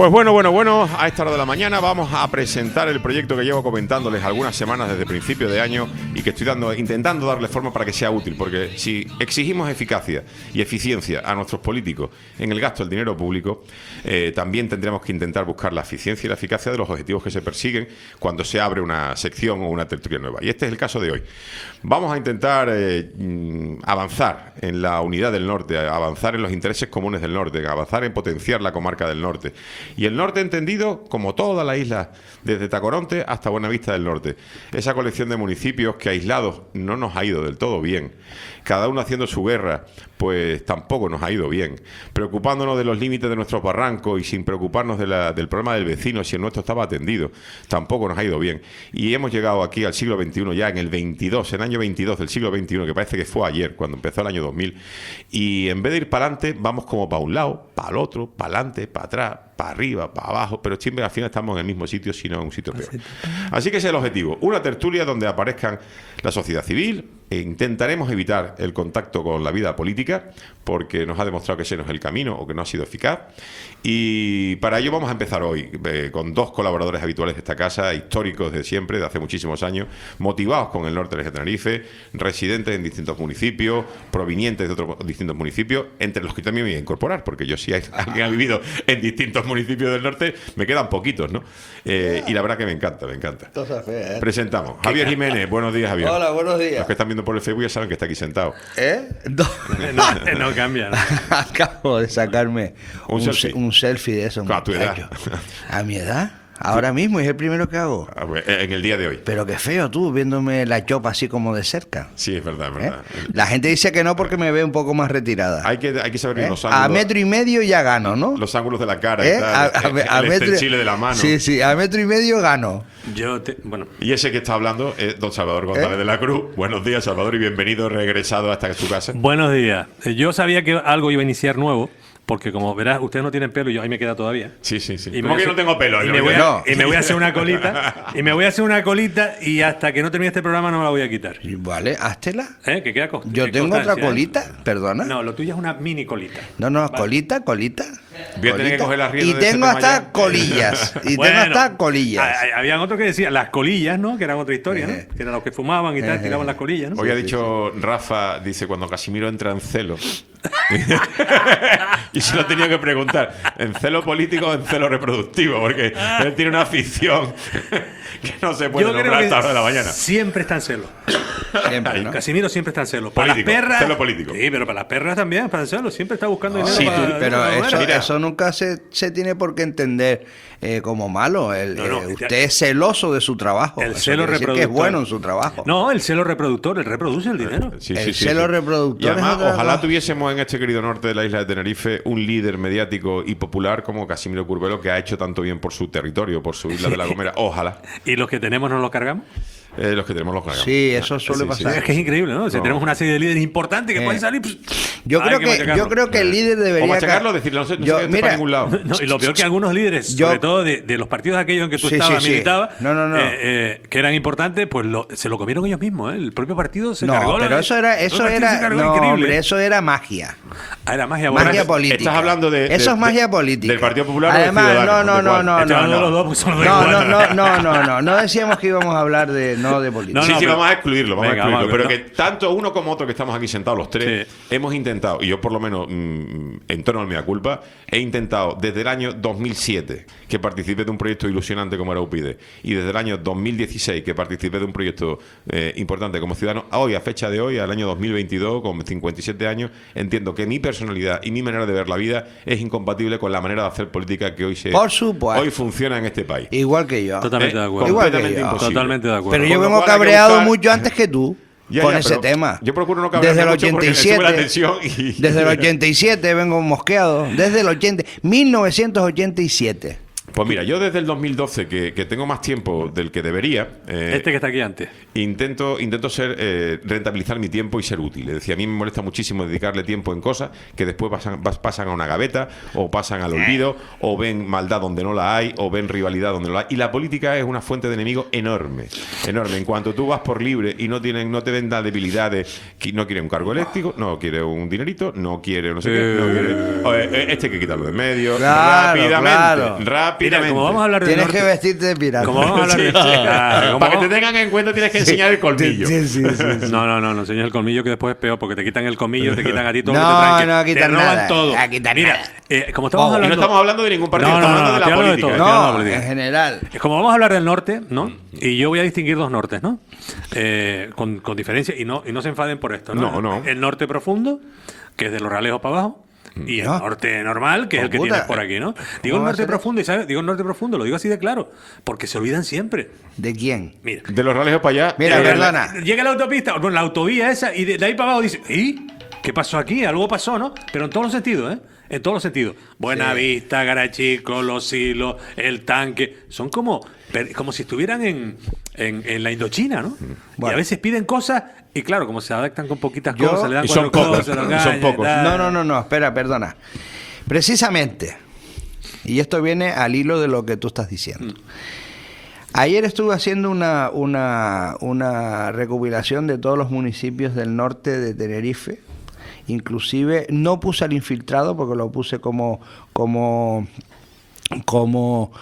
Pues bueno, bueno, bueno, a esta hora de la mañana vamos a presentar el proyecto que llevo comentándoles algunas semanas desde principio de año y que estoy dando, intentando darle forma para que sea útil, porque si exigimos eficacia y eficiencia a nuestros políticos en el gasto del dinero público, eh, también tendremos que intentar buscar la eficiencia y la eficacia de los objetivos que se persiguen cuando se abre una sección o una tertulia nueva. Y este es el caso de hoy. Vamos a intentar eh, avanzar en la unidad del norte, avanzar en los intereses comunes del norte, avanzar en potenciar la comarca del norte. Y el norte entendido como toda la isla, desde Tacoronte hasta Buenavista del Norte. Esa colección de municipios que aislados no nos ha ido del todo bien. Cada uno haciendo su guerra, pues tampoco nos ha ido bien. Preocupándonos de los límites de nuestros barrancos y sin preocuparnos de la, del problema del vecino, si el nuestro estaba atendido, tampoco nos ha ido bien. Y hemos llegado aquí al siglo veintiuno, ya en el veintidós, en el año veintidós del siglo veintiuno, que parece que fue ayer, cuando empezó el año dos mil. Y en vez de ir para adelante, vamos como para un lado, para el otro, para adelante, para atrás, para arriba, para abajo, pero siempre al final estamos en el mismo sitio, sino en un sitio peor. Así que ese es el objetivo, una tertulia donde aparezcan la sociedad civil. E intentaremos evitar el contacto con la vida política, porque nos ha demostrado que ese no es el camino o que no ha sido eficaz. Y para ello vamos a empezar hoy eh, con dos colaboradores habituales de esta casa, históricos de siempre, de hace muchísimos años, motivados con el norte de Tenerife, residentes en distintos municipios, provenientes de otros distintos municipios, entre los que también me voy a incorporar, porque yo, si hay, alguien ha vivido en distintos municipios del norte, me quedan poquitos, ¿no? Eh, y la verdad que me encanta, me encanta. Fea, ¿eh? Presentamos. Javier Jiménez, buenos días, Javier. Hola, buenos días. Los que están viendo por el Facebook ya saben que está aquí sentado. ¿Eh? No, no, no cambia. ¿No? Acabo de sacarme un, un selfie. Un selfie de eso. A tu edad. A mi edad. Ahora mismo es el primero que hago. En el día de hoy. Pero qué feo tú, viéndome la chopa así como de cerca. Sí, es verdad, es verdad. ¿Eh? La gente dice que no porque me ve un poco más retirada. Hay que, hay que saber ¿Eh? los ángulos. A metro y medio ya gano, ¿no? Los ángulos de la cara ¿Eh? y tal. A, a, el, a el metro, extensible de la mano. Sí, sí, a metro y medio gano. Yo te, bueno. Y ese que está hablando es don Salvador González ¿Eh? de la Cruz. Buenos días, Salvador, y bienvenido, regresado hasta su casa. Buenos días. Yo sabía que algo iba a iniciar nuevo. Porque como verás, ustedes no tienen pelo y yo ahí me queda todavía. Sí, sí, sí. Y ¿Cómo que no tengo pelo? Y me, voy a, no. y me voy a hacer una colita. Y me voy a hacer una colita y hasta que no termine este programa no me la voy a quitar. Vale, háztela. ¿Eh? Que queda co- Yo tengo otra colita, ¿eh? Perdona. No, lo tuyo es una mini colita. No, no, vale. colita, colita. Voy a tener que coger la rienda y de tengo este hasta colillas. Y bueno, tengo hasta colillas. A, a, habían otros que decían las colillas, ¿no? Que eran otra historia, ¿no? Que eran los que fumaban y tal, tiraban las colillas, ¿no? Hoy ha dicho Rafa, dice, cuando Casimiro entra en celo. Y se lo he tenido que preguntar, ¿en celo político o en celo reproductivo? Porque él tiene una afición que no se puede nombrar a esta hora de la mañana. Siempre está en celo. Siempre, ¿no? Casimiro siempre está en celo. Para político, las perras. Celo político. Sí, pero para las perras también, para en celo. Siempre está buscando No, dinero. sí, para, tú, pero para eso, Mira. eso nunca se, se tiene por qué entender eh, como malo. El, No, no, eh, usted es celoso de su trabajo. El Eso celo quiere decir reproductor. que es bueno en su trabajo. No, el celo reproductor, él reproduce el dinero. Sí, el sí, sí, celo sí. reproductor. Y además, es otra ojalá cosa. tuviésemos en este querido norte de la isla de Tenerife un líder mediático y popular como Casimiro Curvelo, que ha hecho tanto bien por su territorio, por su isla de La Gomera. Ojalá. ¿Y los que tenemos nos los cargamos? Eh, los que tenemos los cargamos. Sí, eso suele Sí, sí, pasar. sí. Es que es increíble, ¿no? O sea, No. tenemos una serie de líderes importantes que Eh. pueden salir. Pues, Yo hay creo que que, machacarlo. yo creo que el líder O debería machacarlo, ca- decirle, no sé, no Yo- se mira, para ningún lado. No, y lo peor que algunos líderes, Yo- sobre todo de, de los partidos aquellos en que tú Sí, estabas, sí, sí. militabas, No, no, no. eh, eh, que eran importantes, pues lo- se lo comieron ellos mismos, ¿eh? El propio partido se No, cargó. pero la- eso era, el eso partido se era, cargó no, increíble. hombre, eso era magia. Ah, era magia, Magia buena. política. Estás hablando de- de- Eso es magia de- política. del Partido Popular o de Además, no, Ciudadanos, no, ¿de no, cuál? no, Estoy no, hablando de no. los dos, porque son los de No, igual. no, no, no, no, no, no decíamos que íbamos a hablar de no de política. No, sí, no, sí, pero- vamos a excluirlo, vamos Venga, a excluirlo. vamos a Pero ver, que tanto uno como otro que estamos aquí sentados los tres, Sí. hemos intentado, y yo por lo menos, mm, en torno a mi culpa, he intentado desde el año dos mil siete que participé de un proyecto ilusionante como era U P I D E, y desde el año dos mil dieciséis que participé de un proyecto eh, importante como ciudadano, a hoy, a fecha de hoy, al año dos mil veintidós, con cincuenta y siete años, entiendo que mi personalidad y mi manera de ver la vida es incompatible con la manera de hacer política que hoy se Por supuesto. hoy funciona en este país. Igual que yo. Totalmente Eh, de acuerdo. Igual que completamente yo. imposible. Totalmente de acuerdo. Pero Con yo lo vengo cual hay que cabreado buscar- mucho antes que tú Ya, con ya, ese pero tema. yo procuro no cabrearme Desde el mucho porque me sube la ochenta y siete. tensión y- Desde el ochenta y siete vengo mosqueado. Desde el ochenta, mil novecientos ochenta y siete. Pues mira, yo desde el dos mil doce, que, que tengo más tiempo del que debería... Eh, este que está aquí antes. Intento, intento ser eh, rentabilizar mi tiempo y ser útil. Es decir, a mí me molesta muchísimo dedicarle tiempo en cosas que después pasan, pasan a una gaveta, o pasan al olvido, o ven maldad donde no la hay, o ven rivalidad donde no la hay. Y la política es una fuente de enemigos enorme, enorme. En cuanto tú vas por libre y no tienen, no te ven las debilidades, no quiere un cargo eléctrico, no quiere un dinerito, no quiere no sé qué, no quiere, oye, este hay que quitarlo de medio, claro, rápidamente, claro. rápidamente. Mira, como vamos a hablar de Tienes norte, que vestirte de pirata. como vamos a hablar de Sí, claro, como para que vamos- te tengan en cuenta tienes que enseñar el colmillo. Sí, sí, sí, sí. No, no, no, no enseñes el colmillo, que después es peor, porque te quitan el colmillo, te quitan a ti todo No, lo que te traen, que no te quitan roban nada, todo. no quitan Mira, nada. eh, como estamos Oh, y hablando... no estamos hablando de ningún partido, No, no, estamos no, hablando estoy de la hablando de política. todo, estoy hablando de la No, política. en general. Como vamos a hablar del norte, ¿no? Y yo voy a distinguir dos nortes, ¿no? Eh, con, con diferencia, y no, y no se enfaden por esto, ¿no? No, no. El norte profundo, que es de los Realejos para abajo, y el No. norte normal, que es el que Oh, puta. tienes por aquí, ¿no? Digo el ¿Cómo va a norte ser? profundo, y ¿sabes? Digo el norte profundo, lo digo así de claro, porque se olvidan siempre. ¿De quién? Mira. De los Realejos para allá. Mira, eh, perdona. Llega la autopista, bueno, la autovía esa, y de, de ahí para abajo dice, ¿y? ¿Qué pasó aquí? Algo pasó, ¿no? Pero en todos los sentidos, ¿eh? En todos los sentidos. Buenavista, Garachico, Los Hilos, el tanque. Son como, per- como si estuvieran en, en, en la Indochina, ¿no? Y a veces piden cosas, y claro, como se adaptan con poquitas Yo- cosas, le dan Y son cuatro pocos, cosas, lo son engañan, pocos. tal. No, no, no, no, espera, perdona. Precisamente, y esto viene al hilo de lo que tú estás diciendo. Ayer estuve haciendo una, una, una recopilación de todos los municipios del norte de Tenerife. Inclusive no puse al infiltrado porque lo puse como, como, como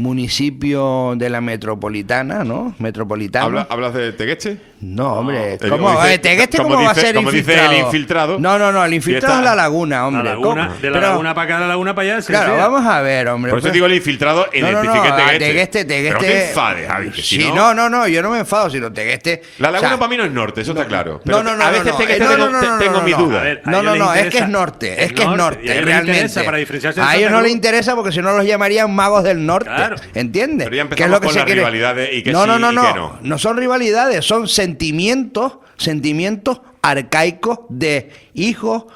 municipio de la metropolitana, ¿no? Metropolitana. ¿Habla- ¿Hablas de Tegueste? No, hombre, Eh, ¿cómo, como dice- eh, Tegueste como cómo va a dice- ser como dice infiltrado? el infiltrado. No, no, no, el infiltrado Y es está- la laguna, hombre. La laguna, ¿Cómo? de la Pero- laguna para acá, de la laguna para allá. se Claro, decía. vamos a ver, hombre. Por eso pues- digo el infiltrado, No, no, no, identifique a Tegueste. Tegueste, Tegueste. Pero no te enfades, Javi, que si Sí, no... no, no, no, yo no me enfado, sino Tegueste. La laguna o sea, para mí no es norte, eso está claro. Pero no, no, no, a no, veces no, Tegueste eh, no, tengo, no, no, no, tengo no, mis no. dudas. A ver, a No, ellos no, les no, es que interesa es norte, es el que es norte, y a norte, ellos les realmente. interesa para diferenciarse de A ellos Santa no les Cruz. interesa porque si no los llamarían magos del norte. Claro. ¿Entiendes? Pero ya ¿Qué es lo empezamos que con se las quiere? rivalidades y que no, sí no, no, y no, que no. no son rivalidades, son sentimientos, sentimientos arcaicos de hijos,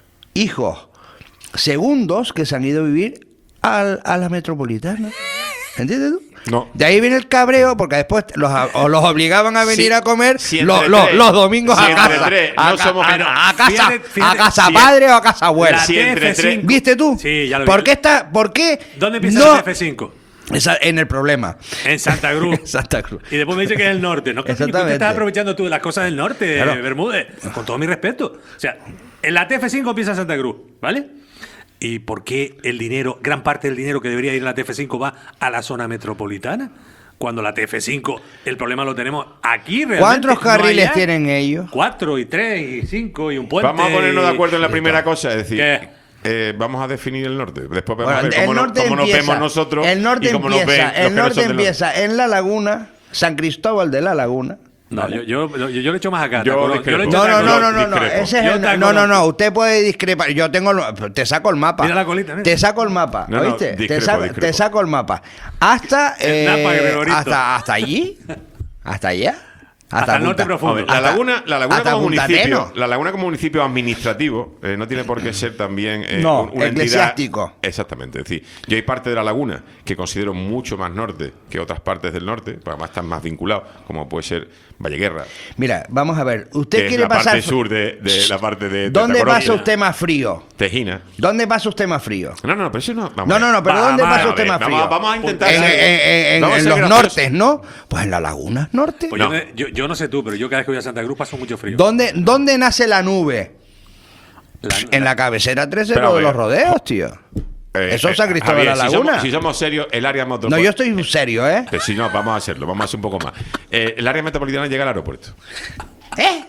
hijos segundos que se han ido a vivir al- a la metropolitana. ¿Entiendes tú? No. De ahí viene el cabreo, porque después los, o los obligaban a venir Si- a comer si lo- entre lo- tres- los domingos si a entre casa. tres a, no ca- somos a- menos- a casa, Fíjate, fíjate, a casa si- padre o a casa abuela. La Si entre T F cinco. tres- ¿Viste tú? Sí, ya lo vi. ¿Por qué está, por qué ¿Dónde empieza no- el T F cinco? Esa- en el problema. En Santa Cruz. Santa Cruz. Y después me dice que es el norte. No, que tú te Exactamente. estás aprovechando tú de las cosas del norte, Claro. Bermúdez. Con todo mi respeto. O sea, en la T F cinco empieza en Santa Cruz, ¿vale? ¿Y por qué el dinero, gran parte del dinero que debería ir a la T F cinco va a la zona metropolitana? Cuando la T F cinco, el problema lo tenemos aquí realmente. ¿Cuántos no carriles allá. tienen ellos? Cuatro y tres y cinco y un puente. Vamos a ponernos de y- acuerdo en la primera cosa, es decir, ¿Qué? eh, vamos a definir el norte. Después vamos Bueno, a ver el cómo, no- norte cómo nos empieza, vemos nosotros el norte y cómo nos empieza, ven los el que no norte son del norte. empieza en la laguna, San Cristóbal de la Laguna. No, yo, yo, yo, yo le echo más acá. Yo Tacorón. discrepo. le echo No, a no, Tacorón. no, no, no, no, discrepo. ese es Yo el- te no, no, conozco. no, usted puede discrepar. Yo tengo, el- te saco el mapa. Mira la colita, mira. Te saco el mapa, No, no, ¿oíste? te, discrepo, saco, discrepo. te saco el mapa. Hasta, El eh, Napa, Gregorito. hasta, hasta allí, hasta allá. Hasta el norte profundo. Hombre, la hasta- laguna, la laguna hasta como Punta municipio, Teno. la laguna como municipio administrativo eh, no tiene por qué ser también eh, No, un- una eclesiástico. entidad. Exactamente, es decir, yo hay parte de la laguna que considero mucho más norte que otras partes del norte, porque además están más vinculados, como puede ser Valleguerra, Mira, vamos a ver. Usted que es quiere la pasar. parte sur de, de la parte de, de ¿Dónde Tacorón. pasa usted más frío? Tejina. ¿Dónde pasa usted más frío? No, no, pero eso no. vamos No, a no, ver. no, pero Va, ¿dónde va, pasa a usted ver, más vamos, frío? vamos a intentar En, ser- en- en- vamos a en ser los graciosos. nortes, ¿no? Pues en la laguna norte. Pues No. yo, yo, yo no sé tú, pero yo cada vez que voy a Santa Cruz paso mucho frío. ¿Dónde, ¿Dónde nace la nube? La- En la cabecera trece Pero, de a los ver. rodeos, tío. Eh, Eso eh, es San Cristóbal de Javier, la si Laguna. somos, si somos serios, el área No, metropolitana. yo estoy serio, ¿eh? Si no, vamos a hacerlo, vamos a hacer un poco más. Eh, el área metropolitana llega al aeropuerto. ¿Eh?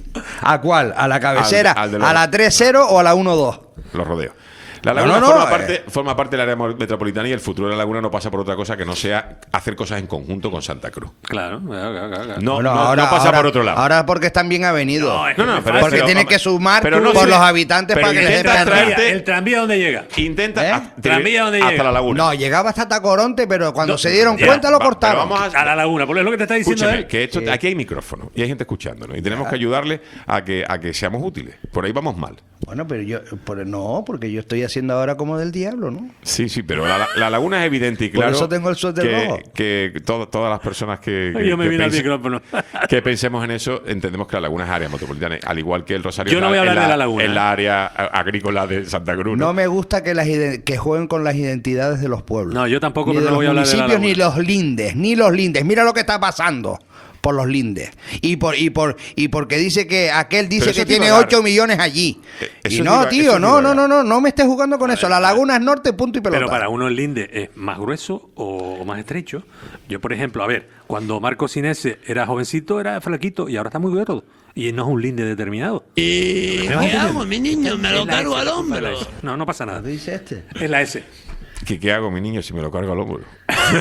¿A cuál? ¿A la cabecera? Al- al de los- ¿A la tres cero o a la uno dos? Los rodeos. La No, laguna no, no, forma, eh. parte, forma parte del área metropolitana y el futuro de la laguna no pasa por otra cosa que no sea hacer cosas en conjunto con Santa Cruz. Claro, claro, claro, claro. No, Bueno, no, ahora, no pasa ahora- por otro lado. Ahora porque están bien avenidos. No, es que No, no, es pero- fácil. porque pero- tienen que sumar pero no por sé- los habitantes pero para que les den intenta perder. traerte- ¿El tranvía dónde llega? Intenta ¿Eh? a- ¿Tranvía dónde hasta llega? la laguna. No, llegaba hasta Tacoronte, pero cuando No, se dieron ya, cuenta lo va, cortaron. pero vamos A la laguna, por lo que te está diciendo Escúchame, él. que esto, aquí hay micrófono y hay gente escuchándonos y tenemos que ayudarle a que, a que seamos útiles. Por ahí vamos mal. Bueno, pero yo, por, no, porque yo estoy haciendo ahora como del diablo, ¿no? Sí, sí, pero la, la laguna es evidente y claro. Por eso tengo el suéter que, rojo. que todo- todas las personas que, Ay, que, yo me que vine al pense- micrófono. que pensemos en eso, entendemos que la laguna es área metropolitana, al igual que el Rosario. Yo no es voy a hablar es de la laguna. Es la área a- agrícola de Santa Cruz. No me gusta que las ide- que jueguen con las identidades de los pueblos. No, yo tampoco, Ni pero de no los voy a hablar de la municipios, laguna. ni los lindes, ni los lindes. Mira lo que está pasando por los lindes. Y por y por y porque dice que aquel dice Pero eso que te iba tiene a dar. ocho millones allí. eso Y te no, iba- eso tío, te no, iba a no, dar. no, no, no me estés jugando con eso. La laguna es norte, punto y pelota. Pero para uno el linde es más grueso o más estrecho. Yo, por ejemplo, a ver, cuando Marco Sinese era jovencito, era flaquito y ahora está muy gordo. Y no es un linde determinado. ¿Y ¿Me vas qué entendiendo? hago, mi niño? Me lo Es la cargo S, al hombro. es la S. No, no pasa nada. dice este? Es la S. ¿Qué, ¿Qué hago, mi niño, si me lo cargo al hombro?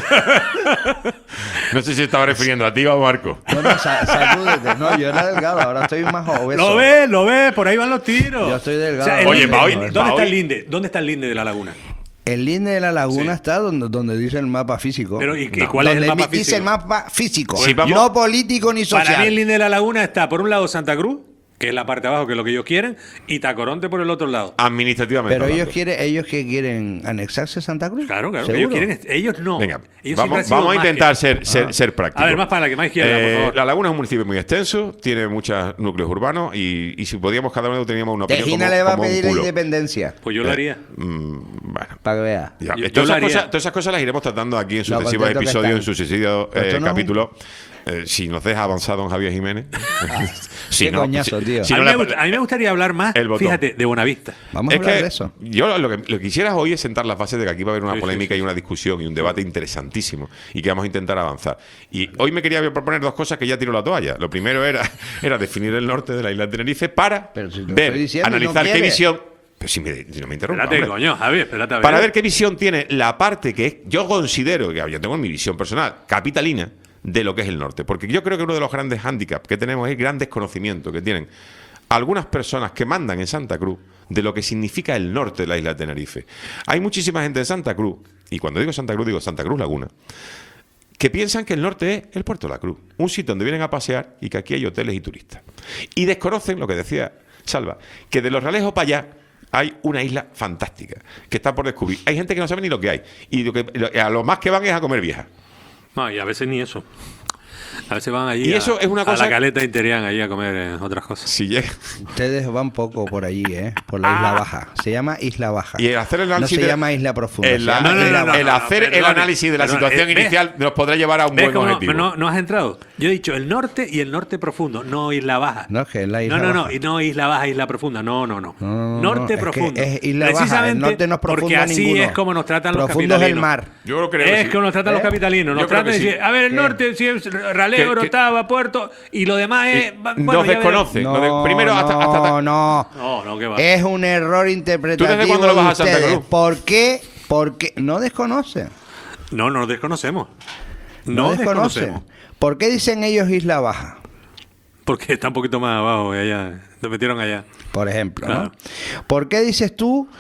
No sé si estaba refiriendo a ti o a Marco. No, no, sa- sacúdete. No, yo era delgado, ahora estoy más obeso. Lo ves, lo ves, por ahí van los tiros. Yo estoy delgado. el Oye, linde, pa' hoy- ¿dónde pa' está hoy- el linde? ¿Dónde está el linde de la laguna? El linde de la laguna Sí. está donde, donde dice el mapa físico. Pero, ¿y qué- No. cuál es el Donde mapa mi- Dice físico? el mapa físico, Sí, vamos- no político ni social. Para mí el linde de la laguna está por un lado Santa Cruz, que es la parte de abajo, que es lo que ellos quieren, y Tacoronte por el otro lado. Administrativamente. Pero ellos hablando. quieren, ellos que quieren anexarse a Santa Cruz. Claro, claro. ¿Seguro? Ellos quieren, ellos no. Venga, Ellos siempre vamos, han sido vamos a más intentar que- ser, ser, Ah. ser prácticos. A ver, más para la que más izquierda, por Eh, favor. La Laguna es un municipio muy extenso, tiene muchos núcleos urbanos y, y si podíamos, cada uno teníamos una opinión Tejina como, le va a como un pedir la culo. independencia. Pues yo lo Eh, haría. mm, bueno, Para que vea. ya. Yo- yo todas, lo esas haría. cosas, todas esas cosas las iremos tratando aquí en Lo sucesivos contento que episodios, en están. sucesivos Pero eh, esto no es un- capítulos. Eh, si nos deja avanzar don Javier Jiménez. Si Qué no, coñazo, si- tío. si a, no mí le- me gust- a mí me gustaría hablar más, El botón. fíjate, de Buenavista. Vamos a Es hablar que de eso. yo lo que, lo que quisiera hoy es sentar las bases de que aquí va a haber una Sí, sí, polémica sí, y una discusión y un debate interesantísimo y que vamos a intentar avanzar. Y hoy me quería proponer dos cosas que ya tiro la toalla. Lo primero era, era definir el norte de la isla de Tenerife para Pero si lo ver, estoy diciendo y no analizar qué quiere. visión. Pero si, me, si no me interrumpa. Espérate, hombre. coño, Javier, espérate a ver. Para ver qué visión tiene la parte que es- yo considero, que yo tengo en mi visión personal, capitalina, de lo que es el norte. Porque yo creo que uno de los grandes hándicaps que tenemos es el gran desconocimiento que tienen algunas personas que mandan en Santa Cruz de lo que significa el norte de la isla de Tenerife. Hay muchísima gente de Santa Cruz, y cuando digo Santa Cruz, digo Santa Cruz Laguna, que piensan que el norte es el Puerto de la Cruz, un sitio donde vienen a pasear y que aquí hay hoteles y turistas. Y desconocen lo que decía Salva, que de Los Realejos para allá hay una isla fantástica que está por descubrir. Hay gente que no sabe ni lo que hay. Y lo que, a lo más que van es a comer viejas. No, y a veces ni eso. A veces van allí Y a, eso es una a cosa- la caleta interior allí a comer eh, otras cosas. Si llega. Ustedes van poco por allí, ¿eh? Por la Isla Baja. Se llama Isla Baja. Y el hacer el No análisis se de- llama Isla Profunda. El, se llama no, no, Isla no, Baja. el hacer el perdone, análisis de la perdone, situación eh, ¿ves? inicial nos podrá llevar a un ¿Ves buen cómo no, objetivo. no, no has entrado? Yo he dicho el norte y el norte profundo, no Isla Baja. No, es que es la Isla no, no, no, Baja. y no Isla Baja, Isla Profunda. No, no, no. No, no, no, norte es que profundo. es Isla Baja, el Precisamente norte no es profundo porque así ninguno. es como nos tratan los Profundo es el capitalinos. mar. Yo creo que Es sí. como nos tratan los ¿Eh? capitalinos. Nos Yo creo tratan que de sí. decir, a ver, el ¿Qué? norte, si es Raleo, Que- que- Orotava, Puerto, y lo demás es. Y bueno, nos ya desconocen. No, Nos de- primero hasta, no, hasta- no. veremos. No, no, que va. Es un error interpretativo ¿Tú desde cuándo lo de vas a Santa ustedes. Cruz? ¿Por qué? Porque no desconocen. No, no nos desconocemos. No, No desconocen. desconocemos. ¿Por qué dicen ellos Isla Baja? Porque está un poquito más abajo, y allá. Nos metieron allá. Por ejemplo, Claro. ¿no? ¿Por qué dices tú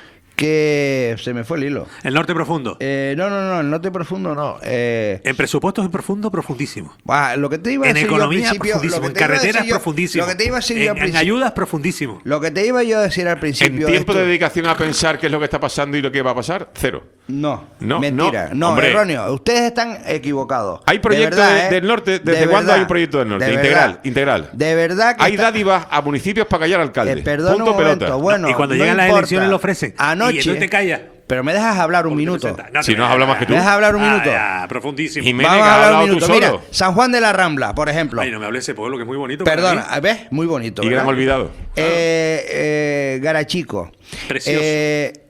que se me fue el hilo? El norte profundo. Eh, no, no, no, el norte profundo no. Eh, En presupuestos es profundo, profundísimo. ah, lo que te iba a En decir yo al economía, principio, lo profundísimo. que En te iba a carreteras, decir yo- profundísimo. Lo que te iba a decir yo En, al en principio. ayudas, profundísimo. Lo que te iba yo a decir al en principio. tiempo esto- de dedicación a pensar qué es lo que está pasando y lo que va a pasar, cero. No, No, mentira, no, no, hombre. erróneo. Ustedes están equivocados. Hay proyectos De verdad, de- ¿eh? del norte. ¿Desde De cuándo verdad, hay un proyecto del norte? de Integral, verdad. integral. De verdad que Hay está- dádivas a municipios para callar alcaldes. Eh, perdón Punto un momento, pelota. bueno, y cuando no llegan las importa. elecciones lo ofrecen. Anoche, Y entonces te callas. pero me dejas hablar un minuto. Si no habla más que tú. ¿Me dejas hablar un Ah, minuto? ya, profundísimo. Jiménez, Vamos que a has hablar un hablado tú minuto. solo. Mira, San Juan de la Rambla, por ejemplo. Ay, no me hables de ese pueblo que es muy bonito. Perdona, para mí. ¿ves? Muy bonito. Y ¿verdad? gran olvidado. Eh, eh, Garachico. Precioso. Eh,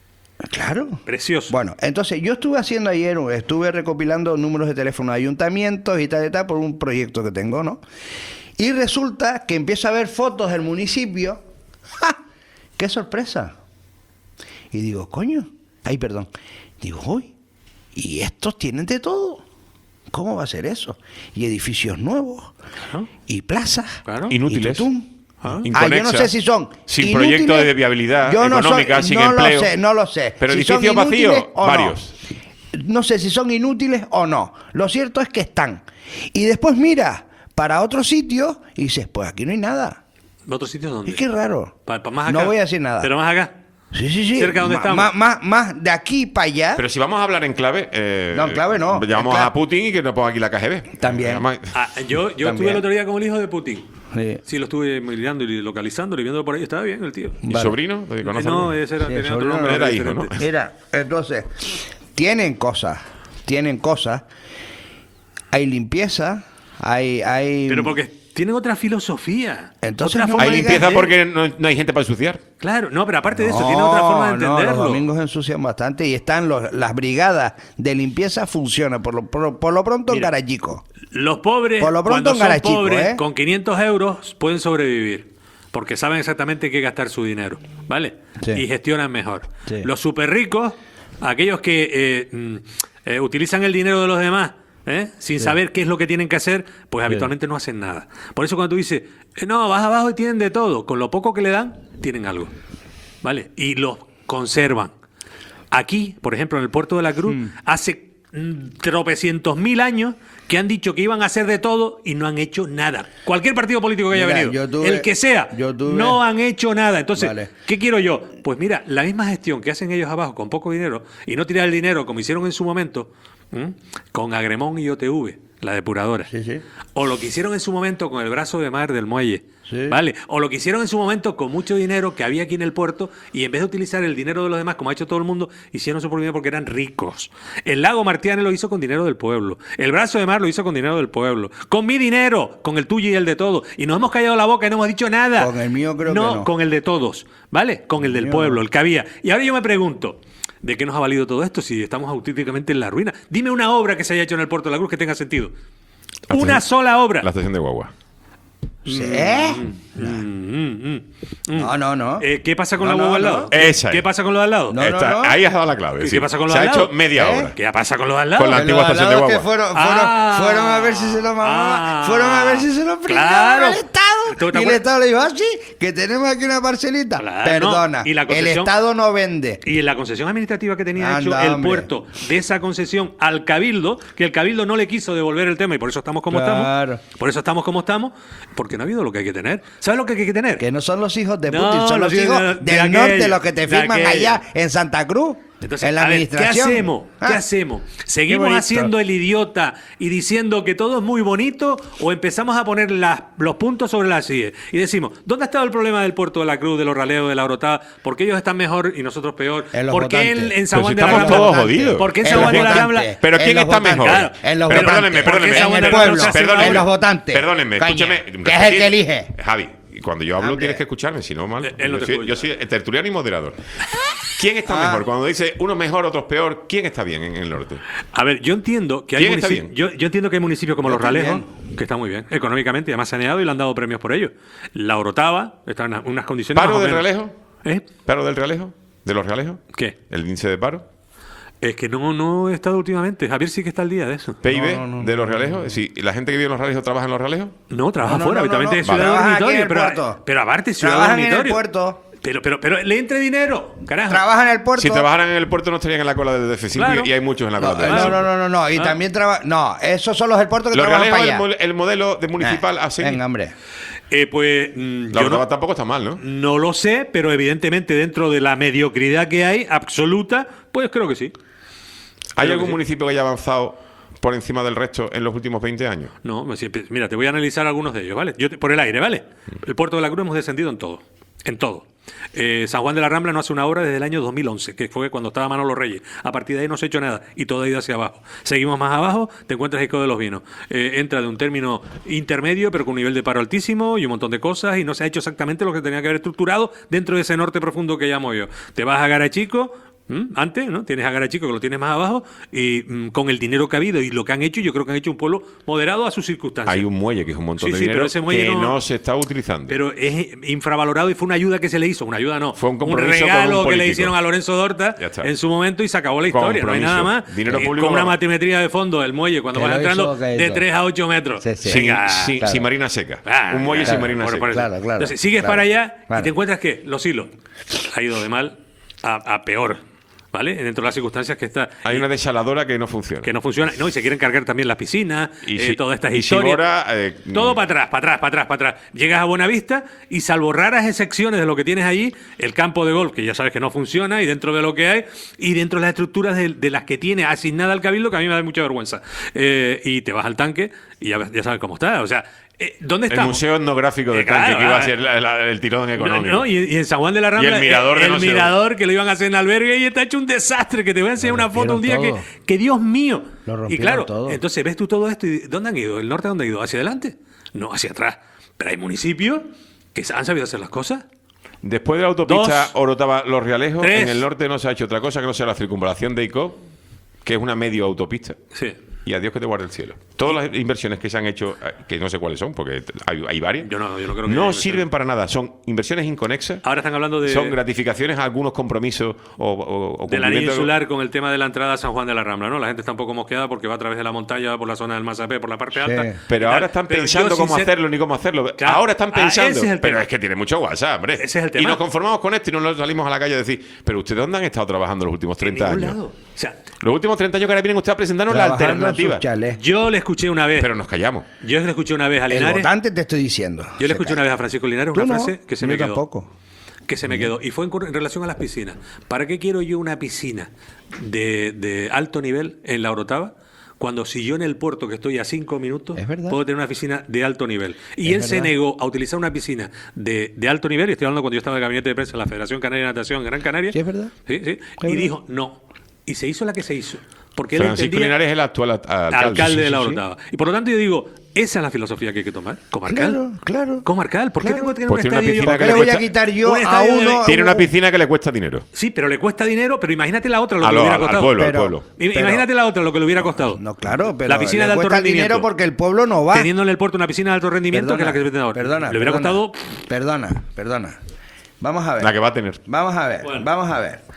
claro. Precioso. Bueno, entonces yo estuve haciendo ayer, estuve recopilando números de teléfono de ayuntamientos y tal y tal por un proyecto que tengo, ¿no? Y resulta que empiezo a ver fotos del municipio. ¡Ja! ¡Qué sorpresa! Y digo, coño, ay, perdón. Digo, uy, y estos tienen de todo. ¿Cómo va a ser eso? Y edificios nuevos, Claro. y plazas, Claro. Inútiles. y tutum. Ah. Ah, yo no Inconexas, sé si son sin inútiles. proyecto de viabilidad Yo no económica, soy- sin no empleo. lo sé, no lo sé. Pero Si son edificios vacíos, inútiles o no. varios. No sé si son inútiles o no. Lo cierto es que están. Y después mira para otro sitio y dices, pues aquí no hay nada. ¿Otros sitios dónde? Y qué raro. Pa, pa más acá. No voy a decir nada. Pero más acá. Sí, sí, sí. Cerca de donde Ma- estamos. Más, más, más de aquí para allá. Pero si vamos a hablar en clave... Eh, No, en clave no. Llamamos En clave- a Putin y que nos ponga aquí la K G B. También. Llamamos- Ah, yo yo También. estuve el otro día con el hijo de Putin. Sí. Sí, lo estuve mirando y localizando y viéndolo por ahí. Estaba bien el tío. ¿Y Vale. sobrino? ¿Te conoces No, alguno? ese era, Sí, tenía sobrino otro nombre. era diferente. hijo, ¿no? Mira, entonces, tienen cosas, tienen cosas. Hay limpieza, hay... hay Pero porque tienen otra filosofía. Entonces otra no forma Hay de limpieza entender. porque no, no hay gente para ensuciar. Claro, no, pero aparte de eso, No, tienen otra forma de no, entenderlo. los domingos ensucian bastante y están los, las brigadas de limpieza funcionan por lo, por, por lo pronto en Mira, Garachico. Los pobres, Por lo pronto cuando en son Garachico, pobres, ¿eh? con quinientos euros pueden sobrevivir. Porque saben exactamente qué gastar su dinero, ¿vale? Sí. Y gestionan mejor. Sí. Los súper ricos, aquellos que eh, mm, eh, utilizan el dinero de los demás, ¿eh? sin Sí. saber qué es lo que tienen que hacer, pues habitualmente no hacen nada. Por eso cuando tú dices, eh, no, vas abajo y tienen de todo, con lo poco que le dan, tienen algo, ¿vale? Y los conservan. Aquí, por ejemplo, en el Puerto de la Cruz, Hmm. hace mm, tropecientos mil años que han dicho que iban a hacer de todo y no han hecho nada. Cualquier partido político que haya Mira, venido, yo tuve- el que sea, yo tuve- no han hecho nada. Entonces, Vale. ¿qué quiero yo? Pues mira, la misma gestión que hacen ellos abajo con poco dinero y no tirar el dinero como hicieron en su momento, ¿m? Con Agremón y O T V, la depuradora. Sí, sí. O lo que hicieron en su momento con el brazo de mar del muelle. Sí. ¿Vale? O lo que hicieron en su momento con mucho dinero que había aquí en el puerto y en vez de utilizar el dinero de los demás, como ha hecho todo el mundo, hicieron su propio dinero porque eran ricos. El lago Martiane lo hizo con dinero del pueblo. El brazo de mar lo hizo con dinero del pueblo. Con mi dinero, con el tuyo y el de todos. Y nos hemos callado la boca y no hemos dicho nada. Con el mío creo no, que no. con el de todos. ¿Vale? Con el del mío pueblo, no. el que había. Y ahora yo me pregunto, ¿de qué nos ha valido todo esto si estamos auténticamente en la ruina? Dime una obra que se haya hecho en el Puerto de la Cruz que tenga sentido. La Una estación- sola obra. La estación de Guagua. ¿Sí? Mm, mm, mm. No, no, no. Eh, ¿Qué pasa con No, la no, huevo al no. lado? Esa ¿Qué es. pasa con lo de al lado? No, Esta- no. Ahí has dado la clave. ¿Qué sí. pasa con lo Se de ha al hecho lado? media ¿Eh? hora. ¿Qué pasa con lo de al lado? Con la Que antigua los estación de alados que Guagua. fueron, fueron, Ah. fueron a ver si se lo mamaban, Ah. fueron a ver si se lo pringaban Claro. al Estado. ¿Tú te Y el acuerdas? Estado le dijo, ah, sí, que tenemos aquí una parcelita. Claro, Perdona, no. Y la el concesión- Estado no vende. Y en la concesión administrativa que tenía Anda, hecho el hombre. puerto de esa concesión al Cabildo, que el Cabildo no le quiso devolver el tema y por eso estamos como Claro. estamos. Por eso estamos como estamos, porque no ha habido lo que hay que tener. ¿Sabes lo que hay que tener? Que no son los hijos de No, Putin, son los los hijos hijos de- de del aquello, norte, los que te de firman aquello. allá en Santa Cruz, Entonces, en la a ver, ¿qué administración. hacemos? ¿Qué Ah, hacemos? ¿Seguimos bonito. haciendo el idiota y diciendo que todo es muy bonito o empezamos a poner las- los puntos sobre las sillas y decimos, ¿dónde ha estado el problema del Puerto de la Cruz, de los raleos, de la Orotada? ¿Por qué ellos están mejor y nosotros peor? En los ¿Por qué en, votantes. en San Pero Juan si de la estamos Rambla? todos jodidos. ¿Por qué en En San los Juan de la votantes. Rambla? Pero En ¿quién los está votantes. mejor? Claro. En los Perdónenme, votantes. perdónenme. Porque San Juan En de el la Rambla pueblo, se hace Perdónenme. en los votantes. Perdónenme, Caña, escúchame. que es el que elige. Javi, cuando yo hablo Hombre. tienes que escucharme, si no mal. Eh, él no yo, te soy, escucha. yo soy tertuliano y moderador. ¿Quién está Ah. mejor? Cuando dice unos mejor, otros peor, ¿quién está bien en el norte? A ver, yo entiendo que hay ¿Quién está municipios. bien? Yo, yo entiendo que hay municipios como Yo Los Ralejos, también. que están muy bien, económicamente, y además saneado y le han dado premios por ello. La Orotava está en unas- unas condiciones. ¿Paro más o del menos. Realejo? ¿Eh? ¿Paro del Realejo? ¿De los Realejos? ¿Qué? ¿El índice de paro? Es que no, no he estado últimamente. Javier sí que está al día de eso. ¿P I B No, no, no, de los no, Realejos? Sí, ¿la gente que vive en los Realejos trabaja en los Realejos? No, trabaja No, no, fuera, no, habitualmente no, es ciudad no. Trabaja aquí en dormitorio. el Pero, puerto. pero aparte, ciudad Trabajan en el dormitorio. puerto. Pero, pero, pero le entre dinero, carajo. Trabajan en el puerto. Si trabajaran en el puerto no estarían en la cola del D F cinco Claro. y, y hay muchos en la cola No, del D F no, cinco. no, no, no, no. Y Ah. también trabajan. No, esos son los del puerto que Los trabajan Realejos para es el, allá. mo- el modelo de municipal Eh, a seguir. Venga, hombre. Eh, pues mm, La yo Orotava no, tampoco está mal, ¿no? no lo sé, pero evidentemente dentro de la mediocridad que hay, absoluta, pues creo que sí. ¿Hay Creo algún que sí. municipio que haya avanzado por encima del resto en los últimos veinte años? No, me siempre- mira, te voy a analizar algunos de ellos, ¿vale? Yo te- por el aire, ¿vale? El Puerto de la Cruz hemos descendido en todo, en todo. Eh, San Juan de la Rambla no hace una obra desde el año dos mil once, que fue cuando estaba Manolo Reyes. A partir de ahí no se ha hecho nada y todo ha ido hacia abajo. Seguimos más abajo, te encuentras Eco de los Vinos. Eh, entra de un término intermedio, pero con un nivel de paro altísimo y un montón de cosas, y no se ha hecho exactamente lo que tenía que haber estructurado dentro de ese norte profundo que llamo yo. Te vas a Garachico. ¿Mm? Antes, ¿no? Tienes a Garachico que lo tienes más abajo y mm, con el dinero que ha habido y lo que han hecho, yo creo que han hecho un pueblo moderado a sus circunstancias. Hay un muelle que es un montón Sí, de sí, dinero pero ese muelle que no- no... se está utilizando. Pero es infravalorado y fue una ayuda que se le hizo. Una ayuda no. Fue un compromiso con regalo un que le político. hicieron a Lorenzo Dorta Ya está. en su momento y se acabó la historia. No hay Compromiso. nada más. Dinero Eh, público con una va- matimetría de fondo, el muelle, cuando Que vas lo entrando hizo, que de hizo. tres a ocho metros. Sí, sí. sin, Venga. sin- claro. sin marina seca. Ah, un muelle claro, sin marina por- seca. por eso. Claro, claro, Entonces, sigues claro. para allá Claro. y te encuentras que los hilos ha ido de mal a, a peor. ¿vale? Dentro de las circunstancias que está. Hay una desaladora que no funciona. Que no funciona. No, y se quieren cargar también las piscinas, Y eh, si- todas estas y historias. Sibora, eh, todo para atrás, para atrás, para atrás, para atrás. Llegas a Buenavista y salvo raras excepciones de lo que tienes allí, el campo de golf, que ya sabes que no funciona, y dentro de lo que hay, y dentro de las estructuras de, de las que tiene asignada al Cabildo, que a mí me da mucha vergüenza. Eh, y te vas al tanque y ya, ves- ya sabes cómo está. O sea, eh, ¿dónde El estamos? Museo Etnográfico de Eh, claro, Tanque, que iba a ah, ser la- la- el tirón económico. No, no, y, y en San Juan de la Rambla, Y el mirador eh, de el no sé mirador que lo iban a hacer en albergue y está hecho un desastre, que te voy a enseñar una foto un día que, rompieron que Dios mío. Lo Y rompieron claro, todo. entonces ves tú todo esto y ¿dónde han ido? ¿El norte dónde ha ido? ¿Hacia adelante? No, hacia atrás. Pero hay municipios que han sabido hacer las cosas. Después de la autopista Dos. Orotava-Los Realejos, Tres. en el norte no se ha hecho otra cosa que no sea la circunvalación de Icó, que es una medio autopista. Sí. Y adiós que te guarde el cielo. Todas las inversiones que se han hecho, eh, que no sé cuáles son, porque hay, hay varias, Yo no, yo no creo que no haya sirven para nada. Son inversiones inconexas. Ahora están hablando de, Son gratificaciones a algunos compromisos o, o, o del anillo cumplimientos- insular con el tema de la entrada a San Juan de la Rambla, ¿no? La gente está un poco mosqueada porque va a través de la montaña, va por la zona del Mazapé, por la parte alta. Pero y ahora tal. están Pero pensando yo, cómo sincer- hacerlo ni cómo hacerlo. Claro. Ahora están Ah, pensando. ese es el pero tema. es que tiene mucho WhatsApp, hombre. Ese es el Y tema. nos conformamos con esto y no nos salimos a la calle a decir, pero ustedes ¿dónde han estado trabajando los últimos treinta ningún años? lado. O sea, Los últimos treinta años que ahora vienen ustedes a presentarnos la Trabajando en alternativa. sus chalés. yo le escuché una vez. Pero nos callamos. Yo le escuché una vez a El Linares. votante te estoy diciendo. Yo le escuché una vez a Francisco Linares Tú una no, frase que se yo me quedó. tampoco. Que se me quedó. Y fue en, cor- en relación a las piscinas. ¿Para qué quiero yo una piscina de, de alto nivel en la Orotava? Cuando si yo en el puerto, que estoy a cinco minutos, puedo tener una piscina de alto nivel. Y Es él se verdad. negó a utilizar una piscina de, de alto nivel, y estoy hablando cuando yo estaba en el gabinete de prensa de la Federación Canaria de Natación en Gran Canaria. Sí, es verdad. Sí, sí. Es Y verdad. dijo, no. Y se hizo la que se hizo. Porque él Francisco entendía... Linares es el actual a- alcalde. alcalde de Sí, la sí, sí. Orotava. Y por lo tanto yo digo, esa es la filosofía que hay que tomar. Comarcal. Claro, claro. Comarcal. ¿Por qué Claro. tengo que tener Pues un tiene una estadio yo? piscina ¿Por que qué le le voy a cuesta- quitar yo un a estadio de- uno? Tiene una piscina que le cuesta dinero. Sí, pero le cuesta dinero, pero imagínate la otra lo que Al- le hubiera al- al costado. pueblo, al Pero- pueblo. I- pero- Imagínate la otra lo que le hubiera costado. No, claro, pero la piscina le de alto cuesta el rendimiento. dinero porque el pueblo no va. Teniendo en el puerto una piscina de alto rendimiento que es la que se vende ahora. Perdona, le hubiera perdona, costado. Perdona, perdona. Vamos a ver. La que va a tener. Vamos a ver, Bueno. vamos a ver.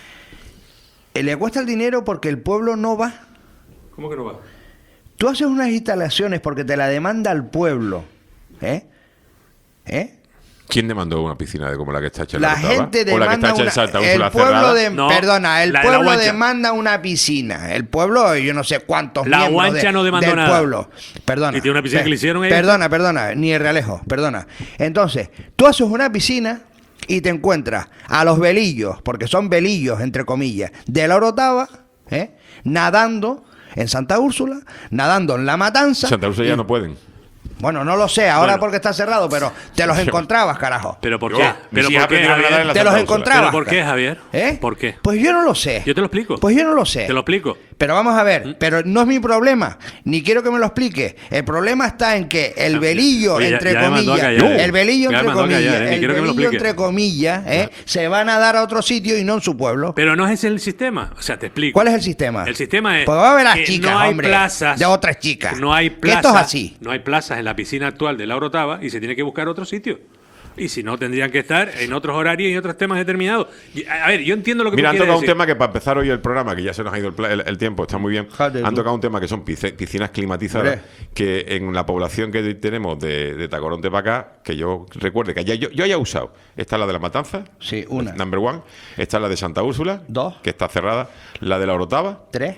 Eh, Le cuesta el dinero porque el pueblo no va. ¿Cómo que no va? Tú haces unas instalaciones porque te la demanda el pueblo. ¿Eh? ¿Eh? ¿Quién demandó una piscina de como la que está hecha en La Orotava? gente ¿O la que está demanda hecha en una, Santa el Úrsula pueblo cerrada? de, No, perdona, el la de la pueblo Guancha. demanda una piscina. El pueblo, yo no sé cuántos La miembros Guancha de- no demandó del nada. pueblo. Perdona. Y tiene una piscina Pe- que le hicieron ahí. Perdona, perdona, ni el Realejo, perdona. Entonces, tú haces una piscina y te encuentras a los velillos, porque son velillos entre comillas, de la Orotava, ¿eh? nadando en Santa Úrsula, nadando en La Matanza. Santa Úrsula ya y- no pueden. Bueno, no lo sé, ahora Bueno. porque está cerrado, pero te los encontrabas, carajo. ¿Pero por Yo, qué? mis ¿Pero hijas por qué, aprendieron a nadar en la Javier? Te Santa los Úrsula. encontrabas. ¿Pero por qué, Javier? ¿Eh? ¿Por qué? Pues yo no lo sé. Yo te lo explico. Pues yo no lo sé. Te lo explico. Pero vamos a ver, pero no es mi problema, ni quiero que me lo explique. El problema está en que el velillo, Oye, ya- entre ya me mandó a comillas, callar, eh. el velillo Ya me entre mandó a callar, comillas, eh, ni el quiero que me lo velillo explique. entre comillas, eh, se van a dar a otro sitio y no en su pueblo. Pero no es ese el sistema. O sea, te explico. ¿Cuál es el sistema? El sistema es. Pues va a haber las que chicas, no hay hombre, plazas. de otras chicas. No hay Que plazas. esto es así. No hay plazas en la piscina actual de la Orotava y se tiene que buscar otro sitio. Y si no, tendrían que estar en otros horarios y en otros temas determinados. Y, a a ver, yo entiendo lo que Mira, tú han quieres tocado un decir. tema que para empezar hoy el programa, que ya se nos ha ido el, pla- el- el tiempo, está muy bien. Jade, Han tú. tocado un tema que son pisce- piscinas climatizadas, Hombre. que en la población que tenemos de, de Tacoronte para acá, que yo recuerde que haya- yo, yo haya usado, está la de La Matanza, Sí, una. number one, está la de Santa Úrsula, Dos. que está cerrada, la de la Orotava Tres.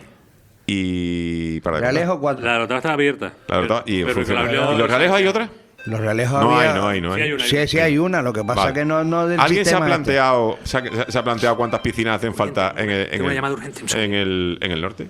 y... Para de Realejo, contar. cuatro. La Orotava está abierta. La Orotava y Pero- funciona. pero la abrió- ¿Y los realejos hay otra? Los Realejos No había- hay, no hay, no Sí hay. hay una. Sí, sí hay una, lo que pasa Vale. que no, no del ¿Alguien se ha sistema este. planteado, se ha, se ha planteado cuántas piscinas hacen falta en el, en Tengo una el- llamada urgente, un segundo. en el, en el norte?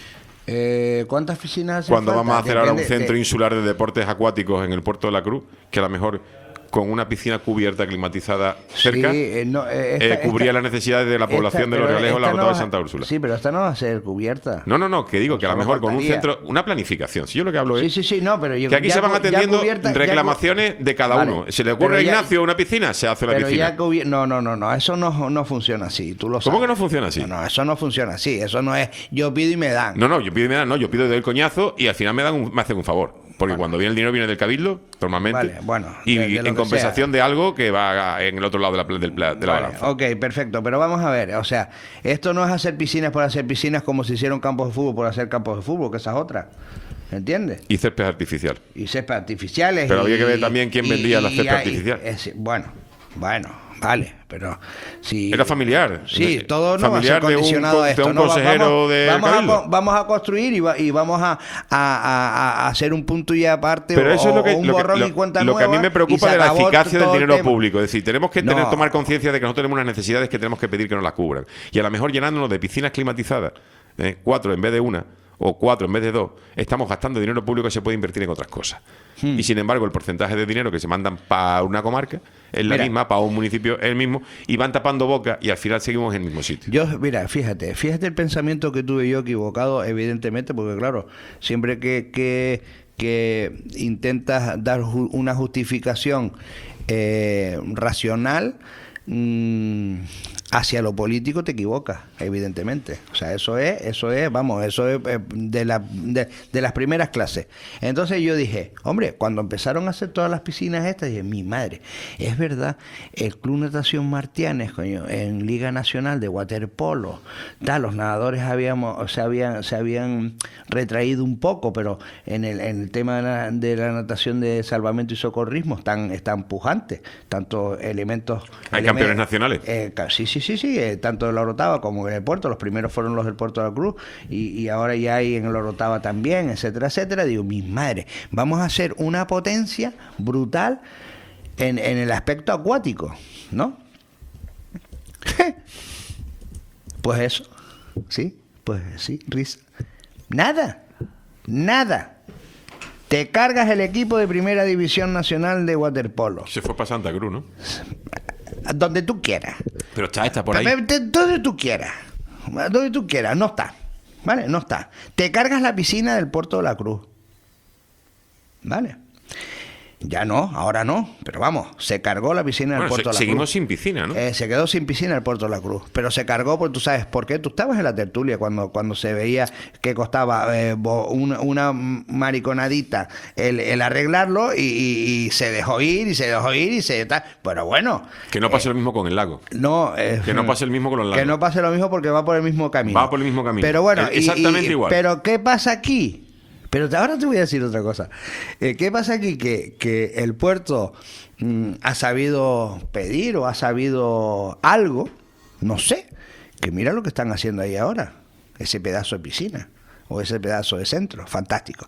Eh, ¿Cuántas piscinas hacen Cuando falta? vamos a hacer ahora un Depende centro de- insular de deportes acuáticos en el puerto de la Cruz, que a lo mejor con una piscina cubierta climatizada cerca Sí, eh, no, eh, esta- eh, cubría esta- las necesidades de la esta- población de los pero Realejos, la esta no Orotava y va- Santa Úrsula. Sí, pero esta no va a ser cubierta. No, no, no, que digo que a lo Solo mejor con un faltaría. centro, una planificación. Si yo lo que hablo Sí, es sí, sí, no, pero yo que aquí ya se van cu- ya atendiendo cubierta- ya cu- reclamaciones de cada Vale, uno. Se le ocurre a pero ya- Ignacio una piscina, se hace la Pero piscina. ya cubier- no, no, no, no, eso no, no funciona así, tú lo sabes. ¿Cómo que no funciona así? No, no, eso no funciona así, eso no es yo pido y me dan. No, no, yo pido y me dan, no, yo pido y doy el coñazo y al final me dan un- me hacen un favor. Porque cuando viene el dinero viene del Cabildo, normalmente. Vale, bueno, y de- de lo en que compensación de algo que va a- en el otro lado de la, pla- del pla- de la Vale, balanza. ok, perfecto, pero vamos a ver, o sea, esto no es hacer piscinas por hacer piscinas como si hicieron campos de fútbol por hacer campos de fútbol, que esa es otra, ¿entiendes? Y césped artificial. Y césped artificiales. Pero y- había que ver también quién y- vendía la y- césped y- artificial. es- bueno, bueno, vale, pero si... Era familiar. Sí, todo no familiar va a ser condicionado de un, a esto. de un ¿no? consejero vamos, de vamos, a, Cabildo. vamos a construir y, va, y vamos a, a, a, a hacer un punto y aparte Pero o, eso es lo que, o un lo que- borrón lo- y cuenta lo que a mí nueva, me y preocupa se de la acabó eficacia del todo el dinero tema. público. Es decir, tenemos que tener, No. tomar conciencia de que nosotros tenemos unas necesidades que tenemos que pedir que nos las cubran. Y a lo mejor llenándonos de piscinas climatizadas, ¿eh? cuatro en vez de una, o cuatro en vez de dos, estamos gastando dinero público que se puede invertir en otras cosas. Hmm. Y sin embargo, el porcentaje de dinero que se mandan para una comarca es la Mira. misma, para un municipio es el mismo, y van tapando boca y al final seguimos en el mismo sitio. Yo, mira, fíjate, fíjate el pensamiento que tuve yo equivocado, evidentemente, porque claro, siempre que, que, que intentas dar ju- una justificación eh, racional mmm, hacia lo político, te equivocas, evidentemente. O sea, eso es, eso es, vamos, eso es eh, de, la, de, de las primeras clases. Entonces yo dije, hombre, cuando empezaron a hacer todas las piscinas estas, dije, mi madre, es verdad, el Club Natación Martianes, coño, en Liga Nacional de Waterpolo, tal, los nadadores habíamos, se habían, se habían retraído un poco, pero en el, en el tema de la, de la natación de salvamento y socorrismo están, están pujantes, tanto elementos... Hay elementos- campeones nacionales. eh, ca- sí, sí, sí, sí, eh, tanto de la Orotava como en el puerto. Los primeros fueron los del puerto de la Cruz y, y ahora ya hay en el Orotava también, etcétera, etcétera. Digo, mis madres, vamos a hacer una potencia brutal en, en el aspecto acuático, ¿no? Pues eso, sí, pues sí, risa. Nada, nada. Te cargas el equipo de Primera División Nacional de waterpolo. Se fue para Santa Cruz, ¿no? Donde tú quieras. Pero está esta por ahí. Donde tú quieras. Donde tú quieras. No está. ¿Vale? No está. Te cargas la piscina del Puerto de la Cruz. ¿Vale? Ya no, ahora no. Pero vamos, se cargó la piscina del Bueno, Puerto se- de la seguimos Cruz. sin piscina, ¿no? Eh, se quedó sin piscina el Puerto de la Cruz. Pero se cargó, porque tú sabes por qué. Tú estabas en la tertulia cuando, cuando se veía que costaba eh, bo- una, una mariconadita el, el arreglarlo y, y- y se dejó ir y se dejó ir y se... Tal. Pero bueno, Que no pase lo mismo con el lago. no... eh, Que no pase el mismo con los lagos. que no pase lo mismo porque va por el mismo camino. Va por el mismo camino. Pero bueno, Es y- exactamente y- igual. Pero ¿qué pasa aquí? Pero te- ahora te voy a decir otra cosa. Eh, ¿Qué pasa aquí? Que, que el puerto mm, ha sabido pedir o ha sabido algo, no sé, que mira lo que están haciendo ahí ahora, ese pedazo de piscina o ese pedazo de centro, fantástico.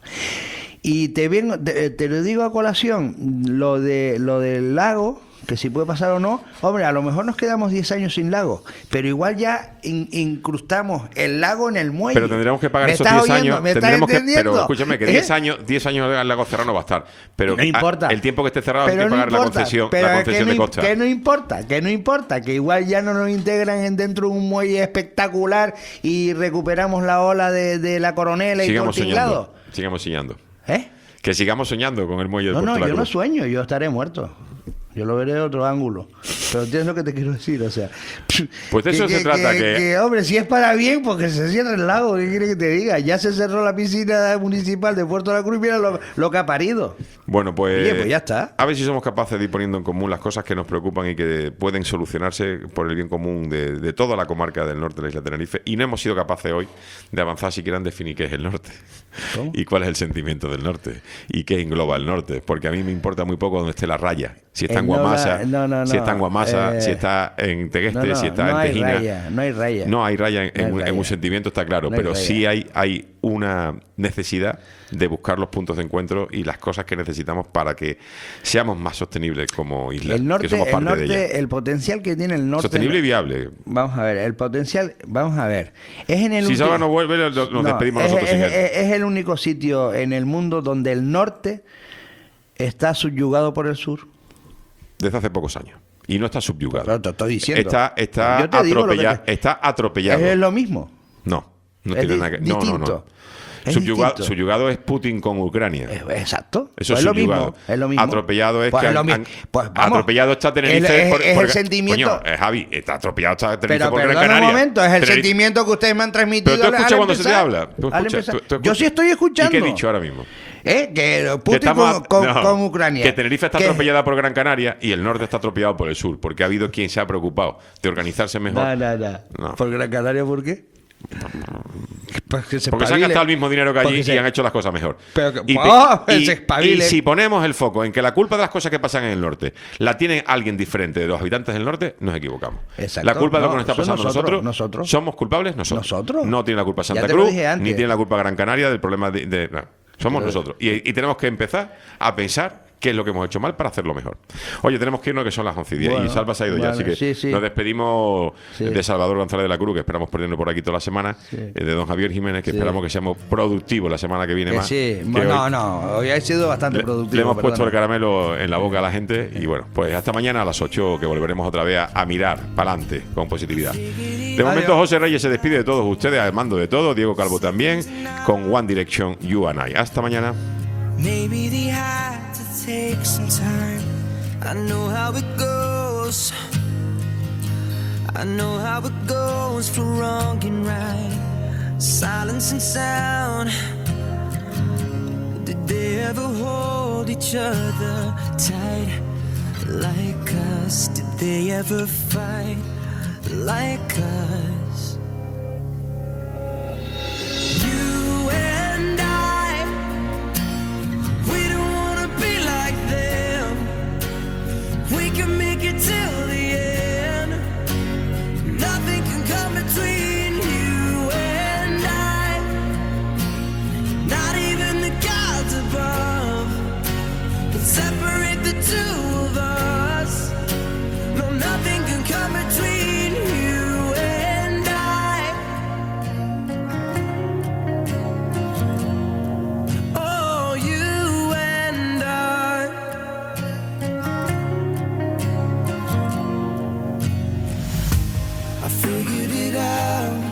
Y te vengo, te, te lo digo a colación, lo de lo del lago, que si puede pasar o no, hombre, a lo mejor nos quedamos diez años sin lago, pero igual ya in- incrustamos el lago en el muelle. Pero tendríamos que pagar ¿Me esos estás diez oyendo? años. ¿Me estás Tendremos que, entendiendo? pero escúchame, que ¿Eh? diez años, diez años el lago cerrado no va a estar. Pero No importa. ah, el tiempo que esté cerrado Pero hay que no pagar la importa, concesión, pero la es concesión que de no, costa. que no importa, que no importa, que igual ya no nos integran en dentro de un muelle espectacular y recuperamos la ola de, de la Coronela y todo el Sigamos tinglado. soñando. Sigamos soñando. ¿Eh? Que sigamos soñando con el muelle de No, Puerto no, de la yo no Cruz. sueño, yo estaré muerto. Yo lo veré de otro ángulo. Pero entiendes lo que te quiero decir, o sea... Pues de eso se trata, que- hombre, si es para bien, porque se cierra el lago, ¿qué quiere que te diga? Ya se cerró la piscina municipal de Puerto de la Cruz y mira lo, lo que ha parido. Bueno, pues, Oye, pues ya está. A ver si somos capaces de ir poniendo en común las cosas que nos preocupan y que pueden solucionarse por el bien común de, de toda la comarca del norte de la isla de Tenerife. Y no hemos sido capaces hoy de avanzar siquiera en definir qué es el norte. ¿Cómo? Y cuál es el sentimiento del norte. Y qué engloba el norte. Porque a mí me importa muy poco dónde esté la raya. Si está en Engloba- Guamasa, no, no, si no, está en Guamasa, eh, si está en Tegueste, no, no, si está no en hay Tejina. raya, no hay raya. No hay raya en, No hay en un, en raya. un sentimiento, está claro. No hay pero raya. sí hay, hay una necesidad de buscar los puntos de encuentro y las cosas que necesitamos para que seamos más sostenibles como isla, El norte, que somos el, parte de ella. norte el potencial que tiene el norte... Sostenible y viable. Vamos a ver, el potencial, vamos a ver, es en el Si ulti- Salva no vuelve, nos nos No, despedimos es, nosotros es- sin él. es- es el único sitio en el mundo donde el norte está subyugado por el sur. Desde hace pocos años. Y no está subyugado. Pero te estoy diciendo. Está, está, Yo te digo lo que atropella- te- está atropellado. Es lo mismo. No, no Es tiene di- nada que no, no, distinto. no. Es Subyugado, distinto. subyugado es Putin con Ucrania. Exacto. Eso Pues es lo subyugado. mismo, es lo mismo. Atropellado es Pues que es lo han- mi- han- pues vamos. atropellado está Tenerife Es- por- es el porque- sentimiento- Coño, eh, Javi, está atropellado está Tenerife Pero por Gran perdona un Canaria. momento, es el Tenerife- sentimiento que ustedes me han transmitido. Pero tú al- escuchas al cuando se te empezar. habla. Tú Al escuchas, empezar. tú- tú Yo escuchas. sí estoy escuchando. ¿Y qué he dicho ahora mismo? ¿Eh? Que Que Putin estamos- con, con- no, con Ucrania. Que Tenerife está Que- atropellada por Gran Canaria y el norte está atropellado por el sur, porque ha habido quien se ha preocupado de organizarse mejor. No, no, no. No. ¿Por Gran Canaria por qué? Pues que se porque se han espabile. gastado el mismo dinero que allí Porque y se- han hecho las cosas mejor. Pero que- y, ¡oh! y- se espabile. y si ponemos el foco en que la culpa de las cosas que pasan en el norte la tiene alguien diferente de los habitantes del norte, nos equivocamos. Exacto. La culpa de lo No, que nos está eso pasando a nosotros, nosotros, nosotros. somos culpables nosotros. Nosotros. No tiene la culpa Santa Ya te lo Cruz, dije antes. ni tiene la culpa Gran Canaria del problema de... de- no. Somos Pero- nosotros. Y, y tenemos que empezar a pensar qué es lo que hemos hecho mal para hacerlo mejor. Oye, tenemos que irnos, que son las once y diez. Bueno, y Salva se ha ido ya, vale, así que sí, sí. nos despedimos Sí. de Salvador González de la Cruz, que esperamos perdernos por aquí toda la semana, Sí. eh, de don Javier Jiménez, que Sí. esperamos que seamos productivos la semana que viene Que más. sí, que no, hoy no, hoy ha sido bastante le, productivo. le hemos puesto perdona. el caramelo en la boca a la gente y bueno, pues hasta mañana a las ocho, que volveremos otra vez a, a mirar para adelante con positividad. De momento José Reyes se despide de todos ustedes, al mando de todo, Diego Calvo también, con One Direction, You and I. Hasta mañana. Maybe they had to take some time. I know how it goes. I know how it goes for wrong and right. Silence and sound. Did they ever hold each other tight like us? Did they ever fight like us? You and I, we don't wanna be like them. We can make it till the end. Nothing can come between you and I. Not even the gods above can separate the two of us. No, nothing can come between you and I. Oh, you and I. I figured it out.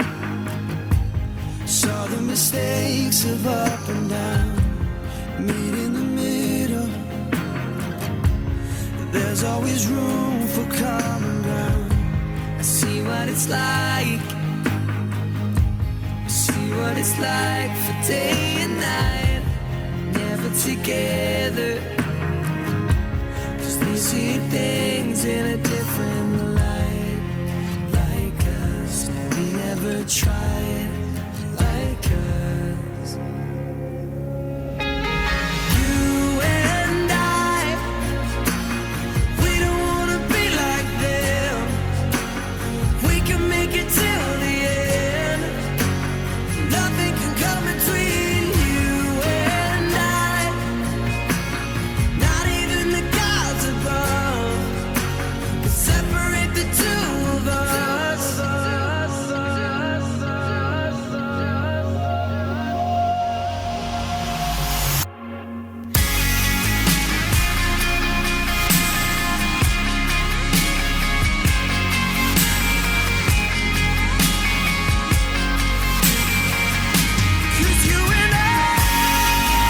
Saw the mistakes of up and down. Meet in the middle. There's always room for common ground. I see what it's like. I see what it's like for day and night. Never together. 'Cause they see things in a different light. Like us, we never tried. Like us. You and I, we don't wanna be like them. We can make it till the end. Nothing can come between you and I. Not even the gods above can separate the two of us. Cause you and I,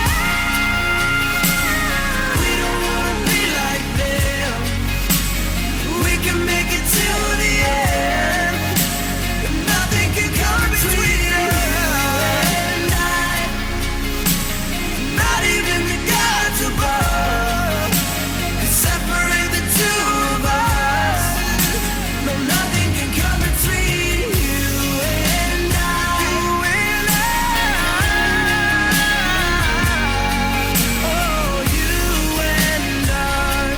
we don't wanna be like them. We can make it till the end. Nothing can come between you and I. Not even the gods above can separate the two of us. No, nothing can come between you and I. You and I. Oh, you and I.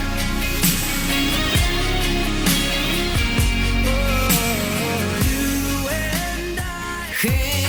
Oh, you and I.